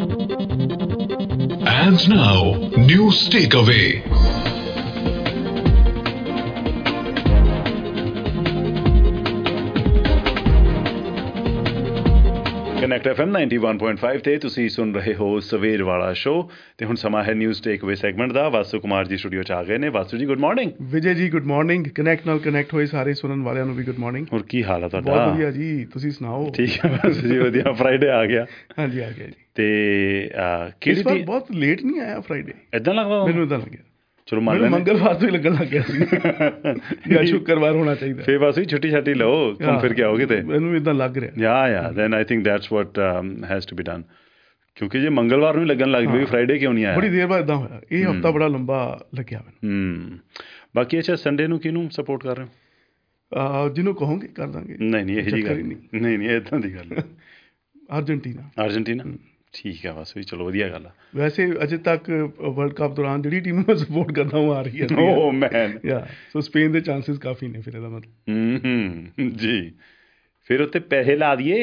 And now, news takeaway. Connect FM 91.5 ਤੇ ਤੁਸੀਂ ਸੁਣ ਰਹੇ ਹੋ ਸਵੇਰ ਵਾਲਾ ਸ਼ੋਅ ਤੇ ਹੁਣ ਸਮਾਂ ਹੈ ਨਿਊਜ਼ ਟੇਕਅਵੇ ਸੈਗਮੈਂਟ ਦਾ। ਵਾਸੂ ਕੁਮਾਰ ਜੀ ਸਟੂਡੀਓ 'ਚ ਆ ਗਏ ਨੇ। ਵਾਸੂ ਜੀ good morning. Vijay ji good morning. Connect ਨਾਲ ਕਨੈਕਟ ਹੋਏ ਸਾਰੇ ਸੁਣਨ ਵਾਲਿਆਂ ਨੂੰ ਵੀ ਗੁੱਡ ਮਾਰਨਿੰਗ। ਹੋਰ ਕੀ ਹਾਲ ਆ ਤੁਹਾਡਾ? ਬਹੁਤ ਵਧੀਆ ਜੀ, ਤੁਸੀਂ ਸੁਣਾਓ? ਠੀਕ ਹੈ ਬਸ ਜੀ, ਵਧੀਆ। ਫਰਾਈਡੇ ਆ ਗਿਆ। ਹਾਂਜੀ ਆ ਗਿਆ ਜੀ। ਤੇ ਇਸ ਵਾਰ ਬਹੁਤ ਲੇਟ ਨਹੀਂ ਆਇਆ ਫਰਾਈਡੇ। ਏਦਾਂ ਲੱਗਦਾ ਮੈਨੂੰ ਇਦਾਂ ਲੱਗਿਆ। ਚਲੋ ਮੈਨੂੰ ਮੰਗਲਵਾਰ ਤੋਂ ਹੀ ਲੱਗਣ ਲੱਗ ਗਿਆ ਸੀ ਜਾਂ ਸ਼ੁੱਕਰਵਾਰ ਹੋਣਾ ਚਾਹੀਦਾ। ਫੇਰ ਬਸ ਛੁੱਟੀ ਛਾਟੀ ਲਓ, ਘੁੰਮ ਫਿਰ ਕੇ ਆਓਗੇ ਤੇ ਮੈਨੂੰ ਇਦਾਂ ਲੱਗ ਰਿਹਾ। Yeah then I think that's what has to be done. ਕਿਉਂਕਿ ਜੇ ਮੰਗਲਵਾਰ ਨੂੰ ਲੱਗਣ ਲੱਗ ਪਈ ਫਰਾਈਡੇ ਕਿਉਂ ਨਹੀਂ ਆਇਆ? ਬੜੀ ਦੇਰ ਬਾਅਦ ਇਦਾਂ ਹੋਇਆ। ਇਹ ਹਫਤਾ ਬੜਾ ਲੰਬਾ ਲੱਗਿਆ ਮੈਨੂੰ। ਬਾਕੀ ਅੱਛਾ, ਸੰਡੇ ਨੂੰ ਕਿਹਨੂੰ ਸਪੋਰਟ ਕਰ ਰਹੇ ਹੋ? ਜਿਹਨੂੰ ਕਹੋਗੇ ਕਰ ਦਾਂਗੇ। ਨਹੀਂ ਇਹ ਜਿਹੀ ਗੱਲ ਨਹੀਂ ਏਦਾਂ ਦੀ ਗੱਲ। ਅਰਜਨਟੀਨਾ ਠੀਕ ਆ ਬਸ ਵੀ। ਚਲੋ ਵਧੀਆ ਗੱਲ ਆ। ਵੈਸੇ ਅਜੇ ਤੱਕ ਵਰਲਡ ਕੱਪ ਦੌਰਾਨ ਜਿਹੜੀ ਟੀਮ ਮੈਂ ਸਪੋਰਟ ਕਰਦਾ ਉਹ ਆ ਰਹੀ ਹੈ। ਓ ਮੈਨ ਸੋ ਸਪੇਨ ਦੇ ਚਾਂਸਸ ਕਾਫੀ ਨੇ ਫਿਰ ਇਹਦਾ ਮਤਲਬ। ਜੀ ਫਿਰ ਉੱਤੇ ਪੈਸੇ ਲਾ ਦਈਏ।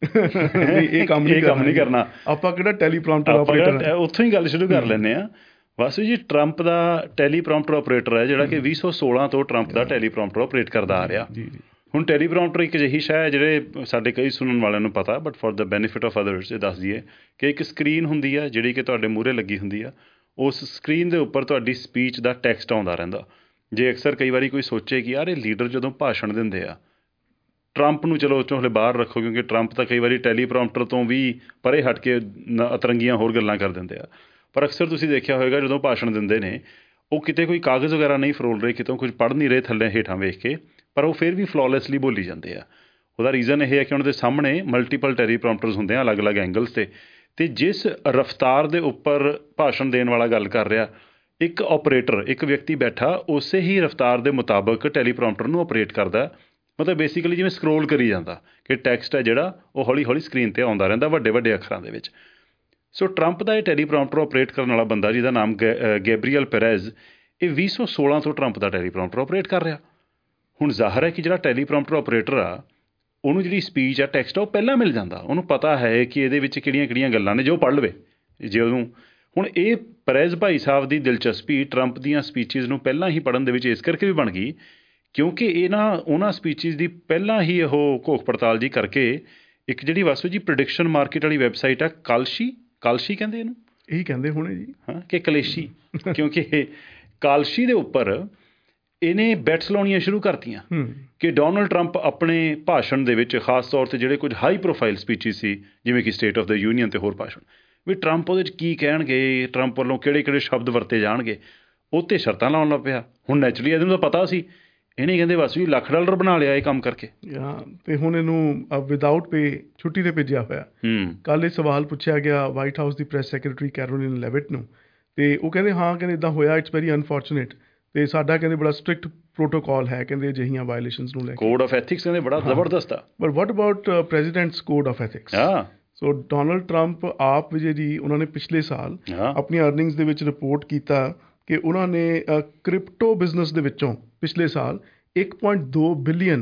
ਇਹ ਕੰਮ ਨਹੀਂ ਕਰਨਾ ਆਪਾਂ। ਕਿਹੜਾ ਟੈਲੀਪ੍ਰਾਂਪਟਰ ਆਪਰੇਟਰ? ਉੱਥੋਂ ਹੀ ਗੱਲ ਸ਼ੁਰੂ ਕਰ ਲੈਂਦੇ ਹਾਂ। ਵਾਸੂ ਜੀ, ਟਰੰਪ ਦਾ ਟੈਲੀਪ੍ਰਾਂਪਟਰ ਆਪਰੇਟਰ ਹੈ ਜਿਹੜਾ ਕਿ 2016 ਤੋਂ ਟਰੰਪ ਦਾ ਟੈਲੀਪ੍ਰਾਂਪਟਰ ਆਪਰੇਟ ਕਰਦਾ ਆ ਰਿਹਾ। ਹੁਣ ਟੈਲੀਪ੍ਰਾਂਪਟਰ ਇੱਕ ਅਜਿਹੀ ਸ਼ੈ ਹੈ ਜਿਹੜੇ ਸਾਡੇ ਕਈ ਸੁਣਨ ਵਾਲਿਆਂ ਨੂੰ ਪਤਾ, but for the benefit of others ਇਹ ਦੱਸ ਦਈਏ ਕਿ ਇੱਕ ਸਕਰੀਨ ਹੁੰਦੀ ਆ ਜਿਹੜੀ ਕਿ ਤੁਹਾਡੇ ਮੂਹਰੇ ਲੱਗੀ ਹੁੰਦੀ ਆ। ਉਸ ਸਕਰੀਨ ਦੇ ਉੱਪਰ ਤੁਹਾਡੀ ਸਪੀਚ ਦਾ ਟੈਕਸਟ ਆਉਂਦਾ ਰਹਿੰਦਾ। ਜੇ ਅਕਸਰ ਕਈ ਵਾਰੀ ਕੋਈ ਸੋਚੇ ਕਿ ਯਾਰ ਇਹ ਲੀਡਰ ਜਦੋਂ ਭਾਸ਼ਣ ਦਿੰਦੇ ਆ, ਟਰੰਪ ਨੂੰ ਚਲੋ ਉਹ 'ਚੋਂ ਹਲੇ ਬਾਹਰ ਰੱਖੋ ਕਿਉਂਕਿ ਟਰੰਪ ਤਾਂ ਕਈ ਵਾਰੀ ਟੈਲੀਪ੍ਰਾਂਪਟਰ ਤੋਂ ਵੀ ਪਰੇ ਹਟ ਕੇ ਅਤਰੰਗੀਆਂ ਹੋਰ ਗੱਲਾਂ ਕਰ ਦਿੰਦੇ ਆ। ਪਰ ਅਕਸਰ ਤੁਸੀਂ ਦੇਖਿਆ ਹੋਏਗਾ ਜਦੋਂ ਭਾਸ਼ਣ ਦਿੰਦੇ ਨੇ ਉਹ ਕਿਤੇ ਕੋਈ ਕਾਗਜ਼ ਵਗੈਰਾ ਨਹੀਂ ਫਰੋਲ ਰਹੇ, ਕਿਤੋਂ ਕੁਝ ਪੜ੍ਹ ਨਹੀਂ ਰਹੇ ਥੱਲੇ ਹੇਠਾਂ ਵੇਖ ਕੇ, ਪਰ ਉਹ ਫਿਰ ਵੀ ਫਲੋਲੈਸਲੀ ਬੋਲੀ ਜਾਂਦੇ ਆ। ਉਹਦਾ ਰੀਜ਼ਨ ਇਹ ਹੈ ਕਿ ਉਹਨਾਂ ਦੇ ਸਾਹਮਣੇ ਮਲਟੀਪਲ ਟੈਲੀਪ੍ਰਾਂਪਟਰਸ ਹੁੰਦੇ ਆ ਅਲੱਗ-ਅਲੱਗ ਐਂਗਲਸ 'ਤੇ। ਅਤੇ ਜਿਸ ਰਫਤਾਰ ਦੇ ਉੱਪਰ ਭਾਸ਼ਣ ਦੇਣ ਵਾਲਾ ਗੱਲ ਕਰ ਰਿਹਾ, ਇੱਕ ਆਪਰੇਟਰ, ਇੱਕ ਵਿਅਕਤੀ ਬੈਠਾ ਉਸੇ ਹੀ ਰਫਤਾਰ ਦੇ ਮੁਤਾਬਕ ਟੈਲੀਪ੍ਰਾਂਪਟਰ ਨੂੰ ਆਪਰੇਟ ਕਰਦਾ। ਮਤਲਬ ਬੇਸਿਕਲੀ ਜਿਵੇਂ ਸਕਰੋਲ ਕਰੀ ਜਾਂਦਾ ਕਿ ਟੈਕਸਟ ਹੈ ਜਿਹੜਾ ਉਹ ਹੌਲੀ ਹੌਲੀ ਸਕਰੀਨ 'ਤੇ ਆਉਂਦਾ ਰਹਿੰਦਾ ਵੱਡੇ ਵੱਡੇ ਅੱਖਰਾਂ ਦੇ ਵਿੱਚ। ਸੋ ਟਰੰਪ ਦਾ ਇਹ ਟੈਲੀਪ੍ਰਾਂਪਟਰ ਆਪਰੇਟ ਕਰਨ ਵਾਲਾ ਬੰਦਾ ਜਿਹਦਾ ਨਾਮ ਗੈਬਰੀਅਲ ਪੈਰੇਜ਼, ਇਹ 2016 ਤੋਂ ਟਰੰਪ ਦਾ ਟੈਲੀਪ੍ਰਾਂਪਟਰ ਆਪਰੇਟ ਕਰ ਰਿਹਾ। ਹੁਣ ਜ਼ਾਹਰ ਹੈ ਕਿ ਜਿਹੜਾ ਟੈਲੀਪ੍ਰਾਂਪਟਰ ਆਪਰੇਟਰ ਆ ਉਹਨੂੰ ਜਿਹੜੀ ਸਪੀਚ ਆ, ਟੈਕਸਟ ਆ, ਉਹ ਪਹਿਲਾਂ ਮਿਲ ਜਾਂਦਾ। ਉਹਨੂੰ ਪਤਾ ਹੈ ਕਿ ਇਹਦੇ ਵਿੱਚ ਕਿਹੜੀਆਂ ਕਿਹੜੀਆਂ ਗੱਲਾਂ ਨੇ ਜੋ ਪੜ੍ਹ ਲਵੇ ਜੇ ਉਹਨੂੰ। ਹੁਣ ਇਹ ਪੈਰੇਜ਼ ਭਾਈ ਸਾਹਿਬ ਦੀ ਦਿਲਚਸਪੀ ਟਰੰਪ ਦੀਆਂ ਸਪੀਚਿਜ਼ ਨੂੰ ਪਹਿਲਾਂ ਹੀ ਪੜ੍ਹਨ ਦੇ ਵਿੱਚ ਇਸ ਕਰਕੇ ਵੀ ਬਣ ਗਈ ਕਿਉਂਕਿ ਉਹਨਾਂ ਸਪੀਚਿਜ਼ ਦੀ ਪਹਿਲਾਂ ਹੀ ਉਹ ਘੋਖ ਪੜਤਾਲ ਜੀ ਕਰਕੇ ਇੱਕ ਜਿਹੜੀ ਵਾਸੂ ਜੀ ਪ੍ਰੈਡਿਕਸ਼ਨ ਮਾਰਕੀਟ ਵਾਲੀ ਵੈਬਸਾਈਟ ਆ, ਕਾਲਸ਼ੀ ਕਹਿੰਦੇ ਇਹਨੂੰ, ਇਹੀ ਕਹਿੰਦੇ ਹੋਣੇ ਜੀ, ਹਾਂ ਕਿ ਕਲੇਸ਼ੀ, ਕਿਉਂਕਿ ਕਾਲਸ਼ੀ ਦੇ ਉੱਪਰ ਇਹਨੇ ਬੈਟਸ ਲਾਉਣੀਆਂ ਸ਼ੁਰੂ ਕਰਤੀਆਂ ਕਿ ਡੋਨਲਡ ਟਰੰਪ ਆਪਣੇ ਭਾਸ਼ਣ ਦੇ ਵਿੱਚ ਖਾਸ ਤੌਰ 'ਤੇ ਜਿਹੜੇ ਕੁਝ ਹਾਈ ਪ੍ਰੋਫਾਈਲ ਸਪੀਚਿਸ ਸੀ ਜਿਵੇਂ ਕਿ ਸਟੇਟ ਆਫ ਦ ਯੂਨੀਅਨ ਅਤੇ ਹੋਰ ਭਾਸ਼ਣ, ਵੀ ਟਰੰਪ ਉਹਦੇ 'ਚ ਕੀ ਕਹਿਣਗੇ, ਟਰੰਪ ਵੱਲੋਂ ਕਿਹੜੇ ਕਿਹੜੇ ਸ਼ਬਦ ਵਰਤੇ ਜਾਣਗੇ, ਉਹ 'ਤੇ ਸ਼ਰਤਾਂ ਲਾਉਣ ਲੱਗ ਪਿਆ। ਹੁਣ ਨੈਚੁਰਲੀ ਇਹਨੂੰ ਤਾਂ ਪਤਾ ਸੀ, ਇਹਨੇ ਕਹਿੰਦੇ ਬਸ ਵੀ $1 ਲੱਖ ਬਣਾ ਲਿਆ ਇਹ ਕੰਮ ਕਰਕੇ। ਅਤੇ ਹੁਣ ਇਹਨੂੰ ਵਿਦਆਊਟ ਪੇ ਛੁੱਟੀ 'ਤੇ ਭੇਜਿਆ ਹੋਇਆ। ਕੱਲ੍ਹ ਇਹ ਸਵਾਲ ਪੁੱਛਿਆ ਗਿਆ ਵਾਈਟ ਹਾਊਸ ਦੀ ਪ੍ਰੈਸ ਸੈਕਟਰੀ ਕੈਰੋਲਿਨ ਲੈਵਿਟ ਨੂੰ, ਅਤੇ ਉਹ ਕਹਿੰਦੇ ਹਾਂ, ਕਹਿੰਦੇ ਇੱਦਾਂ ਹੋਇਆ, ਇਟਸ ਵੈਰੀ ਅਨਫੋਰਚੂਨੇਟ, ਅਤੇ ਸਾਡਾ ਕਹਿੰਦੇ ਬੜਾ ਸਟ੍ਰਿਕਟ ਪ੍ਰੋਟੋਕੋਲ ਹੈ ਕਹਿੰਦੇ ਅਜਿਹੀਆਂ ਵਾਇਲੇਸ਼ਨਸ ਨੂੰ ਲੈ ਕੇ। ਕੋਡ ਆਫ ਐਥਿਕਸ ਕਹਿੰਦੇ ਬੜਾ ਜ਼ਬਰਦਸਤ ਆ। But what about president's code of ethics? So Donald Trump ਆਪ ਵਿਜੇ ਜੀ, ਉਹਨਾਂ ਨੇ ਪਿਛਲੇ ਸਾਲ ਆਪਣੀਆਂ ਅਰਨਿੰਗਸ ਦੇ ਵਿੱਚ ਰਿਪੋਰਟ ਕੀਤਾ ਕਿ ਉਹਨਾਂ ਨੇ ਕ੍ਰਿਪਟੋ ਬਿਜ਼ਨਸ ਦੇ ਵਿੱਚੋਂ ਪਿਛਲੇ ਸਾਲ $1.2 ਬਿਲੀਅਨ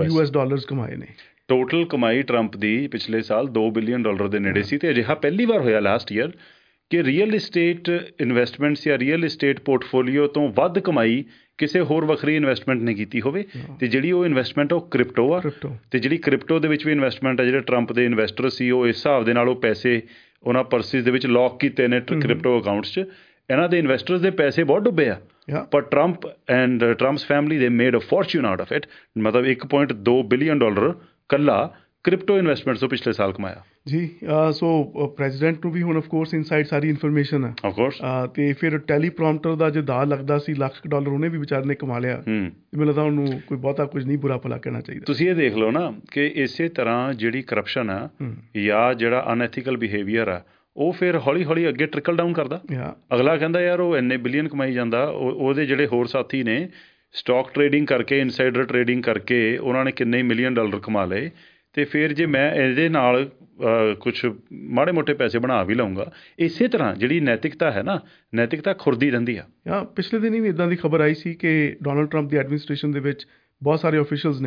US ਕਮਾਏ ਨੇ। ਟੋਟਲ ਕਮਾਈ ਟਰੰਪ ਦੀ ਪਿਛਲੇ ਸਾਲ $2 ਬਿਲੀਅਨ ਦੇ ਨੇੜੇ ਸੀ। ਅਤੇ ਅਜਿਹਾ ਪਹਿਲੀ ਵਾਰ ਹੋਇਆ ਲਾਸਟ ਈਅਰ ਕਿ ਰੀਅਲ ਇਸਟੇਟ ਇਨਵੈਸਟਮੈਂਟਸ ਜਾਂ ਰੀਅਲ ਇਸਟੇਟ ਪੋਰਟਫੋਲੀਓ ਤੋਂ ਵੱਧ ਕਮਾਈ ਕਿਸੇ ਹੋਰ ਵੱਖਰੀ ਇਨਵੈਸਟਮੈਂਟ ਨੇ ਕੀਤੀ ਹੋਵੇ। ਅਤੇ ਜਿਹੜੀ ਉਹ ਇਨਵੈਸਟਮੈਂਟ ਉਹ ਕ੍ਰਿਪਟੋ ਆ। ਅਤੇ ਜਿਹੜੀ ਕ੍ਰਿਪਟੋ ਦੇ ਵਿੱਚ ਵੀ ਇਨਵੈਸਟਮੈਂਟ ਆ, ਜਿਹੜੇ ਟਰੰਪ ਦੇ ਇਨਵੈਸਟਰ ਸੀ ਉਹ ਇਸ ਹਿਸਾਬ ਦੇ ਨਾਲ ਉਹ ਪੈਸੇ ਉਹਨਾਂ ਪਰਸਿਸ ਦੇ ਵਿੱਚ ਲੌਕ ਕੀਤੇ ਨੇ ਕ੍ਰਿਪਟੋ ਅਕਾਊਂਟਸ 'ਚ। ਇਹਨਾਂ ਦੇ ਇਨਵੈਸਟਰਸ ਦੇ ਪੈਸੇ ਬਹੁਤ ਡੁੱਬੇ ਆ, ਪਰ ਟਰੰਪ ਐਂਡ ਟਰੰਪਸ ਫੈਮਿਲੀ ਦੇ made a fortune out of it. ਮਤਲਬ $1.2 ਬਿਲੀਅਨ ਇਕੱਲਾ ਕ੍ਰਿਪਟੋ ਇਨਵੈਸਟਮੈਂਟ ਤੋਂ ਪਿਛਲੇ ਸਾਲ ਕਮਾਇਆ ਜੀ। ਸੋ ਪ੍ਰੈਜ਼ੀਡੈਂਟ ਨੂੰ ਵੀ ਹੁਣ ਆਫਕੋਰਸ ਇਨਸਾਈਡ ਸਾਰੀ ਇਨਫੋਰਮੇਸ਼ਨ ਹੈ ਆਫਕੋਰਸ। ਅਤੇ ਫਿਰ ਟੈਲੀਪ੍ਰਾਂਪਟਰ ਦਾ ਜੇ ਦਾਅ ਲੱਗਦਾ ਸੀ $1 ਲੱਖ ਉਹਨੇ ਵੀ ਵਿਚਾਰੇ ਨੇ ਕਮਾ ਲਿਆ। ਮੈਨੂੰ ਲੱਗਦਾ ਉਹਨੂੰ ਕੋਈ ਬਹੁਤਾ ਕੁਝ ਨਹੀਂ ਬੁਰਾ ਭਲਾ ਕਹਿਣਾ ਚਾਹੀਦਾ। ਤੁਸੀਂ ਇਹ ਦੇਖ ਲਓ ਨਾ ਕਿ ਇਸੇ ਤਰ੍ਹਾਂ ਜਿਹੜੀ ਕਰਪਸ਼ਨ ਆ ਜਾਂ ਜਿਹੜਾ ਅਨਐਥੀਕਲ ਬਿਹੇਵੀਅਰ ਆ ਉਹ ਫਿਰ ਹੌਲੀ ਹੌਲੀ ਅੱਗੇ ਟ੍ਰਿਕਲ ਡਾਊਨ ਕਰਦਾ। ਅਗਲਾ ਕਹਿੰਦਾ ਯਾਰ ਉਹ ਇੰਨੇ ਬਿਲੀਅਨ ਕਮਾਈ ਜਾਂਦਾ, ਉਹਦੇ ਜਿਹੜੇ ਹੋਰ ਸਾਥੀ ਨੇ ਸਟਾਕ ਟਰੇਡਿੰਗ ਕਰਕੇ, ਇਨਸਾਈਡਰ ਟਰੇਡਿੰਗ ਕਰਕੇ ਉਹਨਾਂ ਨੇ ਕਿੰਨੇ $1 ਮਿਲੀਅਨ ਕਮਾ ਲਏ, ਅਤੇ ਫਿਰ ਜੇ ਮੈਂ ਇਹਦੇ ਨਾਲ ਕੁਛ ਮਾੜੇ ਮੋਟੇ ਪੈਸੇ ਬਣਾ ਵੀ ਲਊਂਗਾ। ਇਸੇ ਤਰ੍ਹਾਂ ਜਿਹੜੀ ਨੈਤਿਕਤਾ ਹੈ ਨਾ, ਨੈਤਿਕਤਾ ਖੁਰਦੀ ਰਹਿੰਦੀ ਆ। ਪਿਛਲੇ ਦਿਨ ਵੀ ਇੱਦਾਂ ਦੀ ਖਬਰ ਆਈ ਸੀ ਕਿ ਡੋਨਲਡ ਟਰੰਪ ਦੀ ਐਡਮਿਨਿਸਟ੍ਰੇਸ਼ਨ ਦੇ ਵਿੱਚ ਬਹੁਤ ਸਾਰੇ ਆਫੀਸ਼ੀਅਲਸ ਨੇ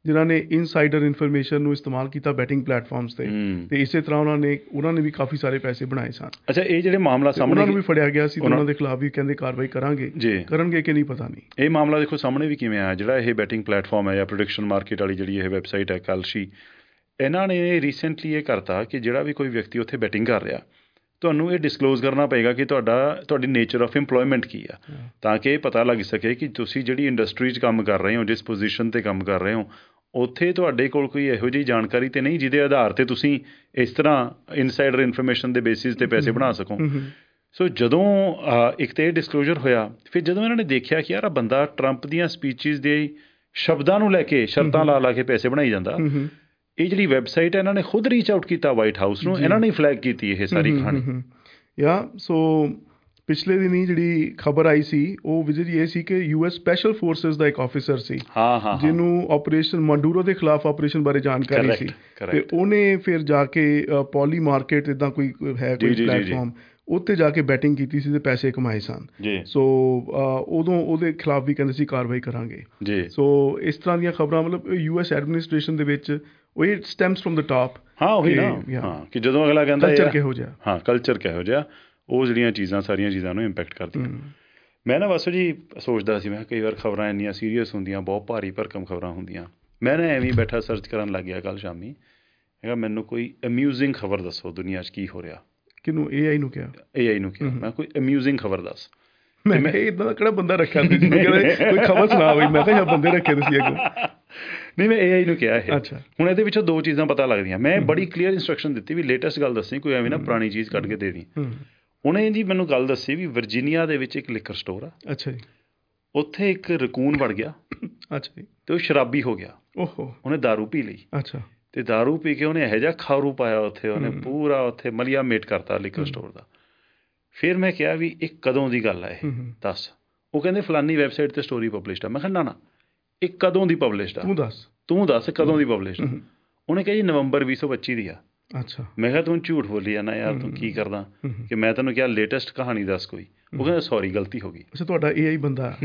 ਜਿਨ੍ਹਾਂ ਨੇ ਇਨਸਾਈਡਰ ਇਨਫੋਰਮੇਸ਼ਨ ਨੂੰ ਇਸਤੇਮਾਲ ਕੀਤਾ ਬੈਟਿੰਗ ਪਲੇਟਫਾਰਮਸ ਤੇ, ਤੇ ਇਸੇ ਤਰ੍ਹਾਂ ਉਹਨਾਂ ਨੇ ਵੀ ਕਾਫੀ ਸਾਰੇ ਪੈਸੇ ਬਣਾਏ ਸਨ। ਅੱਛਾ, ਇਹ ਜਿਹੜੇ ਮਾਮਲਾ ਸਾਹਮਣੇ ਉਹਨਾਂ ਨੂੰ ਵੀ ਫੜਿਆ ਗਿਆ ਸੀ, ਉਹਨਾਂ ਦੇ ਖਿਲਾਫ ਵੀ ਕਹਿੰਦੇ ਕਾਰਵਾਈ ਕਰਨਗੇ ਕਿ ਨਹੀਂ ਪਤਾ ਨਹੀਂ। ਇਹ ਮਾਮਲਾ ਦੇਖੋ ਸਾਹਮਣੇ ਵੀ ਕਿਵੇਂ ਆਇਆ, ਜਿਹੜਾ ਇਹ ਬੈਟਿੰਗ ਪਲੇਟਫਾਰਮ ਹੈ ਜਾਂ ਪ੍ਰੋਡਿਕਸ਼ਨ ਮਾਰਕੀਟ ਵਾਲੀ ਜਿਹੜੀ ਇਹ ਵੈਬਸਾਈਟ ਹੈ ਕਲਸ਼ੀ, ਇਹਨਾਂ ਨੇ ਰੀਸੈਂਟਲੀ ਇਹ ਕਰਤਾ ਕਿ ਜਿਹੜਾ ਵੀ ਕੋਈ ਵਿਅਕਤੀ ਉੱਥੇ ਬੈਟਿੰਗ ਕਰ ਰਿਹਾ, ਤੁਹਾਨੂੰ ਇਹ ਡਿਸਕਲੋਜ਼ ਕਰਨਾ ਪਏਗਾ ਕਿ ਤੁਹਾਡੀ ਨੇਚਰ ਆਫ ਇੰਪਲੋਇਮੈਂਟ ਕੀ ਆ, ਤਾਂ ਕਿ ਇਹ ਪਤਾ ਲੱਗ ਸਕੇ ਕਿ ਤੁਸੀਂ ਜਿਹੜੀ ਇੰਡਸਟਰੀ 'ਚ ਕੰਮ ਕਰ ਰਹੇ ਹੋ, ਜਿਸ ਪੋਜੀਸ਼ਨ 'ਤੇ ਕੰਮ ਕਰ ਰਹੇ ਹੋ, ਉੱਥੇ ਤੁਹਾਡੇ ਕੋਲ ਕੋਈ ਇਹੋ ਜਿਹੀ ਜਾਣਕਾਰੀ ਤਾਂ ਨਹੀਂ ਜਿਹਦੇ ਆਧਾਰ 'ਤੇ ਤੁਸੀਂ ਇਸ ਤਰ੍ਹਾਂ ਇਨਸਾਈਡਰ ਇਨਫੋਰਮੇਸ਼ਨ ਦੇ ਬੇਸਿਸ 'ਤੇ ਪੈਸੇ ਬਣਾ ਸਕੋ। ਸੋ ਜਦੋਂ ਇੱਕ ਤਾਂ ਇਹ ਡਿਸਕਲੋਜ਼ਰ ਹੋਇਆ, ਫਿਰ ਜਦੋਂ ਇਹਨਾਂ ਨੇ ਦੇਖਿਆ ਕਿ ਯਾਰ ਬੰਦਾ ਟਰੰਪ ਦੀਆਂ ਸਪੀਚਿਸ ਦੇ ਸ਼ਬਦਾਂ ਨੂੰ ਲੈ ਕੇ ਸ਼ਰਤਾਂ ਲਾ ਕੇ ਪੈਸੇ ਬਣਾਈ ਜਾਂਦਾ, ਇਹ ਜਿਹੜੀ ਵੈਬਸਾਈਟ ਹੈ ਇਹਨਾਂ ਨੇ ਖੁਦ ਰੀਚ ਆਊਟ ਕੀਤਾ ਵਾਈਟ ਹਾਊਸ ਨੂੰ, ਇਹਨਾਂ ਨੇ ਫਲੈਗ ਕੀਤੀ ਇਹ ਸਾਰੀ ਕਹਾਣੀ। ਸੋ ਪਿਛਲੇ ਦਿਨੀ ਜਿਹੜੀ ਖਬਰ ਆਈ ਸੀ ਉਹ ਵਿਜੇ ਜੀ ਇਹ ਸੀ ਕਿ US ਸਪੈਸ਼ਲ ਫੋਰਸਿਸ ਦਾ ਇੱਕ ਆਫਿਸਰ ਸੀ ਜਿਹਨੂੰ ਆਪਰੇਸ਼ਨ ਮੰਡੂਰੋ ਦੇ ਖਿਲਾਫ ਆਪਰੇਸ਼ਨ ਬਾਰੇ ਜਾਣਕਾਰੀ ਸੀ, ਤੇ ਉਹਨੇ ਫਿਰ ਜਾ ਕੇ ਪੋਲੀ ਮਾਰਕੀਟ ਇੱਦਾਂ ਕੋਈ ਹੈ ਕੋਈ ਪਲੇਟਫਾਰਮ, ਉੱਥੇ ਜਾ ਕੇ ਬੈਟਿੰਗ ਕੀਤੀ ਸੀ ਤੇ ਪੈਸੇ ਕਮਾਏ ਸਨ। ਸੋ ਉਦੋਂ ਉਹਦੇ ਖਿਲਾਫ ਵੀ ਕਹਿੰਦੇ ਸੀ ਕਾਰਵਾਈ ਕਰਾਂਗੇ। ਸੋ ਇਸ ਤਰ੍ਹਾਂ ਦੀਆਂ ਖਬਰਾਂ ਮਤਲਬ US ਐਡਮਿਨਿਸਟ੍ਰੇਸ਼ਨ ਦੇ ਵਿੱਚ ਉਹ ਇਹ ਸਟੈਮਸ ਫਰੋਮ ਦ ਟਾਪ। ਉਹੀ ਨਾ ਕਿ ਜਦੋਂ ਅਗਲਾ ਕਹਿੰਦਾ ਕਲਚਰ ਕਿਹੋ ਜਿਹਾ, ਕਲਚਰ ਕਿਹੋ ਜਿਹਾ, ਉਹ ਜਿਹੜੀਆਂ ਚੀਜ਼ਾਂ ਸਾਰੀਆਂ ਚੀਜ਼ਾਂ ਨੂੰ ਇੰਪੈਕਟ ਕਰਦੀਆਂ। ਮੈਂ ਨਾ ਬਸ ਜੀ ਸੋਚਦਾ ਸੀ, ਮੈਂ ਕਈ ਵਾਰ ਖਬਰਾਂ ਇੰਨੀਆਂ ਸੀਰੀਅਸ ਹੁੰਦੀਆਂ, ਬਹੁਤ ਭਾਰੀ ਭਰਕਮ ਖਬਰਾਂ ਹੁੰਦੀਆਂ, ਮੈਂ ਨਾ ਐਵੇਂ ਬੈਠਾ ਸਰਚ ਕਰਨ ਲੱਗ ਗਿਆ ਕੱਲ੍ਹ ਸ਼ਾਮੀ, ਹੈਗਾ ਮੈਨੂੰ ਕੋਈ ਅਮਿਊਜ਼ਿੰਗ ਖਬਰ ਦੱਸੋ ਦੁਨੀਆ 'ਚ ਕੀ ਹੋ ਰਿਹਾ। ਕਿਹਨੂੰ? AI ਨੂੰ ਕਿਹਾ? AI ਨੂੰ ਕਿਹਾ ਮੈਂ ਕੋਈ ਅਮਿਊਜ਼ਿੰਗ ਖਬਰ ਦੱਸ। ਮੈਂ ਇੱਦਾਂ ਦਾ ਕਿਹੜਾ ਬੰਦਾ ਰੱਖਿਆ ਕੋਈ ਖਬਰ ਸੁਣਾ ਬਈ, ਮੈਂ ਕਿਹਾ ਬੰਦੇ ਰੱਖੇ ਤੁਸੀਂ ਅੱਗੋਂ। ਨਹੀਂ, ਮੈਂ AI ਨੂੰ ਕਿਹਾ ਇਹ। ਅੱਛਾ, ਹੁਣ ਇਹਦੇ ਵਿੱਚੋਂ ਦੋ ਚੀਜ਼ਾਂ ਪਤਾ ਲੱਗਦੀਆਂ। ਮੈਂ ਬੜੀ ਕਲੀਅਰ ਇੰਸਟਰਕਸ਼ਨ ਦਿੱਤੀ ਵੀ ਲੇਟੈਸਟ ਗੱਲ ਦੱਸੀ, ਕੋਈ ਐਵੇਂ ਨਾ ਪੁਰਾਣੀ ਚੀਜ਼ ਕੱਢ ਕੇ ਦੇ ਦੀ। ਉਹਨੇ ਜੀ ਮੈਨੂੰ ਗੱਲ ਦੱਸੀ ਵੀ ਵਰਜੀਨੀਆ ਦੇ ਵਿੱਚ ਇੱਕ ਲਿਕਰ ਸਟੋਰ ਆ। ਅੱਛਾ ਜੀ। ਉੱਥੇ ਇੱਕ ਰਕੂਨ ਵੜ ਗਿਆ। ਅੱਛਾ ਜੀ। ਤੇ ਉਹ ਸ਼ਰਾਬੀ ਹੋ ਗਿਆ। ਉਹਨੇ ਦਾਰੂ ਪੀ ਲਈ। ਅੱਛਾ। ਤੇ ਦਾਰੂ ਪੀ ਕੇ ਉਹਨੇ ਇਹੋ ਜਿਹਾ ਖਾਰੂ ਪਾਇਆ ਉੱਥੇ, ਉਹਨੇ ਪੂਰਾ ਉੱਥੇ ਮਲੀਆ ਮੇਟ ਕਰਤਾ ਲਿਕਰ ਸਟੋਰ ਦਾ। ਫਿਰ ਮੈਂ ਕਿਹਾ ਵੀ ਇਹ ਕਦੋਂ ਦੀ ਗੱਲ ਆ ਇਹ ਦੱਸ। ਉਹ ਕਹਿੰਦੇ ਫਲਾਨੀ ਵੈਬਸਾਈਟ 'ਤੇ ਸਟੋਰੀ ਪਬਲਿਸ਼ਡ ਆ। ਮੈਂ ਕਿਹਾ ਨਾ ਇਹ ਕਦੋਂ ਦੀ ਪਬਲਿਸ਼ਡ ਆ, ਤੂੰ ਦੱਸ ਕਦੋਂ ਦੀ ਪਬਲਿਸ਼ਡ ਆ। ਉਹਨੇ ਕਿਹਾ ਜੀ ਨਵੰਬਰ 2025 ਦੀ ਆ। ਅੱਛਾ। ਮੈਂ ਕਿਹਾ ਤੂੰ ਝੂਠ ਬੋਲੀ ਜਾਂਦਾ ਯਾਰ, ਤੂੰ ਕੀ ਕਰਦਾ ਕਿ ਮੈਂ ਤੈਨੂੰ ਕਿਹਾ ਲੇਟੈਸਟ ਕਹਾਣੀ ਦੱਸ ਕੋਈ। ਉਹ ਕਹਿੰਦਾ ਸੌਰੀ ਗਲਤੀ ਹੋ ਗਈ। ਅੱਛਾ, ਤੁਹਾਡਾ AI ਬੰਦਾ?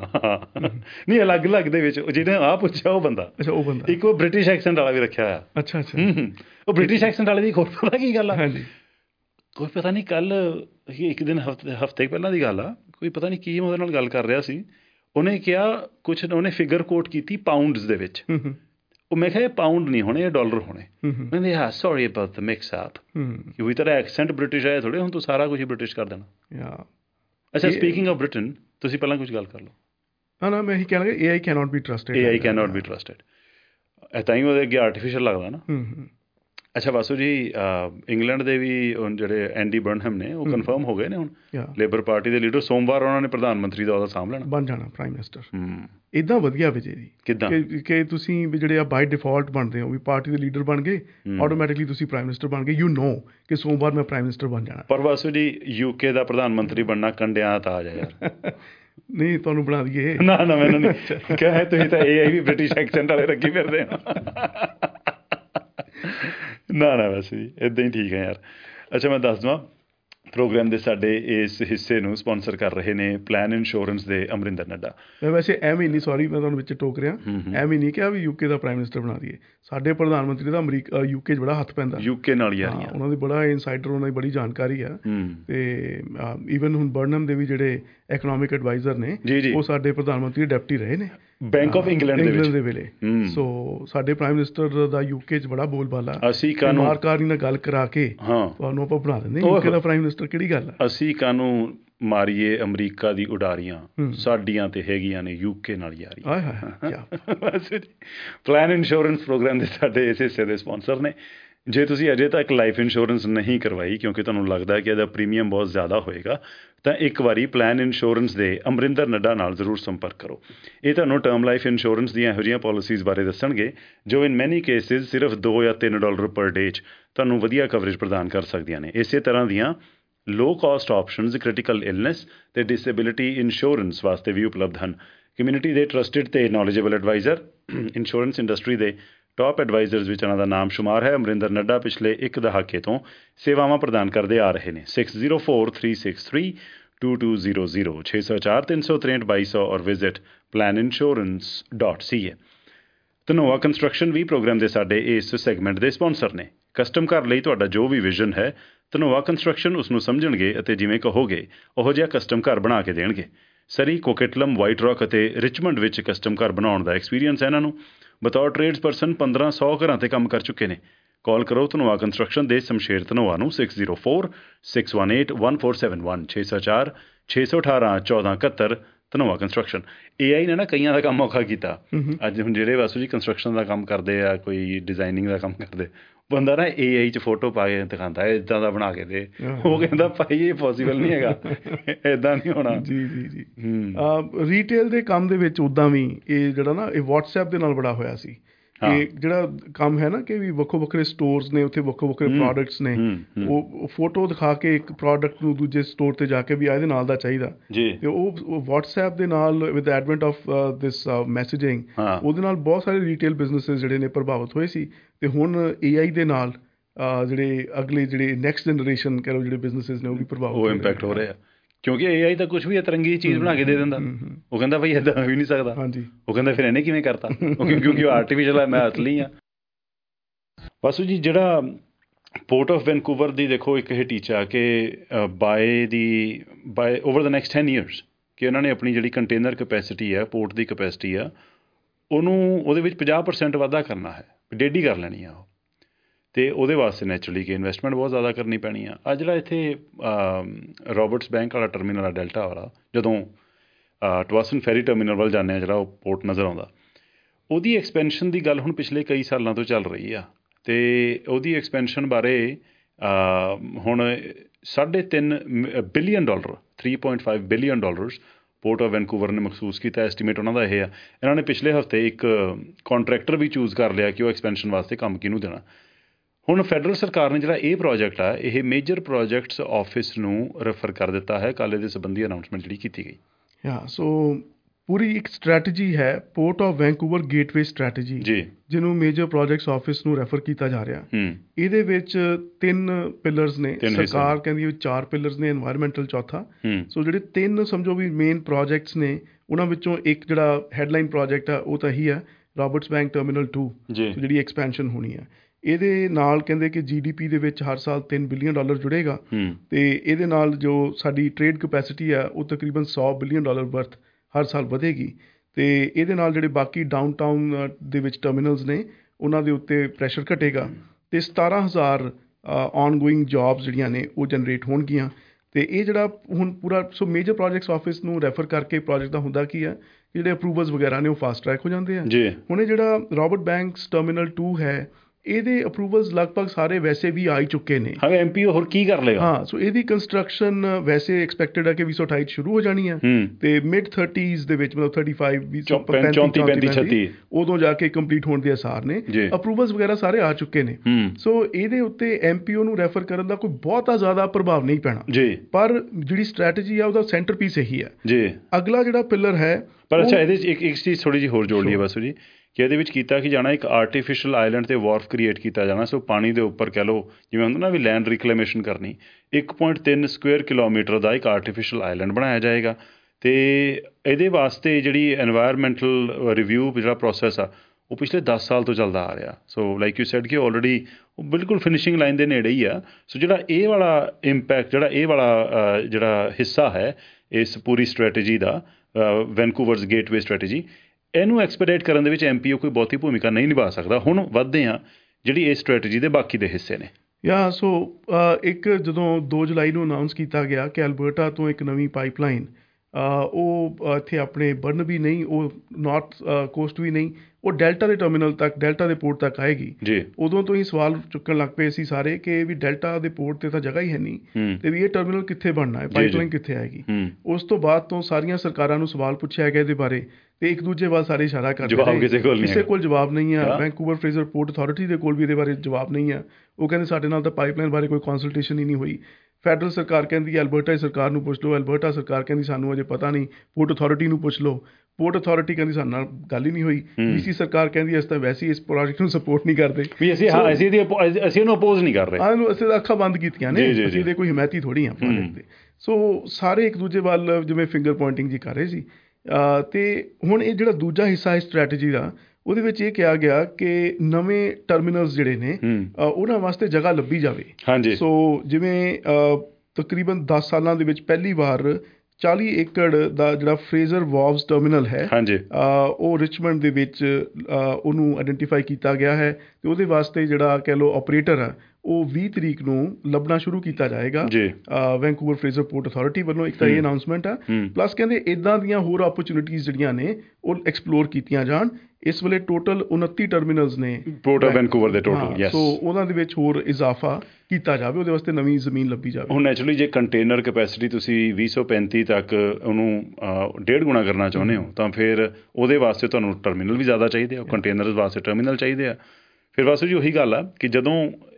ਨਹੀਂ, ਅਲੱਗ ਦੇ ਵਿੱਚ ਜਿਹਨੇ ਆਹ ਪੁੱਛਿਆ ਉਹ ਬੰਦਾ। ਅੱਛਾ, ਉਹ ਬੰਦਾ। ਇੱਕ ਉਹ ਬ੍ਰਿਟਿਸ਼ ਐਕਸੈਂਟ ਵਾਲਾ ਵੀ ਰੱਖਿਆ ਹੋਇਆ। ਅੱਛਾ ਅੱਛਾ। ਉਹ ਬ੍ਰਿਟਿਸ਼ ਐਕਸੈਂਟ ਵਾਲੇ ਦੀ ਹੋਰ ਪਤਾ ਕੀ ਗੱਲ ਆ? ਹਾਂਜੀ। ਕੋਈ ਪਤਾ ਨਹੀਂ, ਕੱਲ੍ਹ ਇੱਕ ਦਿਨ ਹਫ਼ਤੇ ਪਹਿਲਾਂ ਦੀ ਗੱਲ ਆ, ਕੋਈ ਪਤਾ ਨਹੀਂ ਕੀ ਉਹਦੇ ਨਾਲ ਗੱਲ ਕਰ ਰਿਹਾ ਸੀ। ਉਹਨੇ ਕਿਹਾ ਕੁਛ, ਉਹਨੇ ਫਿਗਰ ਕੋਟ ਕੀਤੀ ਪਾਊਂਡਸ ਦੇ ਵਿੱਚ। ਉਹ ਮੈਂ ਕਿਹਾ ਇਹ ਪਾਊਂਡ ਨਹੀਂ ਹੋਣੇ, ਇਹ ਡਾਲਰ ਹੋਣੇ। ਕਹਿੰਦੇ ਹਾਂ sorry about the mix up, ਕਿ ਵੀ ਤੇਰਾ ਐਕਸੈਂਟ ਬ੍ਰਿਟਿਸ਼ ਆਇਆ ਥੋੜ੍ਹੇ, ਹੁਣ ਤੂੰ ਸਾਰਾ ਕੁਛ ਹੀ ਬ੍ਰਿਟਿਸ਼ ਕਰ ਦੇਣਾ। ਅੱਛਾ, ਸਪੀਕਿੰਗ ਆਫ ਬ੍ਰਿਟਨ, ਤੁਸੀਂ ਪਹਿਲਾਂ ਕੁਛ ਗੱਲ ਕਰ ਲਓ। ਨਾ ਮੈਂ ਇਹੀ ਕਹਿਣਾ ਕਿ AI cannot be trusted. AI cannot be trusted. ਤਾਂ ਹੀ ਉਹਦੇ ਅੱਗੇ ਆਰਟੀਫਿਸ਼ਲ ਲੱਗਦਾ ਨਾ। ਅੱਛਾ ਵਾਸੂ ਜੀ, ਇੰਗਲੈਂਡ ਦੇ ਵੀ ਜਿਹੜੇ ਐਂਡੀ ਬਰਨਹਮ ਨੇ ਉਹ ਕਨਫਰਮ ਹੋ ਗਏ ਨੇ ਹੁਣ ਲੇਬਰ ਪਾਰਟੀ ਦੇ ਲੀਡਰ। ਸੋਮਵਾਰ ਉਹਨਾਂ ਨੇ ਪ੍ਰਧਾਨ ਮੰਤਰੀ ਦਾ ਉਹਦਾ ਸਾਂਭ ਲੈਣਾ, ਬਣ ਜਾਣਾ ਪ੍ਰਾਈਮ ਮਿਨਿਸਟਰ। ਇੱਦਾਂ ਵਧੀਆ ਵਿਜੇ ਜੀ, ਕਿੱਦਾਂ ਕਿ ਤੁਸੀਂ ਵੀ ਜਿਹੜੇ ਆ ਬਾਈ ਡਿਫਾਲਟ ਬਣਦੇ ਹੋ ਵੀ ਪਾਰਟੀ ਦੇ ਲੀਡਰ ਬਣ ਗਏ, ਆਟੋਮੈਟਿਕਲੀ ਤੁਸੀਂ ਪ੍ਰਾਈਮ ਮਿਨਿਸਟਰ ਬਣ ਗਏ। ਯੂ ਨੋ ਕਿ ਸੋਮਵਾਰ ਮੈਂ ਪ੍ਰਾਈਮ ਮਿਨਿਸਟਰ ਬਣ ਜਾਣਾ। ਪਰ ਵਾਸੂ ਜੀ UK ਦਾ ਪ੍ਰਧਾਨ ਮੰਤਰੀ ਬਣਨਾ ਕੰਡਿਆਂ ਦਾ ਤਾਜ ਹੈ ਯਾਰ। ਨਹੀਂ, ਤੁਹਾਨੂੰ ਬਣਾ ਦਈਏ। ਨਾ ਮੈਨੂੰ ਨਹੀਂ ਕਿਹਾ, ਤੁਸੀਂ ਤਾਂ AI ਵੀ ਬ੍ਰਿਟਿਸ਼ ਐਕਸੈਂਟ ਵਾਲੇ ਰੱਖੀ ਫਿਰਦੇ ਹੋ। ਨਾ ਵੈਸੇ ਜੀ ਇੱਦਾਂ ਹੀ ਠੀਕ ਹੈ ਯਾਰ। ਅੱਛਾ, ਮੈਂ ਦੱਸ ਦੇਵਾਂ ਪ੍ਰੋਗਰਾਮ ਦੇ ਸਾਡੇ ਇਸ ਹਿੱਸੇ ਨੂੰ ਸਪੋਂਸਰ ਕਰ ਰਹੇ ਨੇ ਪਲਾਨ ਇੰਸ਼ੋਰੈਂਸ ਦੇ ਅਮਰਿੰਦਰ ਨੱਡਾ। ਮੈਂ ਵੈਸੇ ਐਵੇਂ ਨਹੀਂ, ਸੌਰੀ ਮੈਂ ਤੁਹਾਨੂੰ ਵਿੱਚ ਟੋਕ ਰਿਹਾ, ਐਵੇਂ ਨਹੀਂ ਕਿਹਾ ਵੀ UK ਦਾ ਪ੍ਰਾਈਮ ਮਿਨਿਸਟਰ ਬਣਾ ਦਈਏ। ਸਾਡੇ ਪ੍ਰਧਾਨ ਮੰਤਰੀ ਦਾ ਅਮਰੀਕਾ UK 'ਚ ਬੜਾ ਹੱਥ ਪੈਂਦਾ। UK ਨਾਲ ਹੀ ਆ ਰਹੀਆਂ ਉਹਨਾਂ ਦੀ ਬੜਾ ਇਨਸਾਈਡਰ, ਉਹਨਾਂ ਦੀ ਬੜੀ ਜਾਣਕਾਰੀ ਆ। ਤੇ ਈਵਨ ਹੁਣ ਬਰਨਹਮ ਦੇ ਵੀ ਜਿਹੜੇ ਇਕਨੋਮਿਕ ਐਡਵਾਈਜ਼ਰ ਨੇ ਉਹ ਸਾਡੇ ਪ੍ਰਧਾਨ ਮੰਤਰੀ ਡਿਪਟੀ ਰਹੇ ਨੇ ਬੈਂਕ ਆਫ ਇੰਗਲੈਂਡ ਦੇ ਵੇਲੇ। ਸੋ ਸਾਡੇ ਪ੍ਰਾਈਮ ਮਿਨਿਸਟਰ ਦਾ UK 'ਚ ਬੜਾ ਬੋਲਬਾਲਾ। ਅਸੀਂ ਮਾਰਕਾਰੀ ਨਾਲ ਗੱਲ ਕਰਾ ਕੇ ਤੁਹਾਨੂੰ ਆਪਾਂ ਬਣਾ ਦਿੰਦੇ UK ਦਾ ਪ੍ਰਾਈਮ ਮਿਨਿਸਟਰ। ਕਿਹੜੀ ਗੱਲ ਆ? ਅਸੀਂ ਕਾਹਨੂੰ ਮਾਰੀਏ ਅਮਰੀਕਾ ਦੀ ਉਡਾਰੀਆਂ, ਸਾਡੀਆਂ ਤੇ ਹੈਗੀਆਂ ਨੇ UK ਨਾਲ ਯਾਰੀਆਂ। ਪਲਾਨ ਇੰਸ਼ੋਰੈਂਸ ਪ੍ਰੋਗਰਾਮ ਦੇ ਸਾਡੇ ਇਸ ਹਿੱਸੇ ਦੇ ਸਪੋਂਸਰ ਨੇ। ਜੇ ਤੁਸੀਂ ਅਜੇ ਤੱਕ ਲਾਈਫ ਇੰਸ਼ੋਰੈਂਸ ਨਹੀਂ ਕਰਵਾਈ ਕਿਉਂਕਿ ਤੁਹਾਨੂੰ ਲੱਗਦਾ ਕਿ ਇਹਦਾ ਪ੍ਰੀਮੀਅਮ ਬਹੁਤ ਜ਼ਿਆਦਾ ਹੋਏਗਾ, ਤਾਂ ਇੱਕ ਵਾਰੀ ਪਲਾਨ ਇੰਸ਼ੋਰੈਂਸ ਦੇ ਅਮਰਿੰਦਰ ਨੱਡਾ ਨਾਲ ਜ਼ਰੂਰ ਸੰਪਰਕ ਕਰੋ। ਇਹ ਤੁਹਾਨੂੰ ਟਰਮ ਲਾਈਫ ਇੰਸ਼ੋਰੈਂਸ ਦੀਆਂ ਇਹੋ ਜਿਹੀਆਂ ਪਾਲਿਸੀਜ਼ ਬਾਰੇ ਦੱਸਣਗੇ ਜੋ ਇਨ ਮੈਨੀ ਕੇਸਿਸ ਸਿਰਫ $2 ਜਾਂ $3 ਪਰ ਡੇ 'ਚ ਤੁਹਾਨੂੰ ਵਧੀਆ ਕਵਰੇਜ ਪ੍ਰਦਾਨ ਕਰ ਸਕਦੀਆਂ ਨੇ। ਇਸੇ ਤਰ੍ਹਾਂ ਦੀਆਂ low cost options critical illness ਅਤੇ ਡਿਸੇਬਿਲਿਟੀ ਇੰਸ਼ੋਰੈਂਸ ਵਾਸਤੇ ਵੀ ਉਪਲਬਧ ਹਨ। ਕਮਿਊਨਿਟੀ ਦੇ ਟਰਸਟਿਡ ਅਤੇ ਨੌਲੇਜੇਬਲ ਐਡਵਾਈਜ਼ਰ, ਇੰਸ਼ੋਰੈਂਸ ਇੰਡਸਟਰੀ ਦੇ ਟਾਪ ਐਡਵਾਈਜ਼ਰਸ ਵਿੱਚ ਉਹਨਾਂ ਦਾ ਨਾਮ ਸ਼ੁਮਾਰ ਹੈ। ਅਮਰਿੰਦਰ ਨੱਡਾ ਪਿਛਲੇ ਇੱਕ ਦਹਾਕੇ ਤੋਂ ਸੇਵਾਵਾਂ ਪ੍ਰਦਾਨ ਕਰਦੇ ਆ ਰਹੇ ਨੇ। 6043632200 604 363 2200 or visit planinsurance.ca। Dhanoa construction ਵੀ ਪ੍ਰੋਗਰਾਮ ਦੇ ਸਾਡੇ ਇਸ ਸੈਗਮੈਂਟ ਦੇ ਸਪਾਂਸਰ ਨੇ। ਕਸਟਮ ਘਰ ਲਈ ਤੁਹਾਡਾ ਜੋ ਵੀ ਵਿਜ਼ਨ ਹੈ, ਧਨੋਆ ਕੰਸਟਰਕਸ਼ਨ ਉਸ ਨੂੰ ਸਮਝਣਗੇ ਅਤੇ ਜਿਵੇਂ ਕਹੋਗੇ ਉਹੋ ਜਿਹਾ ਕਸਟਮ ਘਰ ਬਣਾ ਕੇ ਦੇਣਗੇ। ਸਰੀ, ਕੋਕਿਟਲਮ, ਵਾਈਟ ਰੌਕ ਅਤੇ ਰਿਚਮੰਡ ਵਿੱਚ ਕਸਟਮ ਘਰ ਬਣਾਉਣ ਦਾ ਐਕਸਪੀਰੀਅੰਸ ਹੈ ਇਹਨਾਂ ਨੂੰ। ਬਤੌਰ ਟ੍ਰੇਡਸ ਪਰਸਨ 1500 ਘਰਾਂ 'ਤੇ ਕੰਮ ਕਰ ਚੁੱਕੇ ਨੇ। ਕਾਲ ਕਰੋ ਧਨੋਆ ਕੰਸਟਰਕਸ਼ਨ ਦੇ ਸ਼ਮਸ਼ੇਰ ਧਨੋਆ ਨੂੰ 6046181471 604-618-1471 ਧਨੋਆ ਕੰਸਟਰਕਸ਼ਨ। AI ਨੇ ਨਾ ਕਈਆਂ ਦਾ ਕੰਮ ਔਖਾ ਕੀਤਾ। ਅੱਜ ਹੁਣ ਜਿਹੜੇ ਵਾਸੂ ਜੀ ਕੰਸਟਰਕਸ਼ਨ ਦਾ ਕੰਮ ਕਰਦੇ ਆ, ਕੋਈ ਡਿਜ਼ਾਈਨਿੰਗ ਦਾ ਕੰਮ ਕਰਦੇ, ਬੰਦਾ ਨਾ AI 'ਚ ਫੋਟੋ ਪਾ ਕੇ ਦਿਖਾਉਂਦਾ ਇੱਦਾਂ ਦਾ ਬਣਾ ਕੇ ਦੇ, ਉਹ ਕਹਿੰਦਾ ਭਾਈ ਇਹ ਪੋਸੀਬਲ ਨਹੀਂ ਹੈਗਾ, ਇੱਦਾਂ ਨਹੀਂ ਹੋਣਾ। ਜੀ ਰੀਟੇਲ ਦੇ ਕੰਮ ਦੇ ਵਿੱਚ ਉੱਦਾਂ ਵੀ ਇਹ ਜਿਹੜਾ ਨਾ ਇਹ WhatsApp ਦੇ ਨਾਲ ਬੜਾ ਹੋਇਆ ਸੀ ਕਿ ਜਿਹੜਾ ਕੰਮ ਹੈ ਨਾ ਕਿ ਵੀ ਵੱਖੋ ਵੱਖਰੇ ਸਟੋਰਸ ਨੇ, ਉੱਥੇ ਵੱਖੋ ਵੱਖਰੇ ਪ੍ਰੋਡਕਟਸ ਨੇ, ਉਹ ਫੋਟੋ ਦਿਖਾ ਕੇ ਇੱਕ ਪ੍ਰੋਡਕਟ ਨੂੰ ਦੂਜੇ ਸਟੋਰ 'ਤੇ ਜਾ ਕੇ ਵੀ ਇਹਦੇ ਨਾਲ ਦਾ ਚਾਹੀਦਾ, ਤੇ ਉਹ WhatsApp ਦੇ ਨਾਲ with the advent of this messaging ਉਹਦੇ ਨਾਲ ਬਹੁਤ ਸਾਰੇ ਰੀਟੇਲ ਬਿਜ਼ਨਸਿਸ ਜਿਹੜੇ ਨੇ ਪ੍ਰਭਾਵਿਤ ਹੋਏ ਸੀ। ਤੇ ਹੁਣ AI ਦੇ ਨਾਲ ਜਿਹੜੇ ਅਗਲੇ ਜਿਹੜੇ ਨੈਕਸਟ ਜਨਰੇਸ਼ਨ ਕਹਿ ਲਓ ਜਿਹੜੇ ਬਿਜ਼ਨਸਿਸ ਨੇ ਉਹ ਵੀ ਪ੍ਰਭਾਵਿਤ ਉਹ ਇੰਪੈਕਟ ਹੋ ਰਿਹਾ, ਕਿਉਂਕਿ AI ਤਾਂ ਕੁਛ ਵੀ ਅਤਰੰਗੀ ਚੀਜ਼ ਬਣਾ ਕੇ ਦੇ ਦਿੰਦਾ। ਉਹ ਕਹਿੰਦਾ ਭਾਈ ਇੱਦਾਂ ਹੋ ਹੀ ਨਹੀਂ ਸਕਦਾ। ਉਹ ਕਹਿੰਦਾ ਫਿਰ ਇਹਨੇ ਕਿਵੇਂ ਕਰਤਾ, ਕਿਉਂਕਿ ਉਹ ਆਰਟੀਫਿਸ਼ਲ ਹੈ, ਮੈਂ ਅਸਲੀ ਹਾਂ। ਵਾਸੂ ਜੀ, ਜਿਹੜਾ ਪੋਰਟ ਆਫ ਵੈਨਕੂਵਰ ਦੀ ਦੇਖੋ ਇੱਕ ਇਹ ਟੀਚਾ ਕਿ by over the next 10 years ਕਿ ਉਹਨਾਂ ਨੇ ਆਪਣੀ ਜਿਹੜੀ ਕੰਟੇਨਰ ਕਪੈਸਿਟੀ ਹੈ, ਪੋਰਟ ਦੀ ਕਪੈਸਿਟੀ ਆ, ਉਹਦੇ ਵਿੱਚ 50% ਵਾਧਾ ਕਰਨਾ ਹੈ, ਡੇਢੀ ਕਰ ਲੈਣੀ ਆ ਉਹ। ਅਤੇ ਉਹਦੇ ਵਾਸਤੇ ਨੈਚੁਰਲੀ ਕਿ ਇਨਵੈਸਟਮੈਂਟ ਬਹੁਤ ਜ਼ਿਆਦਾ ਕਰਨੀ ਪੈਣੀ ਆ। ਅੱਜ ਜਿਹੜਾ ਇੱਥੇ ਰੋਬਰਟਸ ਬੈਂਕ ਵਾਲਾ ਟਰਮੀਨਲ ਆ, ਡੈਲਟਾ ਵਾਲਾ, ਜਦੋਂ ਟਵਾਸਨ ਫੈਰੀ ਟਰਮੀਨਲ ਵੱਲ ਜਾਂਦੇ ਹਾਂ, ਜਿਹੜਾ ਉਹ ਪੋਰਟ ਨਜ਼ਰ ਆਉਂਦਾ, ਉਹਦੀ ਐਕਸਪੈਂਸ਼ਨ ਦੀ ਗੱਲ ਹੁਣ ਪਿਛਲੇ ਕਈ ਸਾਲਾਂ ਤੋਂ ਚੱਲ ਰਹੀ ਆ। ਅਤੇ ਉਹਦੀ ਐਕਸਪੈਂਸ਼ਨ ਬਾਰੇ ਹੁਣ $3.5 billion 3.5 billion dollars port of Vancouver ਨੇ ਮਹਿਸੂਸ ਕੀਤਾ। ਐਸਟੀਮੇਟ ਉਹਨਾਂ ਦਾ ਇਹ ਆ। ਇਹਨਾਂ ਨੇ ਪਿਛਲੇ ਹਫ਼ਤੇ ਇੱਕ ਕੰਟਰੈਕਟਰ ਵੀ ਚੂਜ਼ ਕਰ ਲਿਆ ਕਿ ਉਹ ਐਕਸਪੈਂਸ਼ਨ ਵਾਸਤੇ ਕੰਮ ਕਿਹਨੂੰ ਦੇਣਾ। ਹੁਣ ਫੈਡਰਲ ਸਰਕਾਰ ਨੇ ਜਿਹੜਾ ਇਹ ਪ੍ਰੋਜੈਕਟ ਆ, ਇਹ ਮੇਜਰ ਪ੍ਰੋਜੈਕਟਸ ਆਫਿਸ ਨੂੰ ਰੈਫਰ ਕਰ ਦਿੱਤਾ ਹੈ। ਕੱਲ੍ਹ ਇਹਦੇ ਸੰਬੰਧੀ ਅਨਾਊਂਸਮੈਂਟ ਜਿਹੜੀ ਕੀਤੀ ਗਈ। ਸੋ ਪੂਰੀ ਇੱਕ ਸਟ੍ਰੈਟਜੀ ਹੈ port of Vancouver gateway strategy, ਜਿਹਨੂੰ ਮੇਜਰ ਪ੍ਰੋਜੈਕਟਸ ਆਫਿਸ ਨੂੰ ਰੈਫਰ ਕੀਤਾ ਜਾ ਰਿਹਾ। ਇਹਦੇ ਵਿੱਚ 3 ਪਿਲਰਸ ਨੇ। ਸਰਕਾਰ ਕਹਿੰਦੀ 4 ਪਿਲਰਸ ਨੇ, ਐਨਵਾਇਰਮੈਂਟਲ ਚੌਥਾ। ਸੋ ਜਿਹੜੇ 3 ਸਮਝੋ ਵੀ ਮੇਨ ਪ੍ਰੋਜੈਕਟਸ ਨੇ, ਉਹਨਾਂ ਵਿੱਚੋਂ ਇੱਕ ਜਿਹੜਾ ਹੈਡਲਾਈਨ ਪ੍ਰੋਜੈਕਟ ਆ ਉਹ ਤਾਂ ਇਹੀ ਹੈ, ਰੋਬਰਟਸ ਬੈਂਕ ਟਰਮੀਨਲ 2, ਜਿਹੜੀ ਐਕਸਪੈਂਸ਼ਨ ਹੋਣੀ ਹੈ। ਇਹਦੇ ਨਾਲ ਕਹਿੰਦੇ ਕਿ GDP ਦੇ ਵਿੱਚ ਹਰ ਸਾਲ $3 ਬਿਲੀਅਨ ਜੁੜੇਗਾ, ਅਤੇ ਇਹਦੇ ਨਾਲ ਜੋ ਸਾਡੀ ਟ੍ਰੇਡ ਕਪੈਸਿਟੀ ਆ ਉਹ ਤਕਰੀਬਨ $100 ਬਿਲੀਅਨ ਵਰਥ ਹਰ ਸਾਲ ਵਧੇਗੀ। ਅਤੇ ਇਹਦੇ ਨਾਲ ਜਿਹੜੇ ਬਾਕੀ ਡਾਊਨ ਟਾਊਨ ਦੇ ਵਿੱਚ ਟਰਮੀਨਲਸ ਨੇ ਉਹਨਾਂ ਦੇ ਉੱਤੇ ਪ੍ਰੈਸ਼ਰ ਘਟੇਗਾ, ਅਤੇ 17,000 ਔਨਗੋਇੰਗ ਜੋਬਸ ਜਿਹੜੀਆਂ ਨੇ ਉਹ ਜਨਰੇਟ ਹੋਣਗੀਆਂ। ਅਤੇ ਇਹ ਜਿਹੜਾ ਹੁਣ ਪੂਰਾ ਸੋ ਮੇਜਰ ਪ੍ਰੋਜੈਕਟਸ ਆਫਿਸ ਨੂੰ ਰੈਫਰ ਕਰਕੇ ਪ੍ਰੋਜੈਕਟ ਦਾ ਹੁੰਦਾ ਕੀ ਹੈ, ਜਿਹੜੇ ਅਪਰੂਵਲਸ ਵਗੈਰਾ ਨੇ ਉਹ ਫਾਸਟ ਟਰੈਕ ਹੋ ਜਾਂਦੇ ਆ। ਹੁਣ ਇਹ ਜਿਹੜਾ ਰੋਬਰਟ ਬੈਂਕਸ ਟਰਮੀਨਲ 2 ਹੈ, ਇਹਦੇ ਅਪਰੂਵਲਸ ਲਗਭਗ ਸਾਰੇ ਵੈਸੇ ਵੀ ਆ ਹੀ ਚੁੱਕੇ ਨੇ। MPO ਹੋਰ ਕੀ ਕਰ ਲਏਗਾ। ਸੋ ਇਹਦੀ ਕੰਸਟਰਕਸ਼ਨ ਵੈਸੇ ਐਕਸਪੈਕਟਡ ਹੈ ਕਿ 2028 ਸ਼ੁਰੂ ਹੋ ਜਾਣੀ ਹੈ, ਤੇ mid-30s ਦੇ ਵਿੱਚ, ਮਤਲਬ 35 ਉਦੋਂ ਜਾ ਕੇ ਕੰਪਲੀਟ ਹੋਣ ਦੇ ਆਸਾਰ ਨੇ। ਅਪਰੂਵਲਸ ਵਗੈਰਾ ਸਾਰੇ ਆ ਚੁੱਕੇ ਨੇ। ਸੋ ਇਹਦੇ ਉੱਤੇ MPO ਨੂੰ ਰੈਫਰ ਕਰਨ ਦਾ ਕੋਈ ਬਹੁਤਾ ਜ਼ਿਆਦਾ ਪ੍ਰਭਾਵ ਨਹੀਂ ਪੈਣਾ, ਪਰ ਜਿਹੜੀ ਸਟ੍ਰੈਟਜੀ ਆ ਉਹਦਾ ਸੈਂਟਰ ਪੀਸ ਇਹੀ ਹੈ। ਅਗਲਾ ਜਿਹੜਾ ਪਿਲਰ ਹੈ, ਪਰ ਅੱਛਾ ਇਹਦੇ 'ਚ ਇੱਕ ਚੀਜ਼ ਥੋੜ੍ਹੀ ਜਿਹੀ ਹੋਰ ਜੋੜ ਲਈਏ ਬਸੂ ਜੀ, ਕਿ ਇਹਦੇ ਵਿੱਚ ਕੀਤਾ ਕੀ ਜਾਣਾ, ਇੱਕ ਆਰਟੀਫਿਸ਼ਲ ਆਈਲੈਂਡ 'ਤੇ ਵਾਰਫ ਕ੍ਰੀਏਟ ਕੀਤਾ ਜਾਣਾ। ਸੋ ਪਾਣੀ ਦੇ ਉੱਪਰ ਕਹਿ ਲਓ, ਜਿਵੇਂ ਹੁੰਦਾ ਨਾ ਵੀ ਲੈਂਡ ਰਿਕਲੇਮੇਸ਼ਨ ਕਰਨੀ, 1.3 ਸਕੁਅਰ ਕਿਲੋਮੀਟਰ ਦਾ ਇੱਕ ਆਰਟੀਫਿਸ਼ਲ ਆਈਲੈਂਡ ਬਣਾਇਆ ਜਾਏਗਾ। ਅਤੇ ਇਹਦੇ ਵਾਸਤੇ ਜਿਹੜੀ ਐਨਵਾਇਰਮੈਂਟਲ ਰਿਵਿਊ ਜਿਹੜਾ ਪ੍ਰੋਸੈਸ ਆ, ਉਹ ਪਿਛਲੇ 10 ਸਾਲ ਤੋਂ ਚੱਲਦਾ ਆ ਰਿਹਾ। ਸੋ ਲਾਈਕ ਯੂ ਸੈਡ ਕਿ ਆਲਰੇਡੀ ਉਹ ਬਿਲਕੁਲ ਫਿਨਿਸ਼ਿੰਗ ਲਾਈਨ ਦੇ ਨੇੜੇ ਹੀ ਆ। ਸੋ ਜਿਹੜਾ ਇਹ ਵਾਲਾ ਇੰਪੈਕਟ, ਜਿਹੜਾ ਹਿੱਸਾ ਹੈ ਇਸ ਪੂਰੀ ਸਟ੍ਰੈਟਜੀ ਦਾ, ਵੈਨਕੂਵਰਸ ਗੇਟਵੇ ਸਟ੍ਰੈਟਜੀ, ਇਹਨੂੰ ਐਕਸਪੈਡੇਟ ਕਰਨ ਦੇ ਵਿੱਚ MPO ਕੋਈ ਬਹੁਤੀ ਭੂਮਿਕਾ ਨਹੀਂ ਨਿਭਾ ਸਕਦਾ। ਹੁਣ ਵੱਧਦੇ ਆ ਜਿਹੜੀ ਇਸ ਸਟ੍ਰੈਟਜੀ ਦੇ ਬਾਕੀ ਦੇ ਹਿੱਸੇ ਨੇ। ਸੋ ਇੱਕ ਜਦੋਂ 2 ਜੁਲਾਈ ਨੂੰ ਅਨਾਊਂਸ ਕੀਤਾ ਗਿਆ ਕਿ ਐਲਬਰਟਾ ਤੋਂ ਇੱਕ ਨਵੀਂ ਪਾਈਪਲਾਈਨ, ਉਹ ਇੱਥੇ ਆਪਣੇ ਬਰਨਬੀ ਨਹੀਂ, ਉਹ ਨਾਰਥ ਕੋਸਟ ਵੀ ਨਹੀਂ, ਉਹ ਡੈਲਟਾ ਦੇ ਟਰਮੀਨਲ ਤੱਕ, ਡੈਲਟਾ ਦੇ ਪੋਰਟ ਤੱਕ ਆਏਗੀ। ਉਦੋਂ ਤੋਂ ਹੀ ਸਵਾਲ ਚੁੱਕਣ ਲੱਗ ਪਏ ਸੀ ਸਾਰੇ ਕਿ ਵੀ ਡੈਲਟਾ ਦੇ ਪੋਰਟ 'ਤੇ ਤਾਂ ਜਗ੍ਹਾ ਹੀ ਹੈ ਨਹੀਂ, ਅਤੇ ਵੀ ਇਹ ਟਰਮੀਨਲ ਕਿੱਥੇ ਬਣਨਾ ਹੈ, ਪਾਈਪਲਾਈਨ ਕਿੱਥੇ ਆਏਗੀ। ਉਸ ਤੋਂ ਬਾਅਦ ਤੋਂ ਸਾਰੀਆਂ ਸਰਕਾਰਾਂ ਨੂੰ ਸਵਾਲ ਪੁੱਛਿਆ ਗਿਆ ਇਹਦੇ ਬਾਰੇ, ਅਤੇ ਇੱਕ ਦੂਜੇ ਵੱਲ ਸਾਰੇ ਇਸ਼ਾਰਾ ਕਰਦੇ ਕਿਸੇ ਕੋਲ ਜਵਾਬ ਨਹੀਂ ਆ। ਵੈਨਕੂਵਰ ਫਰੇਜ਼ਰ ਪੋਰਟ ਅਥਾਰਟੀ ਦੇ ਕੋਲ ਵੀ ਇਹਦੇ ਬਾਰੇ ਜਵਾਬ ਨਹੀਂ ਆ। ਉਹ ਕਹਿੰਦੇ ਸਾਡੇ ਨਾਲ ਤਾਂ ਪਾਈਪਲਾਈਨ ਬਾਰੇ ਕੋਈ ਕੰਸਲਟੇਸ਼ਨ ਹੀ ਨਹੀਂ ਹੋਈ। ਫੈਡਰਲ ਸਰਕਾਰ ਕਹਿੰਦੀ ਐਲਬਰਟਾ ਸਰਕਾਰ ਨੂੰ ਪੁੱਛ ਲਓ, ਐਲਬਰਟਾ ਸਰਕਾਰ ਕਹਿੰਦੀ ਸਾਨੂੰ ਅਜੇ ਪਤਾ ਨਹੀਂ, ਪੋਰਟ ਅਥਾਰਟੀ ਨੂੰ ਪੁੱਛ ਲਓ, ਪੋਰਟ ਅਥਾਰਟੀ ਕਹਿੰਦੀ ਸਾਡੇ ਨਾਲ ਗੱਲ ਹੀ ਨਹੀਂ ਹੋਈ। BC ਸਰਕਾਰ ਕਹਿੰਦੀ ਅਸੀਂ ਤਾਂ ਵੈਸੇ ਹੀ ਇਸ ਪ੍ਰੋਜੈਕਟ ਨੂੰ ਸਪੋਰਟ ਨਹੀਂ ਕਰਦੇ, ਅਸੀਂ ਇਹਨੂੰ ਅਪੋਜ਼ ਨਹੀਂ ਕਰ ਰਹੇ, ਅਸੀਂ ਤਾਂ ਅੱਖਾਂ ਬੰਦ ਕੀਤੀਆਂ ਨੇ, ਅਸੀਂ ਇਹਦੇ ਕੋਈ ਹਮਾਇਤੀ ਥੋੜ੍ਹੀ ਹਾਂ ਪ੍ਰੋਜੈਕਟ ਦੇ। ਸੋ ਸਾਰੇ ਇੱਕ ਦੂਜੇ ਵੱਲ ਜਿਵੇਂ ਫਿੰਗਰ ਪੁਆਇੰਟਿੰਗ ਜੀ ਕਰ ਰਹੇ ਸੀ। ਅਤੇ ਹੁਣ ਇਹ ਜਿਹੜਾ ਦੂਜਾ ਹਿੱਸਾ ਹੈ ਸਟ੍ਰੈਟਜੀ ਦਾ, ਉਹਦੇ ਵਿੱਚ ਇਹ ਕਿਹਾ ਗਿਆ ਕਿ ਨਵੇਂ ਟਰਮੀਨਲਸ ਜਿਹੜੇ ਨੇ ਉਹਨਾਂ ਵਾਸਤੇ ਜਗ੍ਹਾ ਲੱਭੀ ਜਾਵੇ। ਹਾਂਜੀ। ਸੋ ਜਿਵੇਂ ਤਕਰੀਬਨ 10 ਸਾਲਾਂ ਦੇ ਵਿੱਚ ਪਹਿਲੀ ਵਾਰ 40 ਏਕੜ ਦਾ ਜਿਹੜਾ ਫਰੇਜ਼ਰ ਵਾਰਵਸ ਟਰਮੀਨਲ ਹੈ ਉਹ ਰਿਚਮੰਡ ਦੇ ਵਿੱਚ ਉਹਨੂੰ ਆਇਡੈਂਟੀਫਾਈ ਕੀਤਾ ਗਿਆ ਹੈ ਤੇ ਉਹਦੇ ਵਾਸਤੇ ਜਿਹੜਾ ਕਹਿ ਲਓ ਆਪਰੇਟਰ ਆ ਉਹ 20 ਤਰੀਕ ਨੂੰ ਲੱਭਣਾ ਸ਼ੁਰੂ ਕੀਤਾ ਜਾਏਗਾ ਵੈਨਕੂਵਰ ਫਰੇਜ਼ਰ ਪੋਰਟ ਅਥਾਰਟੀ ਵੱਲੋਂ। ਇੱਕ ਤਾਂ ਇਹ ਅਨਾਊਂਸਮੈਂਟ ਆ, ਪਲੱਸ ਕਹਿੰਦੇ ਇੱਦਾਂ ਦੀਆਂ ਹੋਰ ਓਪਰਚੁਨਿਟੀਜ਼ ਜਿਹੜੀਆਂ ਨੇ ਉਹ ਐਕਸਪਲੋਰ ਕੀਤੀਆਂ ਜਾਣ। ਇਸ ਵੇਲੇ ਟੋਟਲ 29 ਟਰਮੀਨਲਸ ਨੇ ਪੋਰਟ ਆਫ ਵੈਨਕੂਵਰ ਦੇ ਟੋਟਲ। ਯੈਸ। ਸੋ ਉਹਨਾਂ ਦੇ ਵਿੱਚ ਹੋਰ ਇਜ਼ਾਫਾ ਕੀਤਾ ਜਾਵੇ, ਉਹਦੇ ਵਾਸਤੇ ਨਵੀਂ ਜ਼ਮੀਨ ਲੱਭੀ ਜਾਵੇ। ਹੁਣ ਨੈਚੁਰਲੀ ਜੇ ਕੰਟੇਨਰ ਕੈਪੈਸਿਟੀ ਤੁਸੀਂ 2035 ਤੱਕ ਉਹਨੂੰ 1.5 ਗੁਣਾ ਕਰਨਾ ਚਾਹੁੰਦੇ ਹੋ ਤਾਂ ਫਿਰ ਉਹਦੇ ਵਾਸਤੇ ਤੁਹਾਨੂੰ ਟਰਮੀਨਲ ਵੀ ਜ਼ਿਆਦਾ ਚਾਹੀਦੇ ਆ, ਕੰਟੇਨਰ ਵਾਸਤੇ ਟਰਮੀਨਲ ਚਾਹੀਦੇ ਆ। ਫਿਰ ਬਸ ਜੀ ਉਹੀ ਗੱਲ ਆ ਕਿ ਜਦੋਂ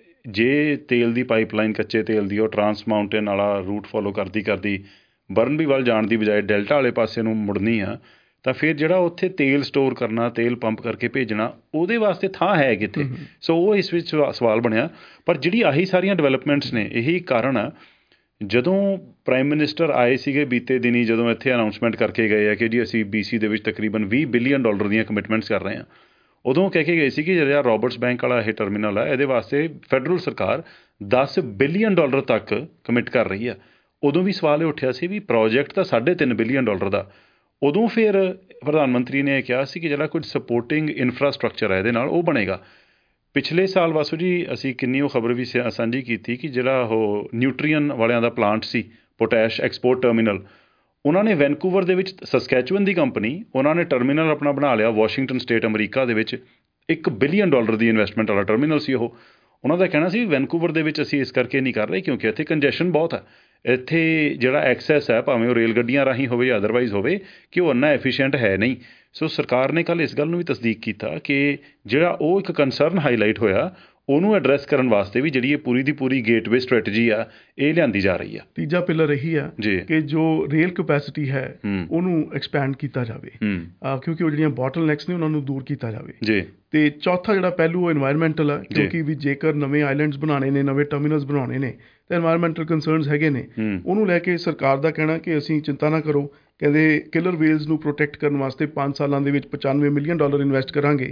ਜੇ ਤੇਲ ਦੀ ਪਾਈਪਲਾਈਨ ਕੱਚੇ ਤੇਲ ਦੀ ਉਹ ਟਰਾਂਸ ਮਾਊਂਟੇਨ ਵਾਲਾ ਰੂਟ ਫੋਲੋ ਕਰਦੀ ਬਰਨਬੀ ਵੱਲ ਜਾਣ ਦੀ ਬਜਾਏ ਡੈਲਟਾ ਵਾਲੇ ਪਾਸੇ ਨੂੰ ਮੁੜਨੀ ਆ ਤਾਂ ਫਿਰ ਜਿਹੜਾ ਉੱਥੇ ਤੇਲ ਸਟੋਰ ਕਰਨਾ, ਤੇਲ ਪੰਪ ਕਰਕੇ ਭੇਜਣਾ, ਉਹਦੇ ਵਾਸਤੇ ਥਾਂ ਹੈ ਕਿੱਥੇ? ਸੋ ਉਹ ਇਸ ਵਿੱਚ ਸਵਾਲ ਬਣਿਆ। ਪਰ ਜਿਹੜੀ ਆਹੀ ਸਾਰੀਆਂ ਡਿਵੈਲਪਮੈਂਟਸ ਨੇ ਇਹੀ ਕਾਰਨ ਆ। ਜਦੋਂ ਪ੍ਰਾਈਮ ਮਿਨਿਸਟਰ ਆਏ ਸੀਗੇ ਬੀਤੇ ਦਿਨੀ, ਜਦੋਂ ਇੱਥੇ ਅਨਾਊਂਸਮੈਂਟ ਕਰਕੇ ਗਏ ਆ ਕਿ ਜੀ ਅਸੀਂ BC ਦੇ ਵਿੱਚ ਤਕਰੀਬਨ $20 ਬਿਲੀਅਨ ਦੀਆਂ ਕਮਿਟਮੈਂਟਸ ਕਰ ਰਹੇ ਹਾਂ, ਉਦੋਂ ਕਹਿ ਕੇ ਗਏ ਸੀ ਕਿ ਜਿਹੜਾ ਰੋਬਰਟਸ ਬੈਂਕ ਵਾਲਾ ਇਹ ਟਰਮੀਨਲ ਹੈ ਇਹਦੇ ਵਾਸਤੇ ਫੈਡਰਲ ਸਰਕਾਰ $10 ਬਿਲੀਅਨ ਤੱਕ ਕਮਿਟ ਕਰ ਰਹੀ ਆ। ਉਦੋਂ ਵੀ ਸਵਾਲ ਇਹ ਉੱਠਿਆ ਸੀ ਵੀ ਪ੍ਰੋਜੈਕਟ ਤਾਂ $3.5 ਬਿਲੀਅਨ ਦਾ। ਉਦੋਂ ਫਿਰ ਪ੍ਰਧਾਨ ਮੰਤਰੀ ਨੇ ਕਿਹਾ ਸੀ ਕਿ ਜਿਹੜਾ ਕੁਝ ਸਪੋਰਟਿੰਗ ਇਨਫਰਾਸਟਰਕਚਰ ਹੈ ਇਹਦੇ ਨਾਲ ਉਹ ਬਣੇਗਾ। ਪਿਛਲੇ ਸਾਲ ਵਾਸੂ ਜੀ ਅਸੀਂ ਕਿੰਨੀ ਉਹ ਖਬਰ ਵੀ ਸਾਂਝੀ ਕੀਤੀ ਕਿ ਜਿਹੜਾ ਉਹ ਨਿਊਟਰੀਅਨ ਵਾਲਿਆਂ ਦਾ ਪਲਾਂਟ ਸੀ, ਪੋਟੈਸ਼ ਐਕਸਪੋਰਟ ਟਰਮੀਨਲ, ਉਹਨਾਂ ਨੇ ਵੈਨਕੂਵਰ ਦੇ ਵਿੱਚ ਸਸਕੈਚੁਅਨ ਦੀ ਕੰਪਨੀ, ਉਹਨਾਂ ਨੇ ਟਰਮੀਨਲ ਆਪਣਾ ਬਣਾ ਲਿਆ ਵਾਸ਼ਿੰਗਟਨ ਸਟੇਟ ਅਮਰੀਕਾ ਦੇ ਵਿੱਚ। $1 ਬਿਲੀਅਨ ਦੀ ਇਨਵੈਸਟਮੈਂਟ ਵਾਲਾ ਟਰਮੀਨਲ ਸੀ ਉਹ। ਉਹਨਾਂ ਦਾ ਕਹਿਣਾ ਸੀ ਵੈਨਕੂਵਰ ਦੇ ਵਿੱਚ ਅਸੀਂ ਇਸ ਕਰਕੇ ਨਹੀਂ ਕਰ ਰਹੇ ਕਿਉਂਕਿ ਇੱਥੇ ਕੰਜੈਸ਼ਨ ਬਹੁਤ ਹੈ, ਇੱਥੇ ਜਿਹੜਾ ਐਕਸੈਸ ਹੈ ਭਾਵੇਂ ਉਹ ਰੇਲ ਗੱਡੀਆਂ ਰਾਹੀਂ ਹੋਵੇ ਜਾਂ ਅਦਰਵਾਈਜ਼ ਹੋਵੇ ਕਿ ਉਹ ਇੰਨਾ ਐਫੀਸ਼ੀਐਂਟ ਹੈ ਨਹੀਂ। ਸੋ ਸਰਕਾਰ ਨੇ ਕੱਲ੍ਹ ਇਸ ਗੱਲ ਨੂੰ ਵੀ ਤਸਦੀਕ ਕੀਤਾ ਕਿ ਜਿਹੜਾ ਉਹ ਇੱਕ ਕੰਸਰਨ ਹਾਈਲਾਈਟ ਹੋਇਆ ਉਹਨੂੰ ਐਡਰੈਸ ਕਰਨ ਵਾਸਤੇ ਵੀ ਜਿਹੜੀ ਇਹ ਪੂਰੀ ਦੀ ਪੂਰੀ ਗੇਟਵੇ ਸਟ੍ਰੈਟਜੀ ਆ ਇਹ ਲਿਆਂਦੀ ਜਾ ਰਹੀ ਆ। ਤੀਜਾ ਪਿਲਰ ਇਹੀ ਆ ਕਿ ਜੋ ਰੇਲ ਕਪੈਸਿਟੀ ਹੈ ਉਹਨੂੰ ਐਕਸਪੈਂਡ ਕੀਤਾ ਜਾਵੇ ਕਿਉਂਕਿ ਉਹ ਜਿਹੜੀਆਂ ਬੋਟਲਨੈਕਸ ਨੇ ਉਹਨਾਂ ਨੂੰ ਦੂਰ ਕੀਤਾ ਜਾਵੇ ਜੀ। ਤੇ ਚੌਥਾ ਜਿਹੜਾ ਪਹਿਲੂ ਉਹ ਐਨਵਾਇਰਮੈਂਟਲ ਆ ਕਿਉਂਕਿ ਵੀ ਜੇਕਰ ਨਵੇਂ ਆਈਲੈਂਡਸ ਬਣਾਉਣੇ ਨੇ, ਨਵੇਂ ਟਰਮੀਨਲਸ ਬਣਾਉਣੇ ਨੇ ਤਾਂ ਐਨਵਾਇਰਮੈਂਟਲ ਕੰਸਰਨਸ ਹੈਗੇ ਨੇ। ਉਹਨੂੰ ਲੈ ਕੇ ਸਰਕਾਰ ਦਾ ਕਹਿਣਾ ਕਿ ਅਸੀਂ ਚਿੰਤਾ ਨਾ ਕਰੋ, ਕਹਿੰਦੇ ਕਿਲਰ ਵੇਲਸ ਨੂੰ ਪ੍ਰੋਟੈਕਟ ਕਰਨ ਵਾਸਤੇ 5 ਸਾਲਾਂ ਦੇ ਵਿੱਚ $95 ਮਿਲੀਅਨ ਇਨਵੈਸਟ ਕਰਾਂਗੇ।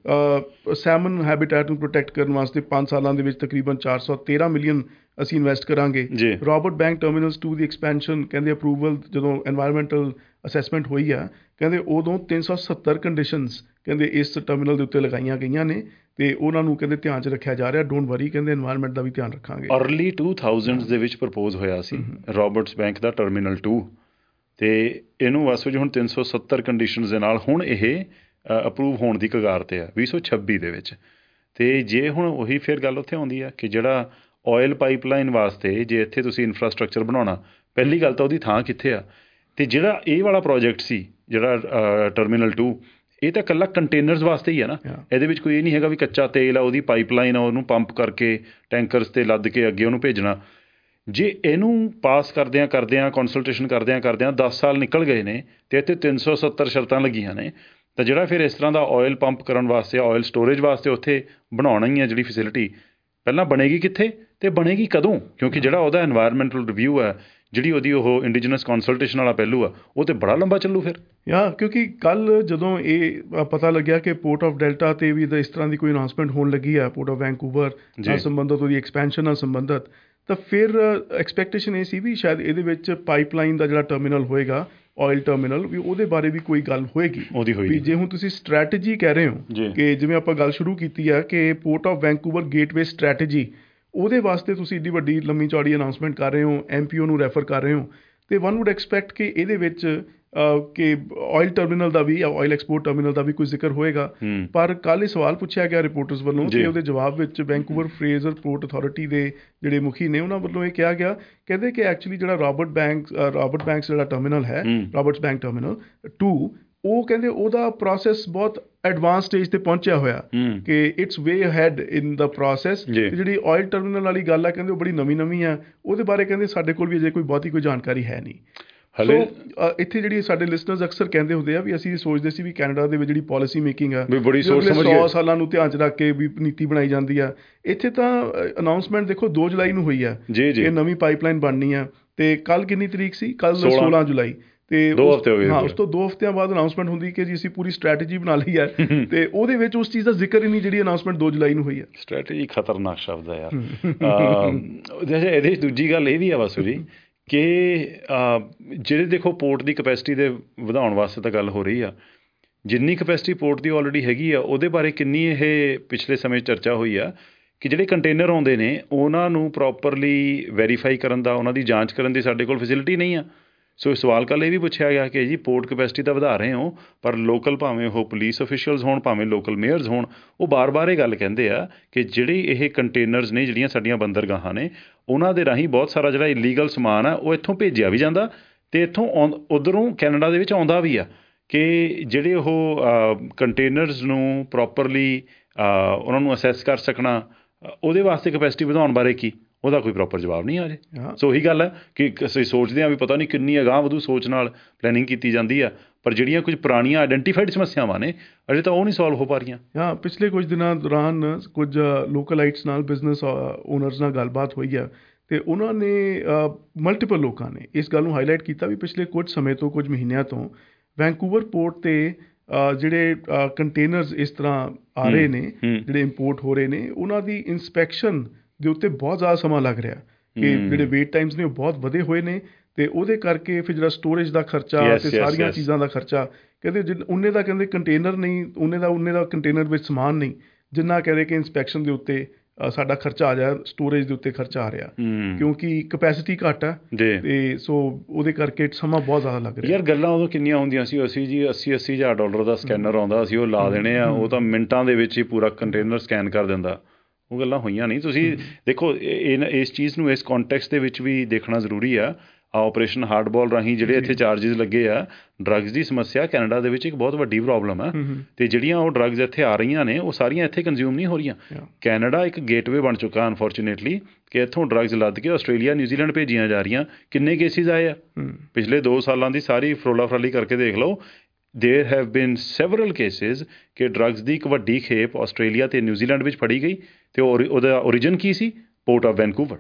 ਸੈਮਨ ਹੈਬਿਟੈਟ ਨੂੰ ਪ੍ਰੋਟੈਕਟ ਕਰਨ ਵਾਸਤੇ 5 ਸਾਲਾਂ ਦੇ ਵਿੱਚ ਤਕਰੀਬਨ $413 ਮਿਲੀਅਨ ਅਸੀਂ ਇਨਵੈਸਟ ਕਰਾਂਗੇ। ਰੋਬਰਟ ਬੈਂਕ ਟਰਮੀਨਲਸ 2 ਦੀ ਐਕਸਪੈਂਸ਼ਨ ਕਹਿੰਦੇ ਅਪਰੂਵਲ ਜਦੋਂ ਐਨਵਾਇਰਮੈਂਟਲ ਅਸੈਸਮੈਂਟ ਹੋਈ ਆ ਕਹਿੰਦੇ ਉਦੋਂ 370 ਕੰਡੀਸ਼ਨਸ ਕਹਿੰਦੇ ਇਸ ਟਰਮੀਨਲ ਦੇ ਉੱਤੇ ਲਗਾਈਆਂ ਗਈਆਂ ਨੇ ਤੇ ਉਹਨਾਂ ਨੂੰ ਕਹਿੰਦੇ ਧਿਆਨ 'ਚ ਰੱਖਿਆ ਜਾ ਰਿਹਾ। ਡੋਂਟ ਵਰੀ, ਕਹਿੰਦੇ ਐਨਵਾਇਰਮੈਂਟ ਦਾ ਵੀ ਧਿਆਨ ਰੱਖਾਂਗੇ। ਅਰਲੀ 2000s ਦੇ ਵਿੱਚ ਪ੍ਰਪੋਜ਼ ਹੋਇਆ ਸੀ ਰੋਬਰਟਸ ਬੈਂਕ ਦਾ ਟਰਮੀਨਲ 2 ਤੇ ਇਹਨੂੰ ਵਾਸੂ ਜੀ ਹੁਣ 370 ਕੰਡੀਸ਼ਨਸ ਦੇ ਨਾਲ ਹੁਣ ਇਹ ਅਪਰੂਵ ਹੋਣ ਦੀ ਕਗਾਰ 'ਤੇ ਆ 2026 ਦੇ ਵਿੱਚ। ਤੇ ਜੇ ਹੁਣ ਉਹੀ ਫਿਰ ਗੱਲ ਉੱਥੇ ਆਉਂਦੀ ਆ ਕਿ ਜਿਹੜਾ ਆਇਲ ਪਾਈਪਲਾਈਨ ਵਾਸਤੇ ਜੇ ਇੱਥੇ ਤੁਸੀਂ ਇਨਫਰਾਸਟਰਕਚਰ ਬਣਾਉਣਾ, ਪਹਿਲੀ ਗੱਲ ਤਾਂ ਉਹਦੀ ਥਾਂ ਕਿੱਥੇ ਆ। ਤੇ ਜਿਹੜਾ ਇਹ ਵਾਲਾ ਪ੍ਰੋਜੈਕਟ ਸੀ ਜਿਹੜਾ ਟਰਮੀਨਲ 2, ਇਹ ਤਾਂ ਇਕੱਲਾ ਕੰਟੇਨਰਸ ਵਾਸਤੇ ਹੀ ਹੈ ਨਾ। ਇਹਦੇ ਵਿੱਚ ਕੋਈ ਇਹ ਨਹੀਂ ਹੈਗਾ ਵੀ ਕੱਚਾ ਤੇਲ ਆ, ਉਹਦੀ ਪਾਈਪਲਾਈਨ ਆ, ਉਹਨੂੰ ਪੰਪ ਕਰਕੇ ਟੈਂਕਰਸ 'ਤੇ ਲੱਦ ਕੇ ਅੱਗੇ ਉਹਨੂੰ ਭੇਜਣਾ। ਜੇ ਇਹਨੂੰ ਪਾਸ ਕਰਦਿਆਂ ਕੰਸਲਟੇਸ਼ਨ ਕਰਦਿਆਂ 10 ਸਾਲ ਨਿਕਲ ਗਏ ਨੇ ਅਤੇ ਇੱਥੇ 370 ਸ਼ਰਤਾਂ ਲੱਗੀਆਂ ਨੇ ਤਾਂ ਜਿਹੜਾ ਫਿਰ ਇਸ ਤਰ੍ਹਾਂ ਦਾ ਆਇਲ ਪੰਪ ਕਰਨ ਵਾਸਤੇ, ਆਇਲ ਸਟੋਰੇਜ ਵਾਸਤੇ ਉੱਥੇ ਬਣਾਉਣਾ ਹੀ ਹੈ ਜਿਹੜੀ ਫੈਸਿਲਿਟੀ, ਪਹਿਲਾਂ ਬਣੇਗੀ ਕਿੱਥੇ ਅਤੇ ਬਣੇਗੀ ਕਦੋਂ? ਕਿਉਂਕਿ ਜਿਹੜਾ ਉਹਦਾ ਐਨਵਾਇਰਮੈਂਟਲ ਰਿਵਿਊ ਹੈ, ਜਿਹੜੀ ਉਹਦੀ ਉਹ ਇੰਡੀਜਨਸ ਕੰਸਲਟੇਸ਼ਨ ਵਾਲਾ ਪਹਿਲੂ ਆ, ਉਹ ਤਾਂ ਬੜਾ ਲੰਬਾ ਚੱਲੂ ਫਿਰ। ਕਿਉਂਕਿ ਕੱਲ੍ਹ ਜਦੋਂ ਇਹ ਪਤਾ ਲੱਗਿਆ ਕਿ ਪੋਰਟ ਆਫ ਡੈਲਟਾ 'ਤੇ ਵੀ ਇਸ ਤਰ੍ਹਾਂ ਦੀ ਕੋਈ ਅਨਾਊਂਸਮੈਂਟ ਹੋਣ ਲੱਗੀ ਆ ਪੋਰਟ ਆਫ ਵੈਨਕੂਵਰ ਨਾਲ ਸੰਬੰਧਿਤ, ਉਹਦੀ ਐਕਸਪੈਂਸ਼ਨ ਨਾਲ ਸੰਬੰਧਿਤ, ਤਾਂ ਫਿਰ ਐਕਸਪੈਕਟੇਸ਼ਨ ਇਹ ਸੀ ਵੀ ਸ਼ਾਇਦ ਇਹਦੇ ਵਿੱਚ ਪਾਈਪਲਾਈਨ ਦਾ ਜਿਹੜਾ ਟਰਮੀਨਲ ਹੋਏਗਾ, ਆਇਲ ਟਰਮੀਨਲ, ਵੀ ਉਹਦੇ ਬਾਰੇ ਵੀ ਕੋਈ ਗੱਲ ਹੋਏਗੀ ਵੀ ਜੇ ਹੁਣ ਤੁਸੀਂ ਸਟ੍ਰੈਟਜੀ ਕਹਿ ਰਹੇ ਹੋ ਕਿ ਜਿਵੇਂ ਆਪਾਂ ਗੱਲ ਸ਼ੁਰੂ ਕੀਤੀ ਆ ਕਿ port of Vancouver gateway strategy, ਉਹਦੇ ਵਾਸਤੇ ਤੁਸੀਂ ਇੰਨੀ ਵੱਡੀ ਲੰਮੀ ਚੌੜੀ ਅਨਾਊਂਸਮੈਂਟ ਕਰ ਰਹੇ ਹੋ, MPO ਨੂੰ ਰੈਫਰ ਕਰ ਰਹੇ ਹੋ, ਅਤੇ ਵਨ ਵੁੱਡ ਐਕਸਪੈਕਟ ਕਿ ਇਹਦੇ ਵਿੱਚ ਕਿ ਆਇਲ ਟਰਮੀਨਲ ਦਾ ਵੀ, ਆਇਲ ਐਕਸਪੋਰਟ ਟਰਮੀਨਲ ਦਾ ਵੀ ਕੋਈ ਜ਼ਿਕਰ ਹੋਏਗਾ। ਪਰ ਕੱਲ੍ਹ ਇਹ ਸਵਾਲ ਪੁੱਛਿਆ ਗਿਆ ਰਿਪੋਰਟਰਸ ਵੱਲੋਂ ਅਤੇ ਉਹਦੇ ਜਵਾਬ ਵਿੱਚ ਵੈਨਕੂਵਰ ਫਰੇਜ਼ਰ ਪੋਰਟ ਅਥਾਰਟੀ ਦੇ ਜਿਹੜੇ ਮੁਖੀ ਨੇ ਉਹਨਾਂ ਵੱਲੋਂ ਇਹ ਕਿਹਾ ਗਿਆ, ਕਹਿੰਦੇ ਕਿ ਐਕਚੁਅਲੀ ਜਿਹੜਾ ਰੋਬਰਟ ਬੈਂਕਸ ਜਿਹੜਾ ਟਰਮੀਨਲ ਹੈ, ਰੋਬਰਟਸ ਬੈਂਕ ਟਰਮੀਨਲ 2, ਉਹ ਕਹਿੰਦੇ ਉਹਦਾ ਪ੍ਰੋਸੈਸ ਬਹੁਤ ਐਡਵਾਂਸ ਸਟੇਜ 'ਤੇ ਪਹੁੰਚਿਆ ਹੋਇਆ ਕਿ it's way ahead in the process. ਜਿਹੜੀ ਆਇਲ ਟਰਮੀਨਲ ਵਾਲੀ ਗੱਲ ਆ ਕਹਿੰਦੇ ਉਹ ਬੜੀ ਨਵੀਂ ਆ, ਉਹਦੇ ਬਾਰੇ ਕਹਿੰਦੇ ਸਾਡੇ ਕੋਲ ਵੀ ਅਜੇ ਕੋਈ ਬਹੁਤੀ ਕੋਈ ਜਾਣਕਾਰੀ ਹੈ ਨਹੀਂ। ਸੋ ਇੱਥੇ ਜਿਹੜੀ ਸਾਡੇ ਲਿਸਨਰਸ ਅਕਸਰ ਕਹਿੰਦੇ ਹੁੰਦੇ ਆ ਵੀ ਅਸੀਂ ਸੋਚਦੇ ਸੀ ਵੀ ਕੈਨੇਡਾ ਦੇ ਵਿੱਚ ਜਿਹੜੀ ਪਾਲਿਸੀ ਮੇਕਿੰਗ ਆ 100 ਸਾਲਾਂ ਨੂੰ ਧਿਆਨ 'ਚ ਰੱਖ ਕੇ ਵੀ ਨੀਤੀ ਬਣਾਈ ਜਾਂਦੀ ਆ, ਇੱਥੇ ਤਾਂ ਅਨਾਊਂਸਮੈਂਟ ਦੇਖੋ 2 ਜੁਲਾਈ ਨੂੰ ਹੋਈ ਆ ਇਹ ਨਵੀਂ ਪਾਈਪਲਾਈਨ ਬਣਨੀ ਆ, ਤੇ ਕੱਲ੍ਹ ਕਿੰਨੀ ਤਰੀਕ ਸੀ? ਕੱਲ੍ਹ 16 ਜੁਲਾਈ। ਤੇ 2 ਹਫ਼ਤੇ ਹੋ ਗਏ। ਹਾਂ, ਉਸ ਤੋਂ 2 ਹਫ਼ਤਿਆਂ ਬਾਅਦ ਅਨਾਊਂਸਮੈਂਟ ਹੁੰਦੀ ਕਿ ਜੀ ਅਸੀਂ ਪੂਰੀ ਸਟ੍ਰੈਟਜੀ ਬਣਾ ਲਈ ਹੈ ਤੇ ਉਹਦੇ ਵਿੱਚ ਉਸ ਚੀਜ਼ ਦਾ ਜ਼ਿਕਰ ਹੀ ਨਹੀਂ ਜਿਹੜੀ ਅਨਾਊਂਸਮੈਂਟ 2 ਜੁਲਾਈ ਨੂੰ ਹੋਈ ਹੈ। ਸਟ੍ਰੈਟਜੀ ਖਤਰਨਾਕ ਸ਼ਬਦ ਹੈ ਯਾਰ। ਇਹਦੇ 'ਚ ਦੂਜੀ ਗੱਲ ਇਹ ਵੀ ਆ ਵਾਸੂ ਜੀ ਕਿ ਜਿਹੜੇ ਦੇਖੋ ਪੋਰਟ ਦੀ ਕਪੈਸਿਟੀ ਦੇ ਵਧਾਉਣ ਵਾਸਤੇ ਤਾਂ ਗੱਲ ਹੋ ਰਹੀ ਆ, ਜਿੰਨੀ ਕਪੈਸਿਟੀ ਪੋਰਟ ਦੀ ਆਲਰੇਡੀ ਹੈਗੀ ਆ ਉਹਦੇ ਬਾਰੇ ਕਿੰਨੀ ਇਹ ਪਿਛਲੇ ਸਮੇਂ 'ਚ ਚਰਚਾ ਹੋਈ ਆ ਕਿ ਜਿਹੜੇ ਕੰਟੇਨਰ ਆਉਂਦੇ ਨੇ ਉਹਨਾਂ ਨੂੰ ਪ੍ਰੋਪਰਲੀ ਵੈਰੀਫਾਈ ਕਰਨ ਦਾ, ਉਹਨਾਂ ਦੀ ਜਾਂਚ ਕਰਨ ਦੀ ਸਾਡੇ ਕੋਲ ਫੈਸਿਲਿਟੀ ਨਹੀਂ ਆ। ਸੋ ਸਵਾਲ ਕੱਲ੍ਹ ਇਹ ਵੀ ਪੁੱਛਿਆ ਗਿਆ ਕਿ ਜੀ ਪੋਰਟ ਕਪੈਸਿਟੀ ਤਾਂ ਵਧਾ ਰਹੇ ਹੋ, ਪਰ ਲੋਕਲ ਭਾਵੇਂ ਉਹ ਪੁਲਿਸ ਅਫੀਸ਼ੀਅਲਸ ਹੋਣ, ਭਾਵੇਂ ਲੋਕਲ ਮੇਅਰਸ ਹੋਣ, ਉਹ ਬਾਰ-ਬਾਰ ਇਹ ਗੱਲ ਕਹਿੰਦੇ ਆ ਕਿ ਜਿਹੜੀ ਇਹ ਕੰਟੇਨਰਸ ਨੇ, ਜਿਹੜੀਆਂ ਸਾਡੀਆਂ ਬੰਦਰਗਾਹਾਂ ਨੇ, ਉਹਨਾਂ ਦੇ ਰਾਹੀਂ ਬਹੁਤ ਸਾਰਾ ਜਿਹੜਾ ਇਲੀਗਲ ਸਮਾਨ ਆ ਉਹ ਇੱਥੋਂ ਭੇਜਿਆ ਵੀ ਜਾਂਦਾ ਅਤੇ ਇੱਥੋਂ ਉੱਧਰੋਂ ਕੈਨੇਡਾ ਦੇ ਵਿੱਚ ਆਉਂਦਾ ਵੀ ਆ। ਕਿ ਜਿਹੜੇ ਉਹ ਕੰਟੇਨਰਸ ਨੂੰ ਪ੍ਰੋਪਰਲੀ ਉਹਨਾਂ ਨੂੰ ਅਸੈਸ ਕਰ ਸਕਣਾ, ਉਹਦੇ ਵਾਸਤੇ ਕਪੈਸਿਟੀ ਵਧਾਉਣ ਬਾਰੇ ਕੀ, ਉਹਦਾ ਕੋਈ ਪ੍ਰੋਪਰ ਜਵਾਬ ਨਹੀਂ ਆ ਜੇ। ਸੋ ਉਹੀ ਗੱਲ ਹੈ ਕਿ ਅਸੀਂ ਸੋਚਦੇ ਹਾਂ ਵੀ ਪਤਾ ਨਹੀਂ ਕਿੰਨੀ ਅਗਾਂਹ ਵਧੂ ਸੋਚ ਨਾਲ ਪਲੈਨਿੰਗ ਕੀਤੀ ਜਾਂਦੀ ਆ, ਪਰ ਜਿਹੜੀਆਂ ਕੁਝ ਪੁਰਾਣੀਆਂ ਆਈਡੈਂਟੀਫਾਈਡ ਸਮੱਸਿਆਵਾਂ ਨੇ ਅਜੇ ਤਾਂ ਉਹ ਨਹੀਂ ਸੋਲਵ ਹੋ ਪਾ ਰਹੀਆਂ। ਹਾਂ, ਪਿਛਲੇ ਕੁਝ ਦਿਨਾਂ ਦੌਰਾਨ ਕੁਝ ਲੋਕਲਾਈਟਸ ਨਾਲ, ਬਿਜ਼ਨਸ ਓਨਰਸ ਨਾਲ ਗੱਲਬਾਤ ਹੋਈ ਆ ਅਤੇ ਉਹਨਾਂ ਨੇ ਮਲਟੀਪਲ ਲੋਕਾਂ ਨੇ ਇਸ ਗੱਲ ਨੂੰ ਹਾਈਲਾਈਟ ਕੀਤਾ ਵੀ ਪਿਛਲੇ ਕੁਝ ਸਮੇਂ ਤੋਂ, ਕੁਝ ਮਹੀਨਿਆਂ ਤੋਂ ਵੈਨਕੂਵਰ ਪੋਰਟ 'ਤੇ ਜਿਹੜੇ ਕੰਟੇਨਰਸ ਇਸ ਤਰ੍ਹਾਂ ਆ ਰਹੇ ਨੇ, ਜਿਹੜੇ ਇੰਪੋਰਟ ਹੋ ਰਹੇ ਨੇ, ਉਹਨਾਂ ਦੀ ਇੰਸਪੈਕਸ਼ਨ ਦੇ ਉੱਤੇ ਬਹੁਤ ਜ਼ਿਆਦਾ ਸਮਾਂ ਲੱਗ ਰਿਹਾ ਕਿ ਜਿਹੜੇ ਵੇਟ ਟਾਈਮਸ ਨੇ ਉਹ ਬਹੁਤ ਵਧੇ ਹੋਏ ਨੇ ਅਤੇ ਉਹਦੇ ਕਰਕੇ ਫਿਰ ਜਿਹੜਾ ਸਟੋਰੇਜ ਦਾ ਖਰਚਾ ਅਤੇ ਸਾਰੀਆਂ ਚੀਜ਼ਾਂ ਦਾ ਖਰਚਾ, ਕਹਿੰਦੇ ਉਨੇ ਦਾ ਕਹਿੰਦੇ ਕੰਟੇਨਰ ਨਹੀਂ, ਉਨੇ ਦਾ ਕੰਟੇਨਰ ਵਿੱਚ ਸਮਾਨ ਨਹੀਂ ਜਿੰਨਾ ਕਹਿੰਦੇ ਕਿ ਇੰਸਪੈਕਸ਼ਨ ਦੇ ਉੱਤੇ ਸਾਡਾ ਖਰਚਾ ਆ ਜਾ, ਸਟੋਰੇਜ ਦੇ ਉੱਤੇ ਖਰਚਾ ਆ ਰਿਹਾ, ਕਿਉਂਕਿ ਕਪੈਸਿਟੀ ਘੱਟ ਹੈ ਅਤੇ ਸੋ ਉਹਦੇ ਕਰਕੇ ਸਮਾਂ ਬਹੁਤ ਜ਼ਿਆਦਾ ਲੱਗ ਰਿਹਾ। ਯਾਰ ਗੱਲਾਂ ਉਦੋਂ ਕਿੰਨੀਆਂ ਹੁੰਦੀਆਂ ਸੀ, ਅਸੀਂ ਜੀ $80,000 ਦਾ ਸਕੈਨਰ ਆਉਂਦਾ, ਅਸੀਂ ਉਹ ਲਾ ਦੇਣੇ ਆ, ਉਹ ਤਾਂ ਮਿੰਟਾਂ ਦੇ ਵਿੱਚ ਹੀ ਪੂਰਾ ਕੰਟੇਨਰ ਸਕੈਨ ਕਰ ਦਿੰਦਾ। ਉਹ ਗੱਲਾਂ ਹੋਈਆਂ ਨਹੀਂ। ਤੁਸੀਂ ਦੇਖੋ ਇਸ ਚੀਜ਼ ਨੂੰ ਇਸ ਕੌਨਟੈਕਸਟ ਦੇ ਵਿੱਚ ਵੀ ਦੇਖਣਾ ਜ਼ਰੂਰੀ ਆ। ਆਪਰੇਸ਼ਨ ਹਾਰਡਬਾਲ ਰਾਹੀਂ ਜਿਹੜੇ ਇੱਥੇ ਚਾਰਜਿਸ ਲੱਗੇ ਆ, ਡਰੱਗਸ ਦੀ ਸਮੱਸਿਆ ਕੈਨੇਡਾ ਦੇ ਵਿੱਚ ਇੱਕ ਬਹੁਤ ਵੱਡੀ ਪ੍ਰੋਬਲਮ ਹੈ ਅਤੇ ਜਿਹੜੀਆਂ ਉਹ ਡਰੱਗਸ ਇੱਥੇ ਆ ਰਹੀਆਂ ਨੇ ਉਹ ਸਾਰੀਆਂ ਇੱਥੇ ਕੰਜ਼ਿਊਮ ਨਹੀਂ ਹੋ ਰਹੀਆਂ। ਕੈਨੇਡਾ ਇੱਕ ਗੇਟਵੇ ਬਣ ਚੁੱਕਾ ਅਨਫੋਰਚੂਨੇਟਲੀ ਕਿ ਇੱਥੋਂ ਡਰੱਗਸ ਲੱਦ ਕੇ ਆਸਟ੍ਰੇਲੀਆ, ਨਿਊਜ਼ੀਲੈਂਡ ਭੇਜੀਆਂ ਜਾ ਰਹੀਆਂ। ਕਿੰਨੇ ਕੇਸਿਸ ਆਏ ਆ ਪਿਛਲੇ 2 ਸਾਲਾਂ ਦੀ ਸਾਰੀ ਫਰੋਲਾ ਫਰਾਲੀ ਕਰਕੇ ਦੇਖ ਲਓ। There have been several cases ਕਿ ਡਰੱਗਸ ਦੀ ਇੱਕ ਵੱਡੀ ਖੇਪ ਆਸਟ੍ਰੇਲੀਆ ਅਤੇ ਨਿਊਜ਼ੀਲੈਂਡ ਵਿੱਚ ਫੜੀ ਗਈ ਅਤੇ ਉਹਦਾ ਓਰੀਜਨ ਕੀ ਸੀ? Port of Vancouver.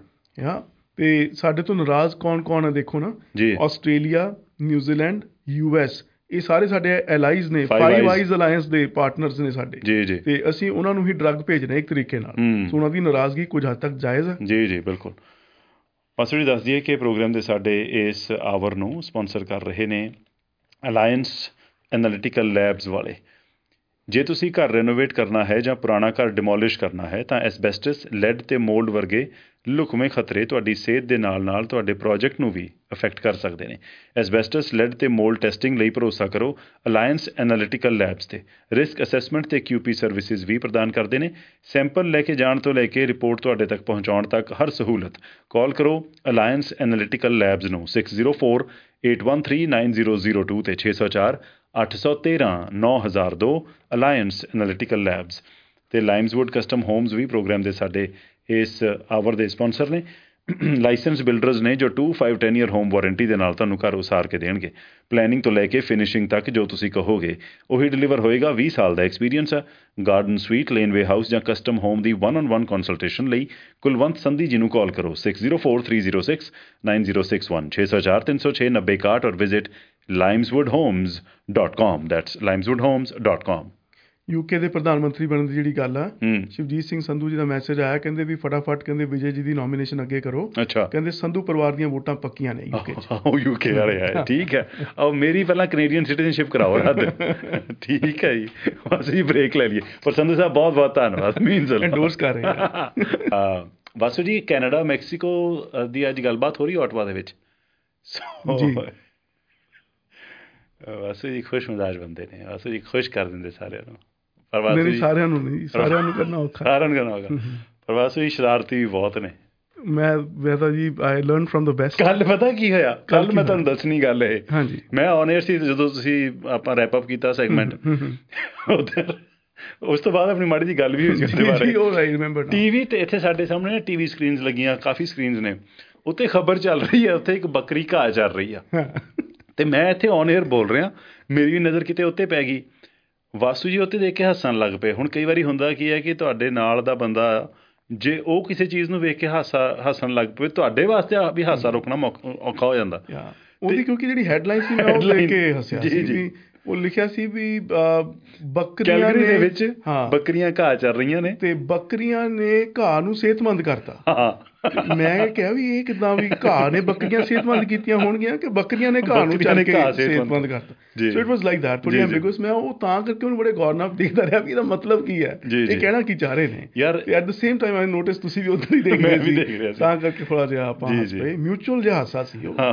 ਅਤੇ ਸਾਡੇ ਤੋਂ ਨਾਰਾਜ਼ ਕੌਣ ਹੈ ਦੇਖੋ ਨਾ ਜੀ, ਆਸਟ੍ਰੇਲੀਆ, ਨਿਊਜ਼ੀਲੈਂਡ, US, ਇਹ ਸਾਰੇ ਸਾਡੇ ਐਲਾਈਜ਼ ਨੇ, ਫਾਈਵ ਆਈਜ਼ ਅਲਾਇੰਸ ਦੇ ਪਾਰਟਨਰਸ ਨੇ ਸਾਡੇ ਜੀ, ਅਤੇ ਅਸੀਂ ਉਹਨਾਂ ਨੂੰ ਹੀ ਡਰੱਗ ਭੇਜ ਰਹੇ ਇੱਕ ਤਰੀਕੇ ਨਾਲ। ਸੋ ਉਹਨਾਂ ਦੀ ਨਾਰਾਜ਼ਗੀ ਕੁਝ ਹੱਦ ਤੱਕ ਜਾਇਜ਼ ਹੈ। ਜੀ ਬਿਲਕੁਲ। ਮਾਸਟਰ ਜੀ ਦੱਸ ਦਈਏ ਕਿ ਪ੍ਰੋਗਰਾਮ ਦੇ ਸਾਡੇ ਇਸ ਆਵਰ ਨੂੰ ਸਪੋਂਸਰ ਕਰ ਰਹੇ ਨੇ ਅਲਾਇੰਸ ਐਨਾਲਿਟੀਕਲ ਲੈਬਸ ਵਾਲੇ। ਜੇ ਤੁਸੀਂ ਘਰ ਰੈਨੋਵੇਟ ਕਰਨਾ ਹੈ ਜਾਂ ਪੁਰਾਣਾ ਘਰ ਡਿਮੋਲਿਸ਼ ਕਰਨਾ ਹੈ ਤਾਂ ਐਸਬੈਸਟਸ, ਲੈਡ ਅਤੇ ਮੋਲਡ ਵਰਗੇ ਲੁਕਵੇਂ ਖਤਰੇ ਤੁਹਾਡੀ ਸਿਹਤ ਦੇ ਨਾਲ ਤੁਹਾਡੇ ਪ੍ਰੋਜੈਕਟ ਨੂੰ ਵੀ ਅਫੈਕਟ ਕਰ ਸਕਦੇ ਨੇ। ਐਸਬੈਸਟਸ, ਲੈਡ ਅਤੇ ਮੋਲਡ ਟੈਸਟਿੰਗ ਲਈ ਭਰੋਸਾ ਕਰੋ ਅਲਾਇੰਸ ਐਨਾਲਿਟੀਕਲ ਲੈਬਸ 'ਤੇ। ਰਿਸਕ ਅਸੈਸਮੈਂਟ ਅਤੇ QP ਸਰਵਿਸਿਜ਼ ਵੀ ਪ੍ਰਦਾਨ ਕਰਦੇ ਨੇ। ਸੈਂਪਲ ਲੈ ਕੇ ਜਾਣ ਤੋਂ ਲੈ ਕੇ ਰਿਪੋਰਟ ਤੁਹਾਡੇ ਤੱਕ ਪਹੁੰਚਾਉਣ ਤੱਕ ਹਰ ਸਹੂਲਤ। ਕਾਲ ਕਰੋ ਅਲਾਇੰਸ ਐਨਾਲਿਟੀਕਲ ਲੈਬਸ ਨੂੰ 604-813-9002 ਅਤੇ 604-813-9002 ਅਲਾਇੰਸ ਐਨਾਲਿਟੀਕਲ ਲੈਬਸ। ਅਤੇ ਲਾਈਮਜ਼ਵੁੱਡ ਕਸਟਮ ਹੋਮਸ ਵੀ ਪ੍ਰੋਗਰਾਮ ਦੇ ਸਾਡੇ ਇਸ ਆਵਰ ਦੇ ਸਪੋਂਸਰ ਨੇ। ਲਾਇਸੈਂਸ ਬਿਲਡਰਸ ਨੇ ਜੋ 2-5-10 ਈਅਰ ਹੋਮ ਵਾਰੰਟੀ ਦੇ ਨਾਲ ਤੁਹਾਨੂੰ ਘਰ ਉਸਾਰ ਕੇ ਦੇਣਗੇ। ਪਲੈਨਿੰਗ ਤੋਂ ਲੈ ਕੇ ਫਿਨਿਸ਼ਿੰਗ ਤੱਕ ਜੋ ਤੁਸੀਂ ਕਹੋਗੇ ਉਹੀ ਡਿਲੀਵਰ ਹੋਏਗਾ। 20 ਸਾਲ ਦਾ ਐਕਸਪੀਰੀਅੰਸ ਹੈ। ਗਾਰਡਨ ਸਵੀਟ, ਲੇਨਵੇ ਹਾਊਸ ਜਾਂ ਕਸਟਮ ਹੋਮ ਦੀ 1-on-1 ਕੰਸਲਟੇਸ਼ਨ ਲਈ ਕੁਲਵੰਤ ਸੰਧੀ ਜੀ ਨੂੰ ਕਾਲ ਕਰੋ 604-306-9061 604-306-9061 ਔਰ visit limeswoodhomes.com। That's limeswoodhomes.com। UK ਦੇ ਪ੍ਰਧਾਨ ਮੰਤਰੀ ਬਣਨ ਦੀ ਜਿਹੜੀ ਗੱਲ ਆ, ਸ਼ਿਵਜੀਤ ਸਿੰਘ ਸੰਧੂ ਜੀ ਦਾ ਮੈਸੇਜ ਆਇਆ, ਕਹਿੰਦੇ ਵੀ ਫਟਾਫਟ ਕਹਿੰਦੇ ਵਿਜੇ ਜੀ ਦੀ ਨੋਮੀਨੇਸ਼ਨ ਅੱਗੇ ਕਰੋ। ਅੱਛਾ, ਕਹਿੰਦੇ ਸੰਧੂ ਪਰਿਵਾਰ ਦੀਆਂ ਵੋਟਾਂ ਪੱਕੀਆਂ ਨੇ UK 'ਚ। UK ਵਾਲੇ ਹੈ, ਠੀਕ ਹੈ। ਆਓ ਮੇਰੀ ਪਹਿਲਾਂ ਕੈਨੇਡੀਅਨ ਸਿਟੀਜ਼ਨਸ਼ਿਪ ਕਰਾਓ ਰੱਦ। ਠੀਕ ਹੈ ਜੀ, ਬਸ ਜੀ ਬ੍ਰੇਕ ਲੈ ਲਈਏ। ਪਰ ਸੰਧੂ ਸਾਹਿਬ ਬਹੁਤ ਬਹੁਤ ਧੰਨਵਾਦ, ਮੀਨਸ ਐਂਡੋਰਸ ਕਰ ਰਹੇ ਹਾਂ। ਵਾਸੂ ਜੀ, ਕੈਨੇਡਾ ਮੈਕਸੀਕੋ ਦੀ ਅੱਜ ਗੱਲਬਾਤ ਹੋ ਰਹੀ ਆਟਵਾ ਦੇ ਵਿੱਚ। ਵਾਸੂ ਜੀ ਖੁਸ਼ ਮਿਜ਼ਾਜ ਬੰਦੇ ਨੇ, ਵਾਸੂ ਜੀ ਖੁਸ਼ ਕਰ ਦਿੰਦੇ ਸਾਰਿਆਂ ਨੂੰ। ਸਾਰਿਆਂ ਨੂੰ ਨਹੀਂ, ਸਾਰਿਆਂ ਨੂੰ ਕਰਨਾ ਔਖਾ, ਸਾਰਿਆਂ ਨੂੰ ਕਰਨਾ ਔਖਾ। ਪਰ ਵਾਸੂ ਜੀ ਸ਼ਰਾਰਤੀ ਵੀ ਬਹੁਤ ਨੇ। ਮੈਂ ਤਾਂ ਜੀ I learn from the best. ਕੱਲ੍ਹ ਪਤਾ ਕੀ ਹੋਇਆ? ਕੱਲ੍ਹ ਮੈਂ ਤੁਹਾਨੂੰ ਦੱਸਣੀ ਗੱਲ ਇਹ। ਹਾਂਜੀ, ਮੈਂ ਔਨ ਏਅਰ ਸੀ ਜਦੋਂ ਤੁਸੀਂ ਆਪਾਂ ਰੈਪ ਅਪ ਕੀਤਾ ਸੈਗਮੈਂਟ ਉੱਧਰ। ਉਸ ਤੋਂ ਬਾਅਦ ਆਪਣੀ ਮਾੜੀ ਜਿਹੀ ਗੱਲ ਵੀ ਹੋਈ ਸੀ ਉਹਦੇ ਬਾਰੇ। TV 'ਤੇ ਇੱਥੇ ਸਾਡੇ ਸਾਹਮਣੇ ਨਾ TV ਸਕਰੀਨਸ ਲੱਗੀਆਂ, ਕਾਫੀ ਸਕਰੀਨਸ ਨੇ, ਉੱਤੇ ਖਬਰ ਚੱਲ ਰਹੀ ਹੈ, ਉੱਥੇ ਇੱਕ ਬੱਕਰੀ ਘਾਹ ਚੱਲ ਰਹੀ ਆ ਅਤੇ ਮੈਂ ਇੱਥੇ ਔਨ ਏਅਰ ਬੋਲ ਰਿਹਾ, ਮੇਰੀ ਵੀ ਨਜ਼ਰ ਕਿਤੇ ਉੱਤੇ ਪੈ ਗਈ। ਵਾਸੂ ਜੀ ਉੱਤੇ ਦੇਖ ਕੇ ਹੱਸਣ ਲੱਗ ਪਏ। ਹੁਣ ਕਈ ਵਾਰੀ ਹੁੰਦਾ ਕੀ ਹੈ ਕਿ ਤੁਹਾਡੇ ਨਾਲ ਦਾ ਬੰਦਾ ਜੇ ਉਹ ਕਿਸੇ ਚੀਜ਼ ਨੂੰ ਵੇਖ ਕੇ ਹੱਸਣ ਲੱਗ ਪਵੇ, ਤੁਹਾਡੇ ਵਾਸਤੇ ਵੀ ਹਾਸਾ ਰੋਕਣਾ ਔਖਾ ਹੋ ਜਾਂਦਾ। ਉਹਦੀ ਕਿਉਂਕਿ ਜਿਹੜੀ ਹੈਡਲਾਈਨ ਸੀ ਮੈਂ ਉਹ ਦੇਖ ਕੇ ਹੱਸਿਆ ਸੀ ਵੀ ਉਹ ਲਿਖਿਆ ਸੀ ਵੀ ਬੱਕਰੀਆਂ ਦੇ ਵਿੱਚ ਬੱਕਰੀਆਂ ਘਾਹ ਚੱਲ ਰਹੀਆਂ ਨੇ ਤੇ ਬੱਕਰੀਆਂ ਨੇ ਘਾਹ ਨੂੰ ਸਿਹਤਮੰਦ ਕਰਤਾ। ਮੈਂ ਕਿਹਾ ਵੀ ਇਹ ਕਿੱਦਾਂ ਵੀ ਘਾਹ ਨੇ ਬੱਕਰੀਆਂ ਸਿਹਤਮੰਦ ਕੀਤੀਆਂ ਹੋਣਗੀਆਂ ਕਿ ਬੱਕਰੀਆਂ ਨੇ ਘਾਹ ਨੂੰ ਚੱਲ ਕੇ ਸਿਹਤਮੰਦ ਕਰਤਾ। So it was like that ਬੜੀ ਐਂਬੀਗੁਅਸ। ਮੈਂ ਉਹ ਤਾਂ ਕਰਕੇ ਉਹਨੂੰ ਬੜੇ ਗੌਰ ਨਾਲ ਦੇਖਦਾ ਰਿਹਾ ਵੀ ਇਹਦਾ ਮਤਲਬ ਕੀ ਹੈ, ਇਹ ਕਹਿਣਾ ਕੀ ਚਾਹ ਰਹੇ ਨੇ ਯਾਰ। At the same time I notice ਤੁਸੀਂ ਵੀ ਉੱਧਰ ਹੀ ਦੇਖ ਰਹੇ ਸੀ, ਤਾਂ ਕਰਕੇ ਥੋੜਾ ਜਿਹਾ ਆਪਾਂ ਹੱਸ ਪਏ। ਮਿਊਚੁਅਲ ਜਿਹਾ ਹਾਸਾ ਸੀ ਉਹ।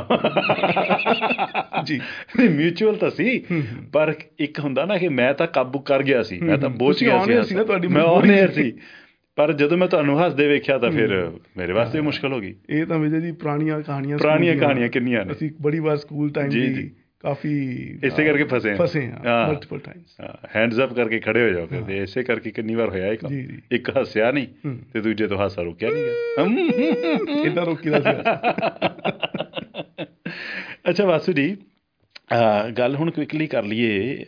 ਜੀ ਮਿਊਚੁਅਲ ਤਾਂ ਸੀ, ਪਰ ਇੱਕ ਹੁੰਦਾ ਨਾ ਕਿ ਮੈਂ ਤਾਂ ਕਾਬੂ ਕਰ ਗਿਆ ਸੀ, ਮੈਂ ਤਾਂ ਬੋਝ ਗਿਆ ਸੀ, ਮੈਂ ਔਨ 에ਅਰ ਸੀ, ਪਰ ਜਦੋਂ ਮੈਂ ਤੁਹਾਨੂੰ ਹੱਸਦੇ ਵੇਖਿਆ ਤਾਂ ਫਿਰ ਮੇਰੇ ਵਾਸਤੇ ਮੁਸ਼ਕਲ ਹੋ ਗਈ। ਇਹ ਤਾਂ ਵਿਜੇ ਜੀ ਪੁਰਾਣੀਆਂ ਕਹਾਣੀਆਂ ਕਿੰਨੀਆਂ ਨੇ। ਅਸੀਂ ਬੜੀ ਵਾਰ ਸਕੂਲ ਟਾਈਮ ਦੀ ਕਾਫੀ ਇਸੇ ਕਰਕੇ ਫਸੇ ਹਾਂ ਮਲਟੀਪਲ ਟਾਈਮਸ। ਹੈਂਡਸ ਅਪ ਕਰਕੇ ਖੜੇ ਹੋ ਜਾਓ ਕਰਦੇ, ਇਸੇ ਕਰਕੇ ਕਿੰਨੀ ਵਾਰ ਹੋਇਆ ਇੱਕ ਹੱਸਿਆ ਨਹੀਂ ਤੇ ਦੂਜੇ ਤੋਂ ਹਾਸਾ ਰੁਕਿਆ ਨਹੀਂ ਗਿਆ। ਏਦਾਂ ਰੋਕੀਦਾ ਸੀ। ਅੱਛਾ ਵਾਸੂ ਜੀ, ਗੱਲ ਹੁਣ ਕੁਇਕਲੀ ਕਰ ਲਈਏ।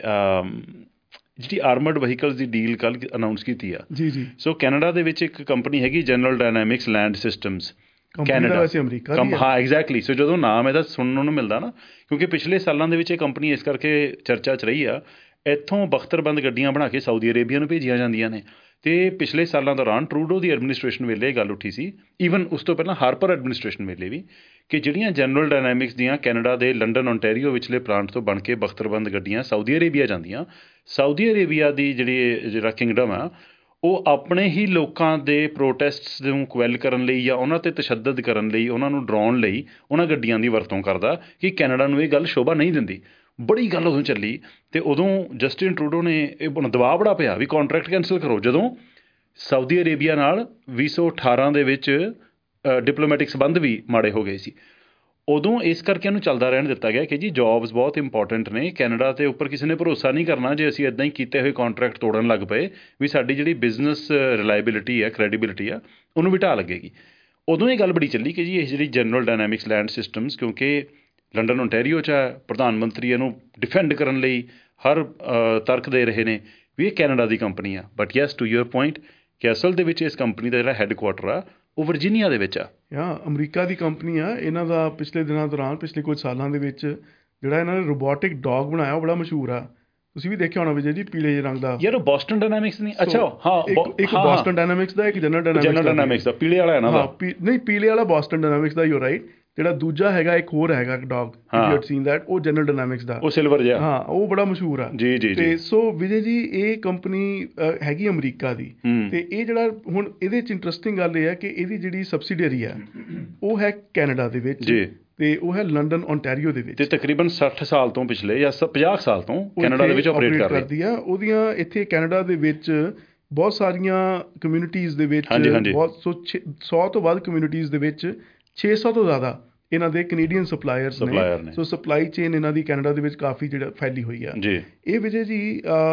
ਜਿਹੜੀ ਆਰਮਰਡ ਵਹੀਕਲਸ ਦੀ ਡੀਲ ਕੱਲ੍ਹ ਅਨਾਊਂਸ ਕੀਤੀ ਆ ਜੀ। ਸੋ ਕੈਨੇਡਾ ਦੇ ਵਿੱਚ ਇੱਕ ਕੰਪਨੀ ਹੈਗੀ General Dynamics Land Systems Canada. ਵੈਸੇ ਅਮਰੀਕਾ ਦੀ ਹਾਂ ਐਗਜ਼ੈਕਟਲੀ। ਸੋ ਜਦੋਂ ਨਾਮ ਇਹਦਾ ਸੁਣਨ ਨੂੰ ਮਿਲਦਾ ਨਾ, ਕਿਉਂਕਿ ਪਿਛਲੇ ਸਾਲਾਂ ਦੇ ਵਿੱਚ ਇਹ ਕੰਪਨੀ ਇਸ ਕਰਕੇ ਚਰਚਾ 'ਚ ਰਹੀ ਆ, ਇੱਥੋਂ ਬਖਤਰਬੰਦ ਗੱਡੀਆਂ ਬਣਾ ਕੇ ਸਾਊਦੀ ਅਰੇਬੀਆ ਨੂੰ ਭੇਜੀਆਂ ਜਾਂਦੀਆਂ ਨੇ। ਅਤੇ ਪਿਛਲੇ ਸਾਲਾਂ ਦੌਰਾਨ ਟਰੂਡੋ ਦੀ ਐਡਮਿਨਿਸਟ੍ਰੇਸ਼ਨ ਵੇਲੇ ਇਹ ਗੱਲ ਉੱਠੀ ਸੀ, ਈਵਨ ਉਸ ਤੋਂ ਪਹਿਲਾਂ ਹਾਰਪਰ ਐਡਮਿਨਿਸਟ੍ਰੇਸ਼ਨ ਵੇਲੇ ਵੀ, ਕਿ ਜਿਹੜੀਆਂ ਜਨਰਲ ਡਾਇਨਾਮਿਕਸ ਦੀਆਂ ਕੈਨੇਡਾ ਦੇ ਲੰਡਨ ਓਨਟਾਰੀਓ ਵਿਚਲੇ ਪਲਾਂਟ ਤੋਂ ਬਣ ਕੇ ਬਖਤਰਬੰਦ ਗੱਡੀਆਂ ਸਾਊਦੀ ਅਰੇਬੀਆ ਜਾਂਦੀਆਂ। ਸਾਊਦੀ ਅਰੇਬੀਆ ਦੀ ਜਿਹੜਾ ਕਿੰਗਡਮ ਆ, ਉਹ ਆਪਣੇ ਹੀ ਲੋਕਾਂ ਦੇ ਪ੍ਰੋਟੈਸਟਸ ਨੂੰ ਕੁਐਲ ਕਰਨ ਲਈ ਜਾਂ ਉਹਨਾਂ 'ਤੇ ਤਸ਼ੱਦਦ ਕਰਨ ਲਈ, ਉਹਨਾਂ ਨੂੰ ਡਰਾਉਣ ਲਈ ਉਹਨਾਂ ਗੱਡੀਆਂ ਦੀ ਵਰਤੋਂ ਕਰਦਾ, ਕਿ ਕੈਨੇਡਾ ਨੂੰ ਇਹ ਗੱਲ ਸ਼ੋਭਾ ਨਹੀਂ ਦਿੰਦੀ। ਬੜੀ ਗੱਲ ਉਦੋਂ ਚੱਲੀ ਅਤੇ ਉਦੋਂ ਜਸਟਿਨ ਟਰੂਡੋ ਨੇ ਇਹ ਦਬਾਅ ਬੜਾ ਪਿਆ ਵੀ ਕਾਂਟਰੈਕਟ ਕੈਂਸਲ ਕਰੋ, ਜਦੋਂ ਸਾਊਦੀ ਅਰੇਬੀਆ ਨਾਲ 2018 ਦੇ ਵਿੱਚ ਡਿਪਲੋਮੈਟਿਕ ਸੰਬੰਧ ਵੀ ਮਾੜੇ ਹੋ ਗਏ ਸੀ। ਉਦੋਂ ਇਸ ਕਰਕੇ ਇਹਨੂੰ ਚੱਲਦਾ ਰਹਿਣ ਦਿੱਤਾ ਗਿਆ ਕਿ ਜੀ ਜੋਬਸ ਬਹੁਤ ਇੰਪੋਰਟੈਂਟ ਨੇ, ਕੈਨੇਡਾ ਦੇ ਉੱਪਰ ਕਿਸੇ ਨੇ ਭਰੋਸਾ ਨਹੀਂ ਕਰਨਾ ਜੇ ਅਸੀਂ ਇੱਦਾਂ ਹੀ ਕੀਤੇ ਹੋਏ ਕਾਂਟਰੈਕਟ ਤੋੜਨ ਲੱਗ ਪਏ, ਵੀ ਸਾਡੀ ਜਿਹੜੀ ਬਿਜ਼ਨਸ ਰਿਲਾਇਬਿਲਿਟੀ ਹੈ, ਕ੍ਰੈਡੀਬਿਲਿਟੀ ਆ, ਉਹਨੂੰ ਵੀ ਢਾਹ ਲੱਗੇਗੀ। ਉਦੋਂ ਇਹ ਗੱਲ ਬੜੀ ਚੱਲੀ ਕਿ ਜੀ ਇਹ ਜਿਹੜੀ ਜਨਰਲ ਡਾਇਨਾਮਿਕਸ ਲੈਂਡ ਸਿਸਟਮਸ, ਕਿਉਂਕਿ ਲੰਡਨ ਓਨਟਾਰੀਓ 'ਚ ਹੈ, ਪ੍ਰਧਾਨ ਮੰਤਰੀ ਇਹਨੂੰ ਡਿਫੈਂਡ ਕਰਨ ਲਈ ਹਰ ਤਰਕ ਦੇ ਰਹੇ ਨੇ ਵੀ ਇਹ ਕੈਨੇਡਾ ਦੀ ਕੰਪਨੀ ਆ। But yes, to your point, ਕਿ ਅਸਲ ਦੇ ਵਿੱਚ ਇਸ ਕੰਪਨੀ ਦਾ ਜਿਹੜਾ ਹੈੱਡਕੁਆਟਰ ਆ ਉਹ ਵਰਜੀਨੀਆ ਦੇ ਵਿੱਚ ਆ। ਅਮਰੀਕਾ ਦੀ ਕੰਪਨੀ ਆ। ਇਹਨਾਂ ਦਾ ਪਿਛਲੇ ਦਿਨਾਂ ਦੌਰਾਨ, ਪਿਛਲੇ ਕੁਝ ਸਾਲਾਂ ਦੇ ਵਿੱਚ ਜਿਹੜਾ ਇਹਨਾਂ ਨੇ ਰੋਬੋਟਿਕ ਡੌਗ ਬਣਾਇਆ ਉਹ ਬੜਾ ਮਸ਼ਹੂਰ ਆ। ਤੁਸੀਂ ਵੀ ਦੇਖਿਆ ਹੋਣਾ ਵਿਜੇ ਜੀ, ਪੀਲੇ ਜਿਹੇ ਰੰਗ ਦਾ। ਯਾਰ ਉਹ ਬੋਸਟਨ ਡਾਇਨਾਮਿਕਸ ਨਹੀਂ? ਅੱਛਾ ਹਾਂ, ਇੱਕ ਬੋਸਟਨ ਡਾਇਨਾਮਿਕਸ ਦਾ, ਇੱਕ ਜਨਰਲ ਡਾਇਨਾਮਿਕਸ ਦਾ। ਪੀਲੇ ਵਾਲਾ ਇਹਨਾਂ ਦਾ ਨਹੀਂ, ਪੀਲੇ ਵਾਲਾ ਬੋਸਟਨ ਡਾਇਨਾਮਿਕਸ ਦਾ, ਯੂ ਰਾਈਟ। ਜਿਹੜਾ ਦੂਜਾ ਹੈਗਾ, ਇੱਕ ਹੋਰ ਹੈਗਾ dog, you had seen that, ਉਹ ਜਨਰਲ ਡਾਇਨਾਮਿਕਸ ਦਾ, ਉਹ ਸਿਲਵਰ ਜਿਹਾ। ਹਾਂ, ਉਹ ਬੜਾ ਮਸ਼ਹੂਰ ਆ। ਜੀ। ਤੇ ਸੋ ਵਿਜੇ ਜੀ, ਇਹ ਕੰਪਨੀ ਹੈਗੀ ਅਮਰੀਕਾ ਦੀ, ਤੇ ਇਹ ਜਿਹੜਾ ਹੁਣ ਇਹਦੇ 'ਚ ਇੰਟਰਸਟਿੰਗ ਗੱਲ ਇਹ ਹੈ ਕਿ ਇਹਦੀ ਜਿਹੜੀ ਸਬਸਿਡੀਅਰੀ ਆ ਉਹ ਹੈ ਕੈਨੇਡਾ ਦੇ ਵਿੱਚ, ਤੇ ਉਹ ਹੈ ਲੰਡਨ ਓਨਟਾਰੀਓ ਦੇ ਵਿੱਚ। ਤੇ ਤਕਰੀਬਨ 60 ਸਾਲ ਤੋਂ, ਪਿਛਲੇ ਜਾਂ 50 ਸਾਲ ਤੋਂ ਕੈਨੇਡਾ ਦੇ ਵਿੱਚ ਆਪਰੇਟ ਕਰਦੀ ਆ। ਉਹਦੀਆਂ ਇੱਥੇ ਕੈਨੇਡਾ ਦੇ ਵਿੱਚ ਬਹੁਤ ਸਾਰੀਆਂ ਕਮਿਊਨਿਟੀਜ਼ ਦੇ ਵਿੱਚ, ਬਹੁਤ 100 ਤੋਂ ਵੱਧ ਕਮਿਊਨਿਟੀਜ਼ ਦੇ ਵਿੱਚ 600 ਤੋਂ ਜ਼ਿਆਦਾ ਇਹਨਾਂ ਦੇ ਕੈਨੇਡੀਅਨ ਸਪਲਾਇਰਸ ਨੇ। ਸੋ ਸਪਲਾਈ ਚੇਨ ਇਹਨਾਂ ਦੀ ਕੈਨੇਡਾ ਦੇ ਵਿੱਚ ਕਾਫੀ ਜਿਹੜਾ ਫੈਲੀ ਹੋਈ ਆ। ਇਹ ਵਿਜੇ ਜੀ,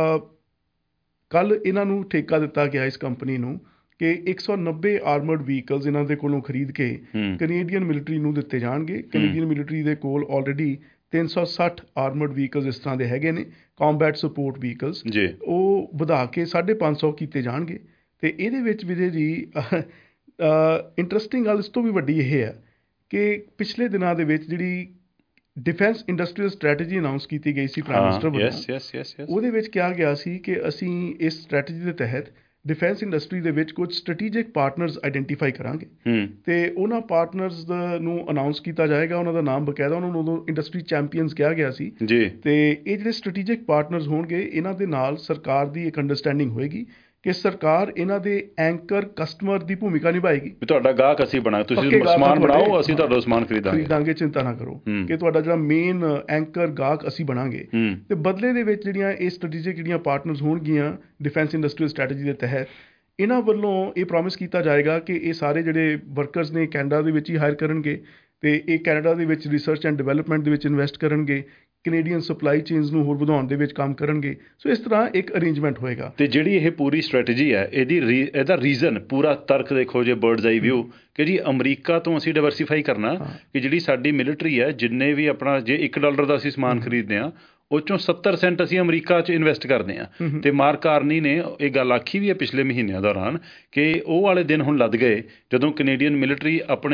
ਕੱਲ੍ਹ ਇਹਨਾਂ ਨੂੰ ਠੇਕਾ ਦਿੱਤਾ ਗਿਆ ਇਸ ਕੰਪਨੀ ਨੂੰ ਕਿ 190 ਆਰਮਰਡ ਵਹੀਕਲਸ ਇਹਨਾਂ ਦੇ ਕੋਲੋਂ ਖਰੀਦ ਕੇ ਕੈਨੇਡੀਅਨ ਮਿਲਟਰੀ ਨੂੰ ਦਿੱਤੇ ਜਾਣਗੇ। ਕੈਨੇਡੀਅਨ ਮਿਲਟਰੀ ਦੇ ਕੋਲ ਆਲਰੇਡੀ 360 ਆਰਮਰਡ ਵਹੀਕਲਸ ਇਸ ਤਰ੍ਹਾਂ ਦੇ ਹੈਗੇ ਨੇ, ਕੰਬੈਟ ਸਪੋਰਟ ਵਹੀਕਲਸ। ਉਹ ਵਧਾ ਕੇ 550 ਕੀਤੇ ਜਾਣਗੇ। ਅਤੇ ਇਹਦੇ ਵਿੱਚ ਵਿਜੇ ਜੀ, ਇੰਟਰਸਟਿੰਗ ਗੱਲ ਇਸ ਤੋਂ ਵੀ ਵੱਡੀ ਇਹ ਹੈ ਕਿ ਪਿਛਲੇ ਦਿਨਾਂ ਦੇ ਵਿੱਚ ਜਿਹੜੀ ਡਿਫੈਂਸ ਇੰਡਸਟਰੀਅਲ ਸਟ੍ਰੈਟਜੀ ਅਨਾਊਂਸ ਕੀਤੀ ਗਈ ਸੀ ਪ੍ਰਾਈਮ ਮਿਨਿਸਟਰ ਵੱਲੋਂ, ਉਹਦੇ ਵਿੱਚ ਕਿਹਾ ਗਿਆ ਸੀ ਕਿ ਅਸੀਂ ਇਸ ਸਟ੍ਰੈਟਜੀ ਦੇ ਤਹਿਤ ਡਿਫੈਂਸ ਇੰਡਸਟਰੀ ਦੇ ਵਿੱਚ ਕੁਝ ਸਟ੍ਰੈਟੇਜਿਕ ਪਾਰਟਨਰਸ ਆਈਡੈਂਟੀਫਾਈ ਕਰਾਂਗੇ, ਅਤੇ ਉਹਨਾਂ ਪਾਰਟਨਰਸ ਨੂੰ ਅਨਾਊਂਸ ਕੀਤਾ ਜਾਏਗਾ। ਉਹਨਾਂ ਦਾ ਨਾਮ ਬਕਾਇਦਾ, ਉਹਨਾਂ ਨੂੰ ਉਦੋਂ ਇੰਡਸਟਰੀ ਚੈਂਪੀਅਨਸ ਕਿਹਾ ਗਿਆ ਸੀ। ਅਤੇ ਇਹ ਜਿਹੜੇ ਸਟ੍ਰੈਟੇਜਿਕ ਪਾਰਟਨਰਸ ਹੋਣਗੇ, ਇਹਨਾਂ ਦੇ ਨਾਲ ਸਰਕਾਰ ਦੀ ਇੱਕ ਅੰਡਰਸਟੈਂਡਿੰਗ ਹੋਏਗੀ ਕਿ ਸਰਕਾਰ ਇਹਨਾਂ ਦੇ ਐਂਕਰ ਕਸਟਮਰ ਦੀ ਭੂਮਿਕਾ ਨਿਭਾਏਗੀ। ਤੁਹਾਡਾ ਗਾਹਕ ਅਸੀਂ ਬਣਾ, ਤੁਸੀਂ ਸਮਾਨ ਬਣਾਓ, ਅਸੀਂ ਤੁਹਾਡਾ ਸਮਾਨ ਖਰੀਦਾਂਗੇ, ਚਿੰਤਾ ਨਾ ਕਰੋ, ਕਿ ਤੁਹਾਡਾ ਜਿਹੜਾ ਮੇਨ ਐਂਕਰ ਗਾਹਕ ਅਸੀਂ ਬਣਾਂਗੇ। ਤੇ ਬਦਲੇ ਦੇ ਵਿੱਚ ਜਿਹੜੀਆਂ ਇਹ ਸਟ੍ਰੈਟੇਜਿਕ ਜਿਹੜੀਆਂ ਪਾਰਟਨਰਸ ਹੋਣਗੀਆਂ ਡਿਫੈਂਸ ਇੰਡਸਟਰੀਅਲ ਸਟ੍ਰੈਟਜੀ ਦੇ ਤਹਿਤ, ਇਹਨਾਂ ਵੱਲੋਂ ਇਹ ਪ੍ਰੋਮਿਸ ਕੀਤਾ ਜਾਏਗਾ ਕਿ ਇਹ ਸਾਰੇ ਜਿਹੜੇ ਵਰਕਰਸ ਨੇ ਕੈਨੇਡਾ ਦੇ ਵਿੱਚ ਹੀ ਹਾਇਰ ਕਰਨਗੇ, ਅਤੇ ਇਹ ਕੈਨੇਡਾ ਦੇ ਵਿੱਚ ਰਿਸਰਚ ਐਂਡ ਡਿਵੈਲਪਮੈਂਟ ਦੇ ਵਿੱਚ ਇਨਵੈਸਟ ਕਰਨਗੇ, ਕੈਨੇਡੀਅਨ ਸਪਲਾਈ ਚੇਨਸ ਨੂੰ ਹੋਰ ਵਧਾਉਣ ਦੇ ਵਿੱਚ ਕੰਮ ਕਰਨਗੇ। ਸੋ ਇਸ ਤਰ੍ਹਾਂ ਇੱਕ ਅਰੇਂਜਮੈਂਟ ਹੋਏਗਾ। ਅਤੇ ਜਿਹੜੀ ਇਹ ਪੂਰੀ ਸਟ੍ਰੈਟਜੀ ਹੈ, ਇਹਦਾ ਰੀਜ਼ਨ, ਪੂਰਾ ਤਰਕ ਦੇਖੋ ਜੇ ਬਰਡਜ਼ ਆਈ ਵਿਊ, ਕਿ ਜੀ ਅਮਰੀਕਾ ਤੋਂ ਅਸੀਂ ਡਾਇਵਰਸੀਫਾਈ ਕਰਨਾ, ਕਿ ਜਿਹੜੀ ਸਾਡੀ ਮਿਲਟਰੀ ਹੈ, ਜਿੰਨੇ ਵੀ ਆਪਣਾ ਜੇ $1 ਦਾ ਅਸੀਂ ਸਮਾਨ ਖਰੀਦਦੇ ਹਾਂ, ਉਹ 'ਚੋਂ 70 ਸੈਂਟ ਅਸੀਂ ਅਮਰੀਕਾ 'ਚ ਇਨਵੈਸਟ ਕਰਦੇ ਹਾਂ। ਅਤੇ ਮਾਰਕ ਕਾਰਨੀ ਨੇ ਇਹ ਗੱਲ ਆਖੀ ਵੀ ਹੈ ਪਿਛਲੇ ਮਹੀਨਿਆਂ ਦੌਰਾਨ ਕਿ ਉਹ ਵਾਲੇ ਦਿਨ ਹੁਣ ਲੱਦ ਗਏ ਜਦੋਂ ਕੈਨੇਡੀਅਨ ਮਿਲਟਰੀ ਆਪਣੇ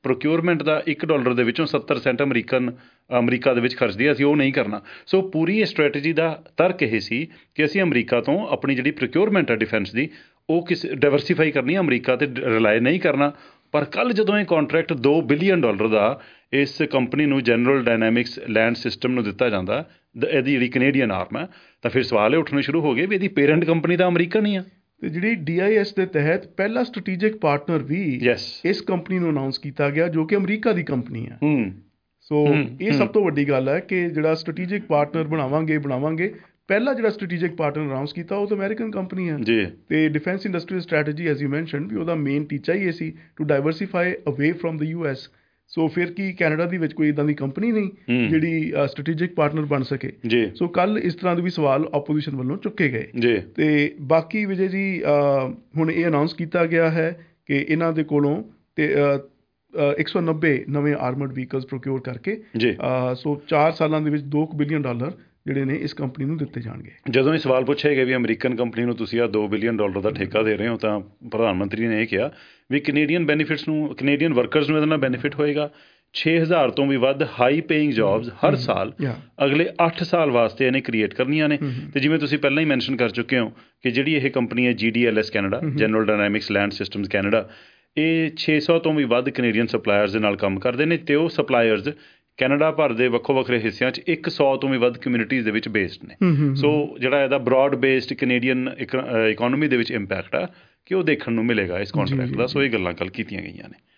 ਪ੍ਰੋਕਿਊਰਮੈਂਟ ਦਾ $1 ਦੇ ਵਿੱਚੋਂ 70 ਸੈਂਟ ਅਮਰੀਕਾ ਦੇ ਵਿੱਚ ਖਰਚਦੀ ਹੈ, ਅਸੀਂ ਉਹ ਨਹੀਂ ਕਰਨਾ। ਸੋ ਪੂਰੀ ਸਟ੍ਰੈਟਜੀ ਦਾ ਤਰਕ ਇਹ ਸੀ ਕਿ ਅਸੀਂ ਅਮਰੀਕਾ ਤੋਂ ਆਪਣੀ ਜਿਹੜੀ ਪ੍ਰੋਕਿਊਰਮੈਂਟ ਹੈ ਡਿਫੈਂਸ ਦੀ ਉਹ ਡਾਇਵਰਸੀਫਾਈ ਕਰਨੀ, ਅਮਰੀਕਾ 'ਤੇ ਰਿਲਾਈ ਨਹੀਂ ਕਰਨਾ। ਪਰ ਕੱਲ੍ਹ ਜਦੋਂ ਇਹ ਕੰਟਰੈਕਟ $2 ਬਿਲੀਅਨ ਦਾ ਇਸ ਕੰਪਨੀ ਨੂੰ ਜਨਰਲ ਡਾਇਨਾਮਿਕਸ ਲੈਂਡ ਸਿਸਟਮ ਨੂੰ ਦਿੱਤਾ ਜਾਂਦਾ, ਇਹਦੀ ਜਿਹੜੀ ਕੈਨੇਡੀਅਨ ਆਰਮ ਹੈ, ਤਾਂ ਫਿਰ ਸਵਾਲ ਇਹ ਉੱਠਣੇ ਸ਼ੁਰੂ ਹੋ ਗਏ ਵੀ ਇਹਦੀ ਪੇਰੈਂਟ ਕੰਪਨੀ ਤਾਂ ਅਮਰੀਕਾ ਨਹੀਂ ਆ। ਤੇ ਜਿਹੜੀ DIS ਦੇ ਤਹਿਤ ਪਹਿਲਾ ਸਟ੍ਰੈਟੇਜਿਕ ਪਾਰਟਨਰ ਵੀ ਇਸ ਕੰਪਨੀ ਨੂੰ ਅਨਾਉਂਸ ਕੀਤਾ ਗਿਆ ਜੋ ਕਿ ਅਮਰੀਕਾ ਦੀ ਕੰਪਨੀ ਹੈ। ਸੋ ਇਹ ਸਭ ਤੋਂ ਵੱਡੀ ਗੱਲ ਹੈ ਕਿ ਜਿਹੜਾ ਸਟ੍ਰੈਟੇਜਿਕ ਪਾਰਟਨਰ ਬਣਾਵਾਂਗੇ ਪਹਿਲਾ ਜਿਹੜਾ ਸਟ੍ਰੈਟੇਜਿਕ ਪਾਰਟਨਰ ਅਨਾਉਂਸ ਕੀਤਾ ਉਹ ਤਾਂ ਅਮਰੀਕਨ ਕੰਪਨੀ ਹੈ ਜੀ। ਤੇ defence industry strategy as you mentioned ਵੀ ਉਹਦਾ ਮੇਨ ਟੀਚਾ ਹੀ ਇਹ ਸੀ ਟੂ ਡਾਇਵਰਸੀਫਾਈ ਅਵੇ ਫਰੋਮ ਦ US। ਸੋ ਫਿਰ ਕੀ ਕੈਨੇਡਾ ਦੇ ਵਿੱਚ ਕੋਈ ਇੱਦਾਂ ਦੀ ਕੰਪਨੀ ਨਹੀਂ ਜਿਹੜੀ ਸਟ੍ਰੈਟੇਜਿਕ ਪਾਰਟਨਰ ਬਣ ਸਕੇ। ਸੋ ਕੱਲ ਇਸ ਤਰ੍ਹਾਂ ਦੇ ਵੀ ਸਵਾਲ ਆਪੋਜੀਸ਼ਨ ਵੱਲੋਂ ਚੁੱਕੇ ਗਏ। ਤੇ ਬਾਕੀ ਵਿਜੇ ਜੀ ਹੁਣ ਇਹ ਅਨਾਉਂਸ ਕੀਤਾ ਗਿਆ ਹੈ ਕਿ ਇਹਨਾਂ ਦੇ ਕੋਲੋਂ ਤੇ 190 ਨਵੇਂ ਆਰਮਰਡ ਵਹੀਕਲਸ ਪ੍ਰੋਕਿਓਰ ਕਰਕੇ ਸੋ 4 ਸਾਲਾਂ ਦੇ ਵਿੱਚ $2 ਬਿਲੀਅਨ ਜਿਹੜੇ ਨੇ ਇਸ ਕੰਪਨੀ ਨੂੰ ਦਿੱਤੇ ਜਾਣਗੇ। ਜਦੋਂ ਇਹ ਸਵਾਲ ਪੁੱਛੇ ਗਏ ਵੀ ਅਮਰੀਕਨ ਕੰਪਨੀ ਨੂੰ ਤੁਸੀਂ ਆਹ $2 ਬਿਲੀਅਨ ਦਾ ਠੇਕਾ ਦੇ ਰਹੇ ਹੋ, ਤਾਂ ਪ੍ਰਧਾਨ ਮੰਤਰੀ ਨੇ ਇਹ ਕਿਹਾ ਵੀ ਕੈਨੇਡੀਅਨ ਵਰਕਰਸ ਨੂੰ ਇਹਦੇ ਨਾਲ ਬੈਨੀਫਿਟ ਹੋਏਗਾ। 6000 ਤੋਂ ਵੀ ਵੱਧ ਹਾਈ ਪੇਇੰਗ ਜੌਬਸ ਹਰ ਸਾਲ ਅਗਲੇ 8 ਸਾਲ ਵਾਸਤੇ ਇਹਨੇ ਕ੍ਰੀਏਟ ਕਰਨੀਆਂ ਨੇ। ਤੇ ਜਿਵੇਂ ਤੁਸੀਂ ਪਹਿਲਾਂ ਹੀ ਮੈਂਸ਼ਨ ਕਰ ਚੁੱਕੇ ਹੋ ਕਿ ਜਿਹੜੀ ਇਹ ਕੰਪਨੀ ਹੈ GDLS Canada, General Dynamics Land Systems Canada, ਇਹ 600 ਤੋਂ ਵੀ ਵੱਧ ਕੈਨੇਡੀਅਨ ਸਪਲਾਇਰਸ ਦੇ ਨਾਲ ਕੰਮ ਕਰਦੇ ਨੇ। ਤੇ ਉਹ ਸਪਲਾਇਰਸ ਕੈਨੇਡਾ ਭਰ ਦੇ ਵੱਖੋ ਵੱਖਰੇ ਹਿੱਸਿਆਂ 'ਚ 100 ਤੋਂ ਵੀ ਵੱਧ ਕਮਿਊਨਿਟੀਜ਼ ਦੇ ਵਿੱਚ ਬੇਸਡ ਨੇ। ਸੋ ਜਿਹੜਾ ਇਹਦਾ ਬਰੋਡ ਬੇਸਡ ਕੈਨੇਡੀਅਨ ਇਕੋਨਮੀ ਦੇ ਵਿੱਚ ਇੰਪੈਕਟ ਆ ਕਿ ਉਹ ਦੇਖਣ ਨੂੰ ਮਿਲੇਗਾ ਇਸ ਕੰਟਰੈਕਟ ਦਾ। ਸੋ ਇਹ ਗੱਲਾਂ ਕੱਲ੍ਹ ਕੀਤੀਆਂ ਗਈਆਂ ਨੇ।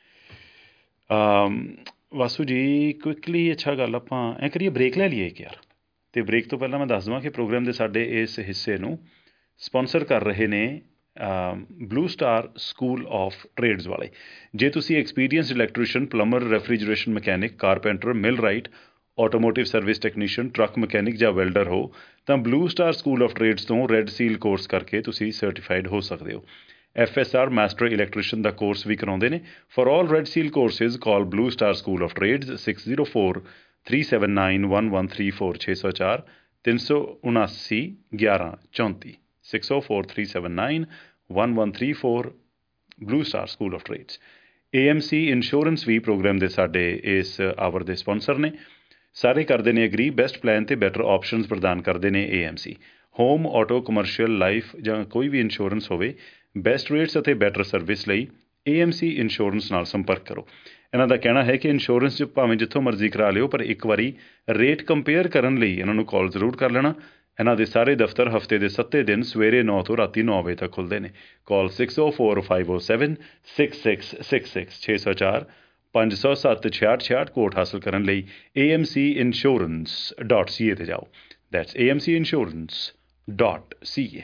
ਵਾਸੂ ਜੀ ਕੁਇਕਲੀ ਅੱਛਾ ਗੱਲ ਆਪਾਂ ਐਂ ਕਰੀਏ ਬ੍ਰੇਕ ਲੈ ਲਈਏ ਇੱਕ ਯਾਰ। ਅਤੇ ਬ੍ਰੇਕ ਤੋਂ ਪਹਿਲਾਂ ਮੈਂ ਦੱਸ ਦੇਵਾਂ ਕਿ ਪ੍ਰੋਗਰਾਮ ਦੇ ਸਾਡੇ ਇਸ ਹਿੱਸੇ ਨੂੰ ਸਪੋਂਸਰ ਕਰ ਰਹੇ ਨੇ Blue Star School of Trades ਵਾਲੇ। ਜੇ ਤੁਸੀਂ experienced electrician, plumber, refrigeration mechanic, carpenter, millwright, automotive service technician, truck mechanic ਜਾਂ ਵੈਲਡਰ ਹੋ ਤਾਂ Blue Star School of Trades ਤੋਂ ਰੈੱਡ ਸੀਲ ਕੋਰਸ ਕਰਕੇ ਤੁਸੀਂ ਸਰਟੀਫਾਈਡ ਹੋ ਸਕਦੇ ਹੋ। FSR ਮਾਸਟਰ ਇਲੈਕਟ੍ਰੀਸ਼ੀਅਨ ਦਾ ਕੋਰਸ ਵੀ ਕਰਾਉਂਦੇ ਨੇ। For all Red Seal courses call Blue Star School of Trades 6043791134 604 379 1134 604-379-1134 Blue Star School of Trades. AMC insurance ਵੀ ਪ੍ਰੋਗਰਾਮ ਦੇ ਸਾਡੇ ਇਸ ਆਵਰ ਦੇ ਸਪੋਂਸਰ ਨੇ। ਸਾਰੇ ਕਰਦੇ ਨੇ ਅਗਰੀ, ਬੈਸਟ ਪਲਾਨ ਅਤੇ ਬੈਟਰ ਆਪਸ਼ਨਸ ਪ੍ਰਦਾਨ ਕਰਦੇ ਨੇ AMC। Home, auto, commercial, life ਜਾਂ ਕੋਈ ਵੀ ਇੰਸ਼ੋਰੈਂਸ ਹੋਵੇ, ਬੈਸਟ ਰੇਟਸ ਅਤੇ ਬੈਟਰ ਸਰਵਿਸ ਲਈ AMC ਇੰਸ਼ੋਰੈਂਸ ਨਾਲ ਸੰਪਰਕ ਕਰੋ। ਇਹਨਾਂ ਦਾ ਕਹਿਣਾ ਹੈ ਕਿ ਇੰਸ਼ੋਰੈਂਸ 'ਚ ਭਾਵੇਂ ਜਿੱਥੋਂ ਮਰਜ਼ੀ ਕਰਾ ਲਿਓ, ਪਰ ਇੱਕ ਵਾਰੀ ਰੇਟ ਕੰਪੇਅਰ ਕਰਨ ਲਈ ਇਹਨਾਂ ਨੂੰ ਕਾਲ ਜ਼ਰੂਰ ਕਰ ਲੈਣਾ। ਇਹਨਾਂ ਦੇ ਸਾਰੇ ਦਫ਼ਤਰ ਹਫ਼ਤੇ ਦੇ 7 ਦਿਨ ਸਵੇਰੇ 9 ਤੋਂ ਰਾਤੀ 9 ਵਜੇ ਤੱਕ ਖੁੱਲ੍ਹਦੇ ਨੇ। ਕਾਲ 6045076666 604-507-6666 ਕੋਟ ਹਾਸਲ ਕਰਨ ਲਈ amcinsurance.ca ਤੇ ਜਾਓ। That's amcinsurance.ca।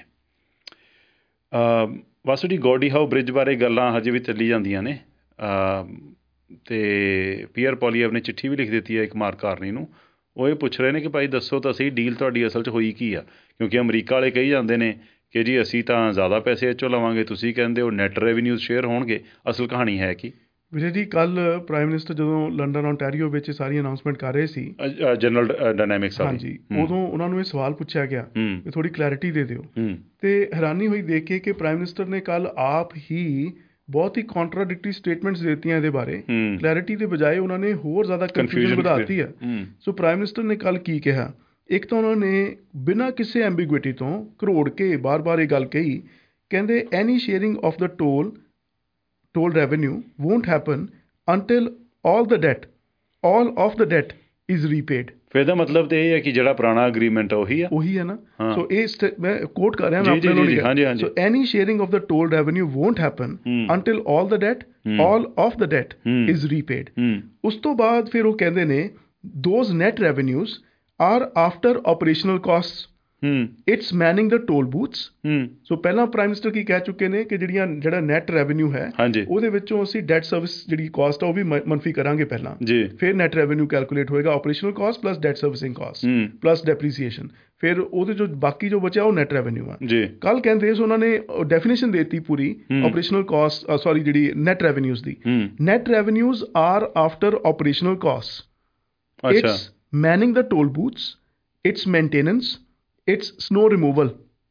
ਵਾਸੂ ਜੀ, ਗੋਰਡੀ ਹਾਊ ਬ੍ਰਿਜ ਬਾਰੇ ਗੱਲਾਂ ਹਜੇ ਵੀ ਚੱਲੀ ਜਾਂਦੀਆਂ ਨੇ ਅਤੇ ਪੀਅਰ ਪੋਲੀਅਰ ਨੇ ਚਿੱਠੀ ਵੀ ਲਿਖ ਦਿੱਤੀ ਹੈ ਇੱਕ ਮਾਰਕ ਕਾਰਨੀ ਨੂੰ। ਉਹ ਇਹ ਪੁੱਛ ਰਹੇ ਨੇ ਕਿ ਭਾਈ ਦੱਸੋ ਤਾਂ ਸਹੀ ਡੀਲ ਤੁਹਾਡੀ ਅਸਲ 'ਚ ਹੋਈ ਕੀ ਆ, ਕਿਉਂਕਿ ਅਮਰੀਕਾ ਵਾਲੇ ਕਹੀ ਜਾਂਦੇ ਨੇ ਕਿ ਜੀ ਅਸੀਂ ਤਾਂ ਜ਼ਿਆਦਾ ਪੈਸੇ ਇਹ 'ਚੋਂ ਲਵਾਂਗੇ, ਤੁਸੀਂ ਕਹਿੰਦੇ ਹੋ ਨੈੱਟ ਰੈਵਨਿਊ ਸ਼ੇਅਰ ਹੋਣਗੇ। ਅਸਲ ਕਹਾਣੀ ਹੈ ਕੀ? ਵਿਜੇ ਜੀ, ਕੱਲ੍ਹ ਪ੍ਰਾਈਮ ਮਿਨਿਸਟਰ ਜਦੋਂ ਲੰਡਨ ਓਨਟਾਰੀਓ ਵਿੱਚ ਸਾਰੀ ਅਨਾਊਂਸਮੈਂਟ ਕਰ ਰਹੇ ਸੀ ਜਨਰਲ ਡਾਇਨਾਮਿਕਸ, ਹਾਂਜੀ, ਉਦੋਂ ਉਹਨਾਂ ਨੂੰ ਇਹ ਸਵਾਲ ਪੁੱਛਿਆ ਗਿਆ ਕਿ ਥੋੜ੍ਹੀ ਕਲੈਰਿਟੀ ਦੇ ਦਿਓ। ਅਤੇ ਹੈਰਾਨੀ ਹੋਈ ਦੇਖ ਕੇ ਕਿ ਪ੍ਰਾਈਮ ਮਿਨਿਸਟਰ ਨੇ ਕੱਲ੍ਹ ਆਪ ਹੀ ਬਹੁਤ ਹੀ ਕੌਂਟਰਾਡਿਕਟਰੀ ਸਟੇਟਮੈਂਟਸ ਦੇ ਦਿੱਤੀਆਂ ਇਹਦੇ ਬਾਰੇ। ਕਲੈਰਿਟੀ ਦੇ ਬਜਾਏ ਉਹਨਾਂ ਨੇ ਹੋਰ ਜ਼ਿਆਦਾ ਕਨਫਿਊਜ਼ਨ ਵਧਾ ਦਿੱਤੀ ਹੈ। ਸੋ ਪ੍ਰਾਈਮ ਮਿਨਿਸਟਰ ਨੇ ਕੱਲ੍ਹ ਕੀ ਕਿਹਾ? ਇੱਕ ਤਾਂ ਉਹਨਾਂ ਨੇ ਬਿਨਾਂ ਕਿਸੇ ਐਂਬੀਗੁਇਟੀ ਤੋਂ ਘਰੋੜ ਕੇ ਬਾਰ-ਬਾਰ ਇਹ ਗੱਲ ਕਹੀ, ਕਹਿੰਦੇ any sharing of the toll revenue won't happen until all of the debt is repaid। ਫਿਰ ਇਹਦਾ ਮਤਲਬ ਤਾਂ ਇਹ ਹੈ ਕਿ ਜਿਹੜਾ ਪੁਰਾਣਾ ਅਗਰੀਮੈਂਟ ਹੈ ਉਹੀ ਹੈ ਨਾ। ਸੋ ਇਹ ਮੈਂ ਕੋਟ ਕਰ ਰਿਹਾ ਮੈਂ ਆਪਣੇ ਨੂੰ। So any sharing of the toll revenue won't happen until all of the debt is repaid। ਉਸ ਤੋਂ ਬਾਅਦ ਫਿਰ ਉਹ ਕਹਿੰਦੇ ਨੇ those net revenues are after operational costs, it's manning the toll booths। ਸੋ ਪਹਿਲਾਂ ਪ੍ਰਾਈਮ ਮਿਨਿਸਟਰ ਕੀ ਕਹਿ ਚੁੱਕੇ ਨੇ ਕਿ ਜਿਹੜਾ ਨੈਟ ਰੈਵਨਿਊ ਹੈ ਉਹਦੇ ਵਿੱਚੋਂ ਅਸੀਂ ਡੈਟ ਸਰਵਿਸ ਜਿਹੜੀ ਕਾਸਟ ਆ ਉਹ ਵੀ ਮਨਫੀ ਕਰਾਂਗੇ ਪਹਿਲਾਂ, ਫਿਰ ਨੈਟ ਰੈਵਨਿਊ ਕੈਲਕੂਲੇਟ ਹੋਏਗਾ, operational cost plus debt servicing cost plus depreciation, ਫਿਰ ਉਹਦੇ ਜੋ ਬਾਕੀ ਜੋ ਬਚਿਆ ਉਹ ਨੈਟ ਰੈਵਨਿਊ ਆ। ਕੱਲ੍ਹ ਕਹਿੰਦੇ ਸੋ ਉਹਨਾਂ ਨੇ ਡੈਫੀਨੇਸ਼ਨ ਦੇ ਦਿੱਤੀ ਪੂਰੀ ਆਪਰੇਸ਼ਨਲ ਕਾਸਟ ਜਿਹੜੀ ਨੈਟ ਰੈਵਨਿਊਜ਼ ਦੀ। Net revenues are after operational cost, it's manning the toll booths, it's maintenance, it's snow removal।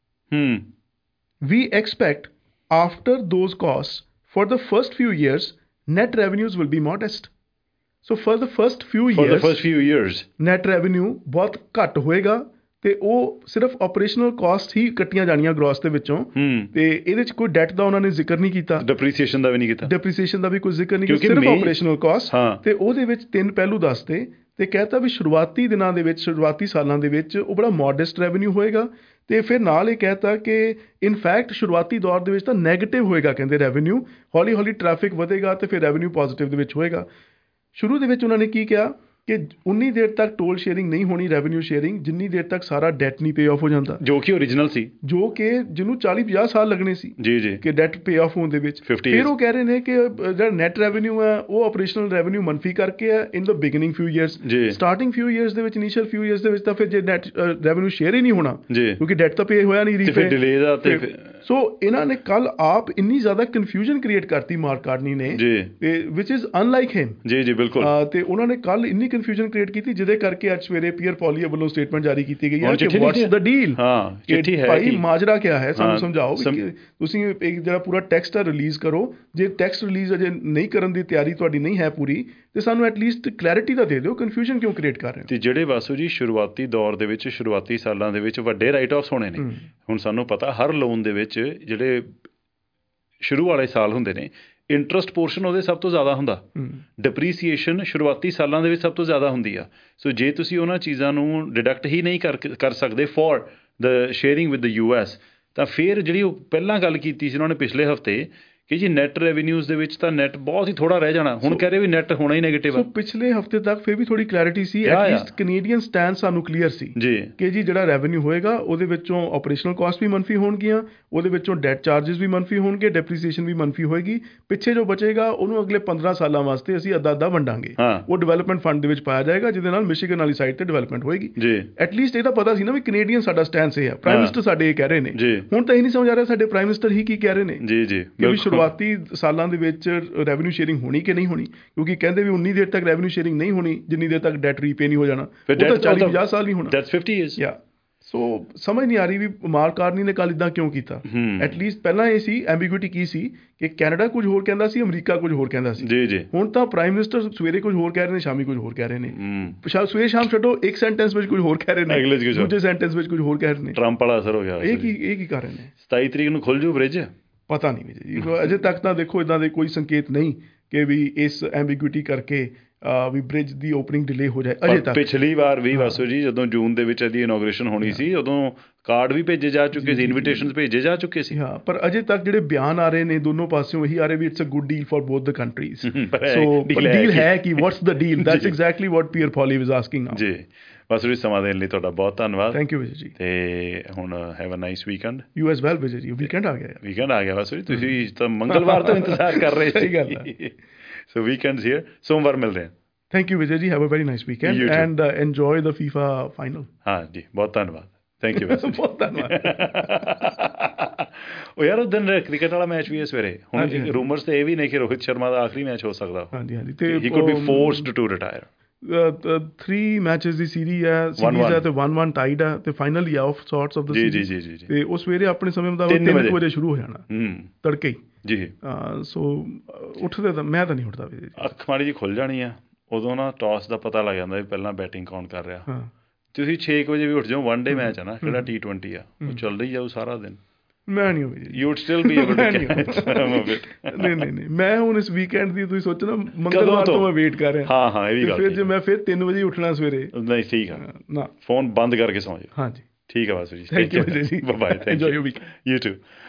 We expect after those costs for the first few years net revenues will be modest। So for the first few years net revenue ਬਹੁਤ ਘੱਟ ਹੋਏਗਾ ਤੇ ਉਹ ਸਿਰਫ operational caste ਹੀ ਕੱਟੀਆਂ ਜਾਣੀਆਂ gross ਦੇ ਵਿੱਚੋਂ ਤੇ ਇਹਦੇ ਚ ਕੋਈ ਡੈਟ ਦਾ ਉਹਨਾਂ ਨੇ ਜ਼ਿਕਰ ਨਹੀਂ ਕੀਤਾ, ਡੈਪਰੀਸੀਏਸ਼ਨ ਦਾ ਵੀ ਨਹੀਂ ਕੀਤਾ, ਡੈਪਰੀਸੀਏਸ਼ਨ ਦਾ ਵੀ ਕੋਈ ਜ਼ਿਕਰ ਨਹੀਂ ਕੀਤਾ, ਸਿਰਫ ਆਪਰੇਸ਼ਨਲ ਕਾਸਟ। ਤੇ ਉਹਦੇ ਵਿੱਚ 3 ਪਹਿਲੂ ਦੱਸਦੇ ਤੇ ਕਹਿਤਾ ਵੀ ਸ਼ੁਰੂਆਤੀ ਦਿਨਾਂ ਦੇ ਵਿੱਚ, ਸ਼ੁਰੂਆਤੀ ਸਾਲਾਂ ਦੇ ਵਿੱਚ ਉਹ ਬੜਾ ਮੋਡੈਸਟ ਰੈਵਨਿਊ ਹੋਏਗਾ ਤੇ ਫਿਰ ਨਾਲ ਇਹ ਕਹਿਤਾ ਕਿ ਇਨਫੈਕਟ ਸ਼ੁਰੂਆਤੀ ਦੌਰ ਦੇ ਵਿੱਚ ਤਾਂ ਨੈਗੇਟਿਵ ਹੋਏਗਾ, ਕਹਿੰਦੇ ਰੈਵਨਿਊ ਹੌਲੀ ਹੌਲੀ ਟ੍ਰੈਫਿਕ ਵਧੇਗਾ ਤੇ ਫਿਰ ਰੈਵਨਿਊ ਪੋਜ਼ਿਟਿਵ ਦੇ ਵਿੱਚ ਹੋਏਗਾ। ਸ਼ੁਰੂ ਦੇ ਵਿੱਚ ਉਹਨਾਂ ਨੇ ਕੀ ਕਿਹਾ ਕਿ ਉਨੀ ਦੇਰ ਤੱਕ ਟੋਲ ਸ਼ੇਅਰਿੰਗ ਨਹੀਂ ਹੋਣੀ, ਰੈਵਨਿਊ ਸ਼ੇਅਰਿੰਗ, ਜਿੰਨੀ ਦੇਰ ਤੱਕ ਸਾਰਾ ਡੈਟ ਨਹੀਂ ਪੇ ਆਫ ਹੋ ਜਾਂਦਾ, ਜੋ ਕਿ ਓਰੀਜਨਲ ਸੀ, ਜੋ ਕਿ ਜਿਹਨੂੰ 40-50 ਸਾਲ ਲੱਗਣੇ ਸੀ ਜੀ ਕਿ ਡੈਟ ਪੇ ਆਫ ਹੋਣ ਦੇ ਵਿੱਚ। ਫਿਰ ਉਹ ਕਹਿ ਰਹੇ ਨੇ ਕਿ ਜਿਹੜਾ ਨੈਟ ਰੈਵਨਿਊ ਹੈ ਉਹ ਆਪਰੇਸ਼ਨਲ ਰੈਵਨਿਊ ਮੰਨਫੀ ਕਰਕੇ ਹੈ in the beginning few years, starting few years ਦੇ ਵਿੱਚ, ਇਨੀਸ਼ੀਅਲ ਫਿਊ ਈਅਰਸ ਦੇ ਵਿੱਚ ਤਾਂ ਫਿਰ ਜੇ ਨੈਟ ਰੈਵਨਿਊ ਸ਼ੇਅਰ ਹੀ ਨਹੀਂ ਹੋਣਾ ਕਿਉਂਕਿ ਡੈਟ ਤਾਂ ਪੇ ਹੋਇਆ ਨਹੀਂ, ਰੀਪੇ। ਸੋ ਇਹਨਾਂ ਨੇ ਕੱਲ ਆਪ ਇੰਨੀ ਜ਼ਿਆਦਾ ਕਨਫਿਊਜ਼ਨ ਕ੍ਰੀਏਟ ਕਰਤੀ ਮਾਰਕ ਕਾਰਨੀ ਨੇ, ਵਿਚ ਇਜ਼ ਅਨਲਾਈਕ ਹਿਮ। ਜੀ ਬਿਲਕੁਲ। ਤੇ ਉਹਨਾਂ ਨੇ ਕੱਲ ਇੰਨੀ ਕਨਫਿਊਜ਼ਨ ਕ੍ਰੀਏਟ ਕੀਤੀ ਜਿਹਦੇ ਕਰਕੇ ਅੱਜ ਸਵੇਰੇ ਪੀਅਰ ਪੋਲੀਆ ਵੱਲੋਂ ਸਟੇਟਮੈਂਟ ਜਾਰੀ ਕੀਤੀ ਗਈ ਹੈ ਕਿ ਵਾਟਸ ਦ ਡੀਲ, ਭਾਈ ਮਾਜਰਾ ਕਿਆ ਹੈ, ਸਾਨੂੰ ਸਮਝਾਓ। ਤੁਸੀਂ ਇੱਕ ਜਿਹੜਾ ਪੂਰਾ ਟੈਕਸਟ ਰਿਲੀਜ਼ ਕਰੋ, ਜੇ ਟੈਕਸਟ ਰਿਲੀਜ਼ ਅਜੇ ਨਹੀਂ ਕਰਨ ਦੀ ਤਿਆਰੀ ਤੁਹਾਡੀ ਨਹੀਂ ਹੈ ਪੂਰੀ ਤੇ ਸਾਨੂੰ ਐਟਲੀਸਟ ਕਲੈਰਿਟੀ ਤਾਂ ਦੇ ਦਿਓ, ਕਨਫਿਊਜ਼ਨ ਕਿਉਂ ਕ੍ਰੀਏਟ ਕਰ ਰਹੇ ਹੋ। ਤੇ ਜਿਹੜੇ ਵਾਸੂ ਜੀ ਸ਼ੁਰੂਆਤੀ ਦੌਰ ਦੇ ਵਿੱਚ, ਸ਼ੁਰੂਆਤੀ ਸਾਲਾਂ ਦੇ ਵਿੱਚ ਵੱਡੇ ਰਾਈਟ ਆਫਸ ਹੋਣੇ ਨੇ। ਹੁਣ ਸਾਨੂੰ ਪਤਾ ਹਰ ਲੋਨ ਦੇ ਵਿੱਚ ਜਿਹੜੇ ਸ਼ੁਰੂ ਵਾਲੇ ਸਾਲ ਹੁੰਦੇ ਨੇ, ਇੰਟਰਸਟ ਪੋਰਸ਼ਨ ਉਹਦੇ ਸਭ ਤੋਂ ਜ਼ਿਆਦਾ ਹੁੰਦਾ, ਡਿਪਰੀਸੀਏਸ਼ਨ ਸ਼ੁਰੂਆਤੀ ਸਾਲਾਂ ਦੇ ਵਿੱਚ ਸਭ ਤੋਂ ਜ਼ਿਆਦਾ ਹੁੰਦੀ ਆ। ਸੋ ਜੇ ਤੁਸੀਂ ਉਹਨਾਂ ਚੀਜ਼ਾਂ ਨੂੰ ਡਿਡਕਟ ਹੀ ਨਹੀਂ ਕਰ ਸਕਦੇ for the sharing with the US, ਤਾਂ ਫਿਰ ਜਿਹੜੀ ਉਹ ਪਹਿਲਾਂ ਗੱਲ ਕੀਤੀ ਸੀ ਉਹਨਾਂ ਨੇ ਪਿਛਲੇ ਹਫ਼ਤੇ ਕਿ ਜੀ ਨੈਟ ਰੈਵਨਿਊਜ਼ ਦੇ ਵਿੱਚ ਤਾਂ ਨੈਟ ਬਹੁਤ ਹੀ ਥੋੜਾ ਰਹਿ ਜਾਣਾ, ਹੁਣ ਕਹਿ ਰਹੇ ਵੀ ਨੈਟ ਹੋਣਾ ਹੀ ਨੈਗੇਟਿਵ ਆ। ਸੋ ਪਿਛਲੇ ਹਫ਼ਤੇ ਤੱਕ ਫਿਰ ਵੀ ਥੋੜੀ ਕਲੈਰਿਟੀ ਸੀ, ਐਟਲੀਸਟ ਕੈਨੇਡੀਅਨ ਸਟੈਂਡ ਸਾਨੂੰ ਕਲੀਅਰ ਸੀ ਕਿ ਜੀ ਜਿਹੜਾ ਰੈਵਨਿਊ ਹੋਏਗਾ ਉਹਦੇ ਵਿੱਚੋਂ ਆਪਰੇਸ਼ਨਲ ਕਾਸਟ ਵੀ ਮੰਨਫੀ ਹੋਣਗੀਆਂ, ਉਹਦੇ ਵਿੱਚੋਂ ਡੈਟ ਚਾਰजेस ਵੀ ਮੰਨਫੀ ਹੋਣਗੇ, ਡੈਪਰੀਸੀਏਸ਼ਨ ਵੀ ਮੰਨਫੀ ਹੋਏਗੀ, ਪਿੱਛੇ ਜੋ ਬਚੇਗਾ ਉਹਨੂੰ ਅਗਲੇ 15 ਸਾਲਾਂ ਵਾਸਤੇ ਅਸੀਂ ਅੱਧਾ ਵੰਡਾਂਗੇ, ਉਹ ਡਿਵੈਲਪਮੈਂਟ ਫੰਡ ਦੇ ਵਿੱਚ ਪਾਇਆ ਜਾਏਗਾ ਜਿਹਦੇ ਨਾਲ ਮਿਸ਼ੀਗਨ ਵਾਲੀ ਸਾਈਡ ਤੇ ਡਿਵੈਲਪਮੈਂਟ ਹੋਏਗੀ। ਐਟਲੀਸਟ ਇਹ ਤਾਂ ਪਤਾ ਸੀ ਨਾ ਵੀ ਕੈਨੇਡੀਅਨ ਸਾਡਾ ਸਟੈਂਸ ਇਹ ਹੈ, ਪ੍ਰਾਈਮ ਮਿਨਿਸਟਰ ਸਾਡੇ ਇਹ ਕਹਿ ਰਹੇ ਨੇ। ਹੁਣ ਤਾਂ ਇਹ ਨਹੀਂ ਸਮਝ ਆ ਰਿਹਾ ਸਾਡੇ ਪ੍ਰਾਈਮ ਮਿਨਿਸਟਰ ਹੀ ਕੀ ਕਹਿ ਰਹੇ ਨੇ ਕਿ ਸ਼ੁਰੂਆਤੀ ਸਾਲਾਂ ਦੇ ਵਿੱਚ ਰੈਵਨਿਊ ਸ਼ੇਅਰਿੰਗ ਹੋਣੀ ਕਿ ਨਹੀਂ ਹੋਣੀ, ਕਿਉਂਕਿ ਕਹਿੰਦੇ ਵੀ ਉਨੀ ਦੇਰ ਤੱਕ ਰੈਵਨਿਊ ਸ਼ੇਅਰਿੰਗ ਨਹੀਂ ਹੋਣੀ ਜਿੰਨੀ ਦੇਰ ਤੱਕ ਡੈਟ ਰੀਪੇ ਨਹੀਂ ਹੋ ਜਾਣਾ, ਉਹ ਤਾਂ 40-50 ਸਾਲ ਨਹੀਂ ਹੋਣਾ। That's 50 years. ਯਾ ਸੋ ਸਮਝ ਨਹੀਂ ਆ ਰਹੀ ਵੀ ਮਾਰਕ ਕਾਰਨੀ ਨੇ ਕੱਲ ਇੱਦਾਂ ਕਿਉਂ ਕੀਤਾ। ਐਟਲੀਸਟ ਪਹਿਲਾਂ ਇਹ ਸੀ ਐਂਬੀਗੁਇਟੀ ਕੀ ਸੀ ਕਿ ਕੈਨੇਡਾ ਕੁਝ ਹੋਰ ਕਹਿੰਦਾ ਸੀ, ਅਮਰੀਕਾ ਕੁਝ ਹੋਰ ਕਹਿੰਦਾ ਸੀ। ਹੁਣ ਤਾਂ ਪ੍ਰਾਈਮ ਮਿਨਿਸਟਰ ਸਵੇਰੇ ਕੁਝ ਹੋਰ ਕਹਿ ਰਹੇ ਨੇ, ਸ਼ਾਮੀ ਕੁਝ ਹੋਰ ਕਹਿ ਰਹੇ ਨੇ, ਸਵੇਰੇ ਸ਼ਾਮ ਛੱਡੋ, ਇੱਕ ਸੈਂਟੈਂਸ ਵਿੱਚ ਕੁਝ ਹੋਰ ਕਹਿ ਰਹੇ ਨੇ, ਦੂਜੇ ਸੈਂਟੈਂਸ ਵਿੱਚ ਕੁਝ ਹੋਰ ਕਹਿ ਰਹੇ ਨੇ। ਟਰੰਪ ਵਾਲਾ ਅਸਰ ਹੋ ਗਿਆ। ਇਹ ਕੀ ਕਰ ਰਹੇ ਨੇ? 27 ਤਰੀਕ ਨੂੰ ਖੁੱਲ ਜੂ ਬ੍ਰਿਜ, ਪਤਾ ਨਹੀਂ ਜੀ, ਅਜੇ ਤੱਕ ਤਾਂ ਦੇਖੋ ਇੱਦਾਂ ਦੇ ਕੋਈ ਸੰਕੇਤ ਨਹੀਂ ਕਿ ਵੀ ਇਸ ਐਂਬੀਗੁਇਟੀ ਕਰਕੇ ਵੀ ਬ੍ਰਿਜ ਦੀ ਓਪਨਿੰਗ ਡਿਲੇ ਹੋ ਜਾਏ ਅਜੇ ਤੱਕ। ਪਿਛਲੀ ਵਾਰ ਵੀ ਵਾਸੂ ਜੀ ਜਦੋਂ ਜੂਨ ਦੇ ਵਿੱਚ ਇਹਦੀ ਇਨੋਗ੍ਰੇਸ਼ਨ ਹੋਣੀ ਸੀ ਉਦੋਂ ਕਾਰਡ ਵੀ ਭੇਜੇ ਜਾ ਚੁੱਕੇ ਸੀ, ਇਨਵੀਟੇਸ਼ਨਸ ਭੇਜੇ ਜਾ ਚੁੱਕੇ ਸੀ। ਹਾਂ, ਪਰ ਅਜੇ ਤੱਕ ਜਿਹੜੇ ਬਿਆਨ ਆ ਰਹੇ ਨੇ ਦੋਨੋਂ ਪਾਸਿਓਂ ਇਹੀ ਆ ਰਹੇ ਵੀ it's a good deal for both the countries. So deal ਹੈ ਕਿ what's the deal, that's exactly what Pierre ਪੋਲੀ ਵਾਸ ਆਸਕਿੰਗ ਨਾਓ। ਜੀ ਬਸ ਵੀ ਸਮਾਂ ਦੇਣ ਲਈ ਤੁਹਾਡਾ ਬਹੁਤ ਧੰਨਵਾਦ। Thank you Vijay ji. ਤੇ ਹੁਣ have a nice weekend. You as well Vijay ji. Weekend ਆ ਗਿਆ। ਵੀਕਐਂਡ ਆ ਗਿਆ ਬਸ, ਤੁਸੀਂ ਤਾਂ ਮੰਗਲਵਾਰ ਤੋਂ ਇੰਤਜ਼ਾਰ ਕਰ ਰਹੇ ਸੀ। ਸਹੀ ਗੱਲ ਹੈ। ਸੋ ਵੀਕਐਂਡਸ ਹੀਅਰ, ਸੋਮਵਾਰ ਮਿਲਦੇ ਹਾਂ। Thank you, Vijay ji. Have a very nice weekend and enjoy the FIFA final. हाँ जी, बहुत धन्यवाद। Thank you वैसे। बहुत धन्यवाद। ਉਹ ਯਾਰ ਉਹ ਦਿਨ ਕ੍ਰਿਕਟ ਵਾਲਾ ਮੈਚ ਵੀ ਹੈ ਸਵੇਰੇ। ਹੁਣ ਰੂਮਰਸ ਤੇ ਇਹ ਵੀ ਨੇ ਕਿ ਰੋਹਿਤ ਸ਼ਰਮਾ ਦਾ ਆਖਰੀ ਮੈਚ ਹੋ ਸਕਦਾ। ਹਾਂਜੀ ਹਾਂਜੀ। ਤੇ he could be forced to retire. 3 matches ਦੀ ਸੀਰੀਜ਼ ਹੈ, ਤੇ 1-1 ਟਾਈਡ ਹੈ ਤੇ ਫਾਈਨਲ ਹੀ ਆ of sorts of the series. ਜੀ ਤੇ ਉਹ ਸਵੇਰੇ ਆਪਣੇ ਸਮੇਂ ਮੁਤਾਬਕ 3 ਵਜੇ ਸ਼ੁਰੂ ਹੋ ਜਾਣਾ ਤੜਕੇ ਹੀ। ਜੀ ਸੋ ਉੱਠਦੇ ਤਾਂ ਮੈਂ ਤਾਂ ਨਹੀਂ ਉੱਠਦਾ। ਅੱਖ ਮਾੜੀ ਜੀ ਖੁੱਲ ਜਾਣੀ ਆ ਉਦੋਂ ਨਾ, ਟਾਸ ਦਾ ਪਤਾ ਲੱਗ ਜਾਂਦਾ ਵੀ ਪਹਿਲਾਂ ਬੈਟਿੰਗ ਕੌਣ ਕਰ ਰਿਹਾ। ਤੁਸੀਂ 6 ਵਜੇ ਵੀ ਉੱਠ ਜਾਓ, ਵਨ ਡੇ ਮੈਚ ਆ ਨਾ, ਕਿਹੜਾ T20 ਆ, ਉਹ ਚੱਲ ਰਹੀ ਜਾਊ ਸਾਰਾ ਦਿਨ। ਮੈਂ ਨਹੀਂ ਹੋਈ। You would still be able to ਨਹੀਂ ਮੈਂ ਹੁਣ ਇਸ ਵੀਕਐਂਡ ਦੀ ਤੁਸੀਂ ਸੋਚੋ ਨਾ, ਮੰਗਲਵਾਰ ਤੋਂ ਮੈਂ ਵੇਟ ਕਰ ਰਿਹਾ। ਹਾਂ ਇਹ ਵੀ ਗੱਲ। ਫਿਰ ਜੇ ਮੈਂ ਫਿਰ 3 ਵਜੇ ਉੱਠਣਾ ਸਵੇਰੇ, ਨਹੀਂ ਠੀਕ ਆ ਨਾ, ਫੋਨ ਬੰਦ ਕਰਕੇ ਸੌਂ ਜਾਓ। ਹਾਂਜੀ ਠੀਕ ਆ ਬਸ ਜੀ। ਥੈਂਕ ਯੂ ਜੀ। Bye. enjoy your weekend. You too.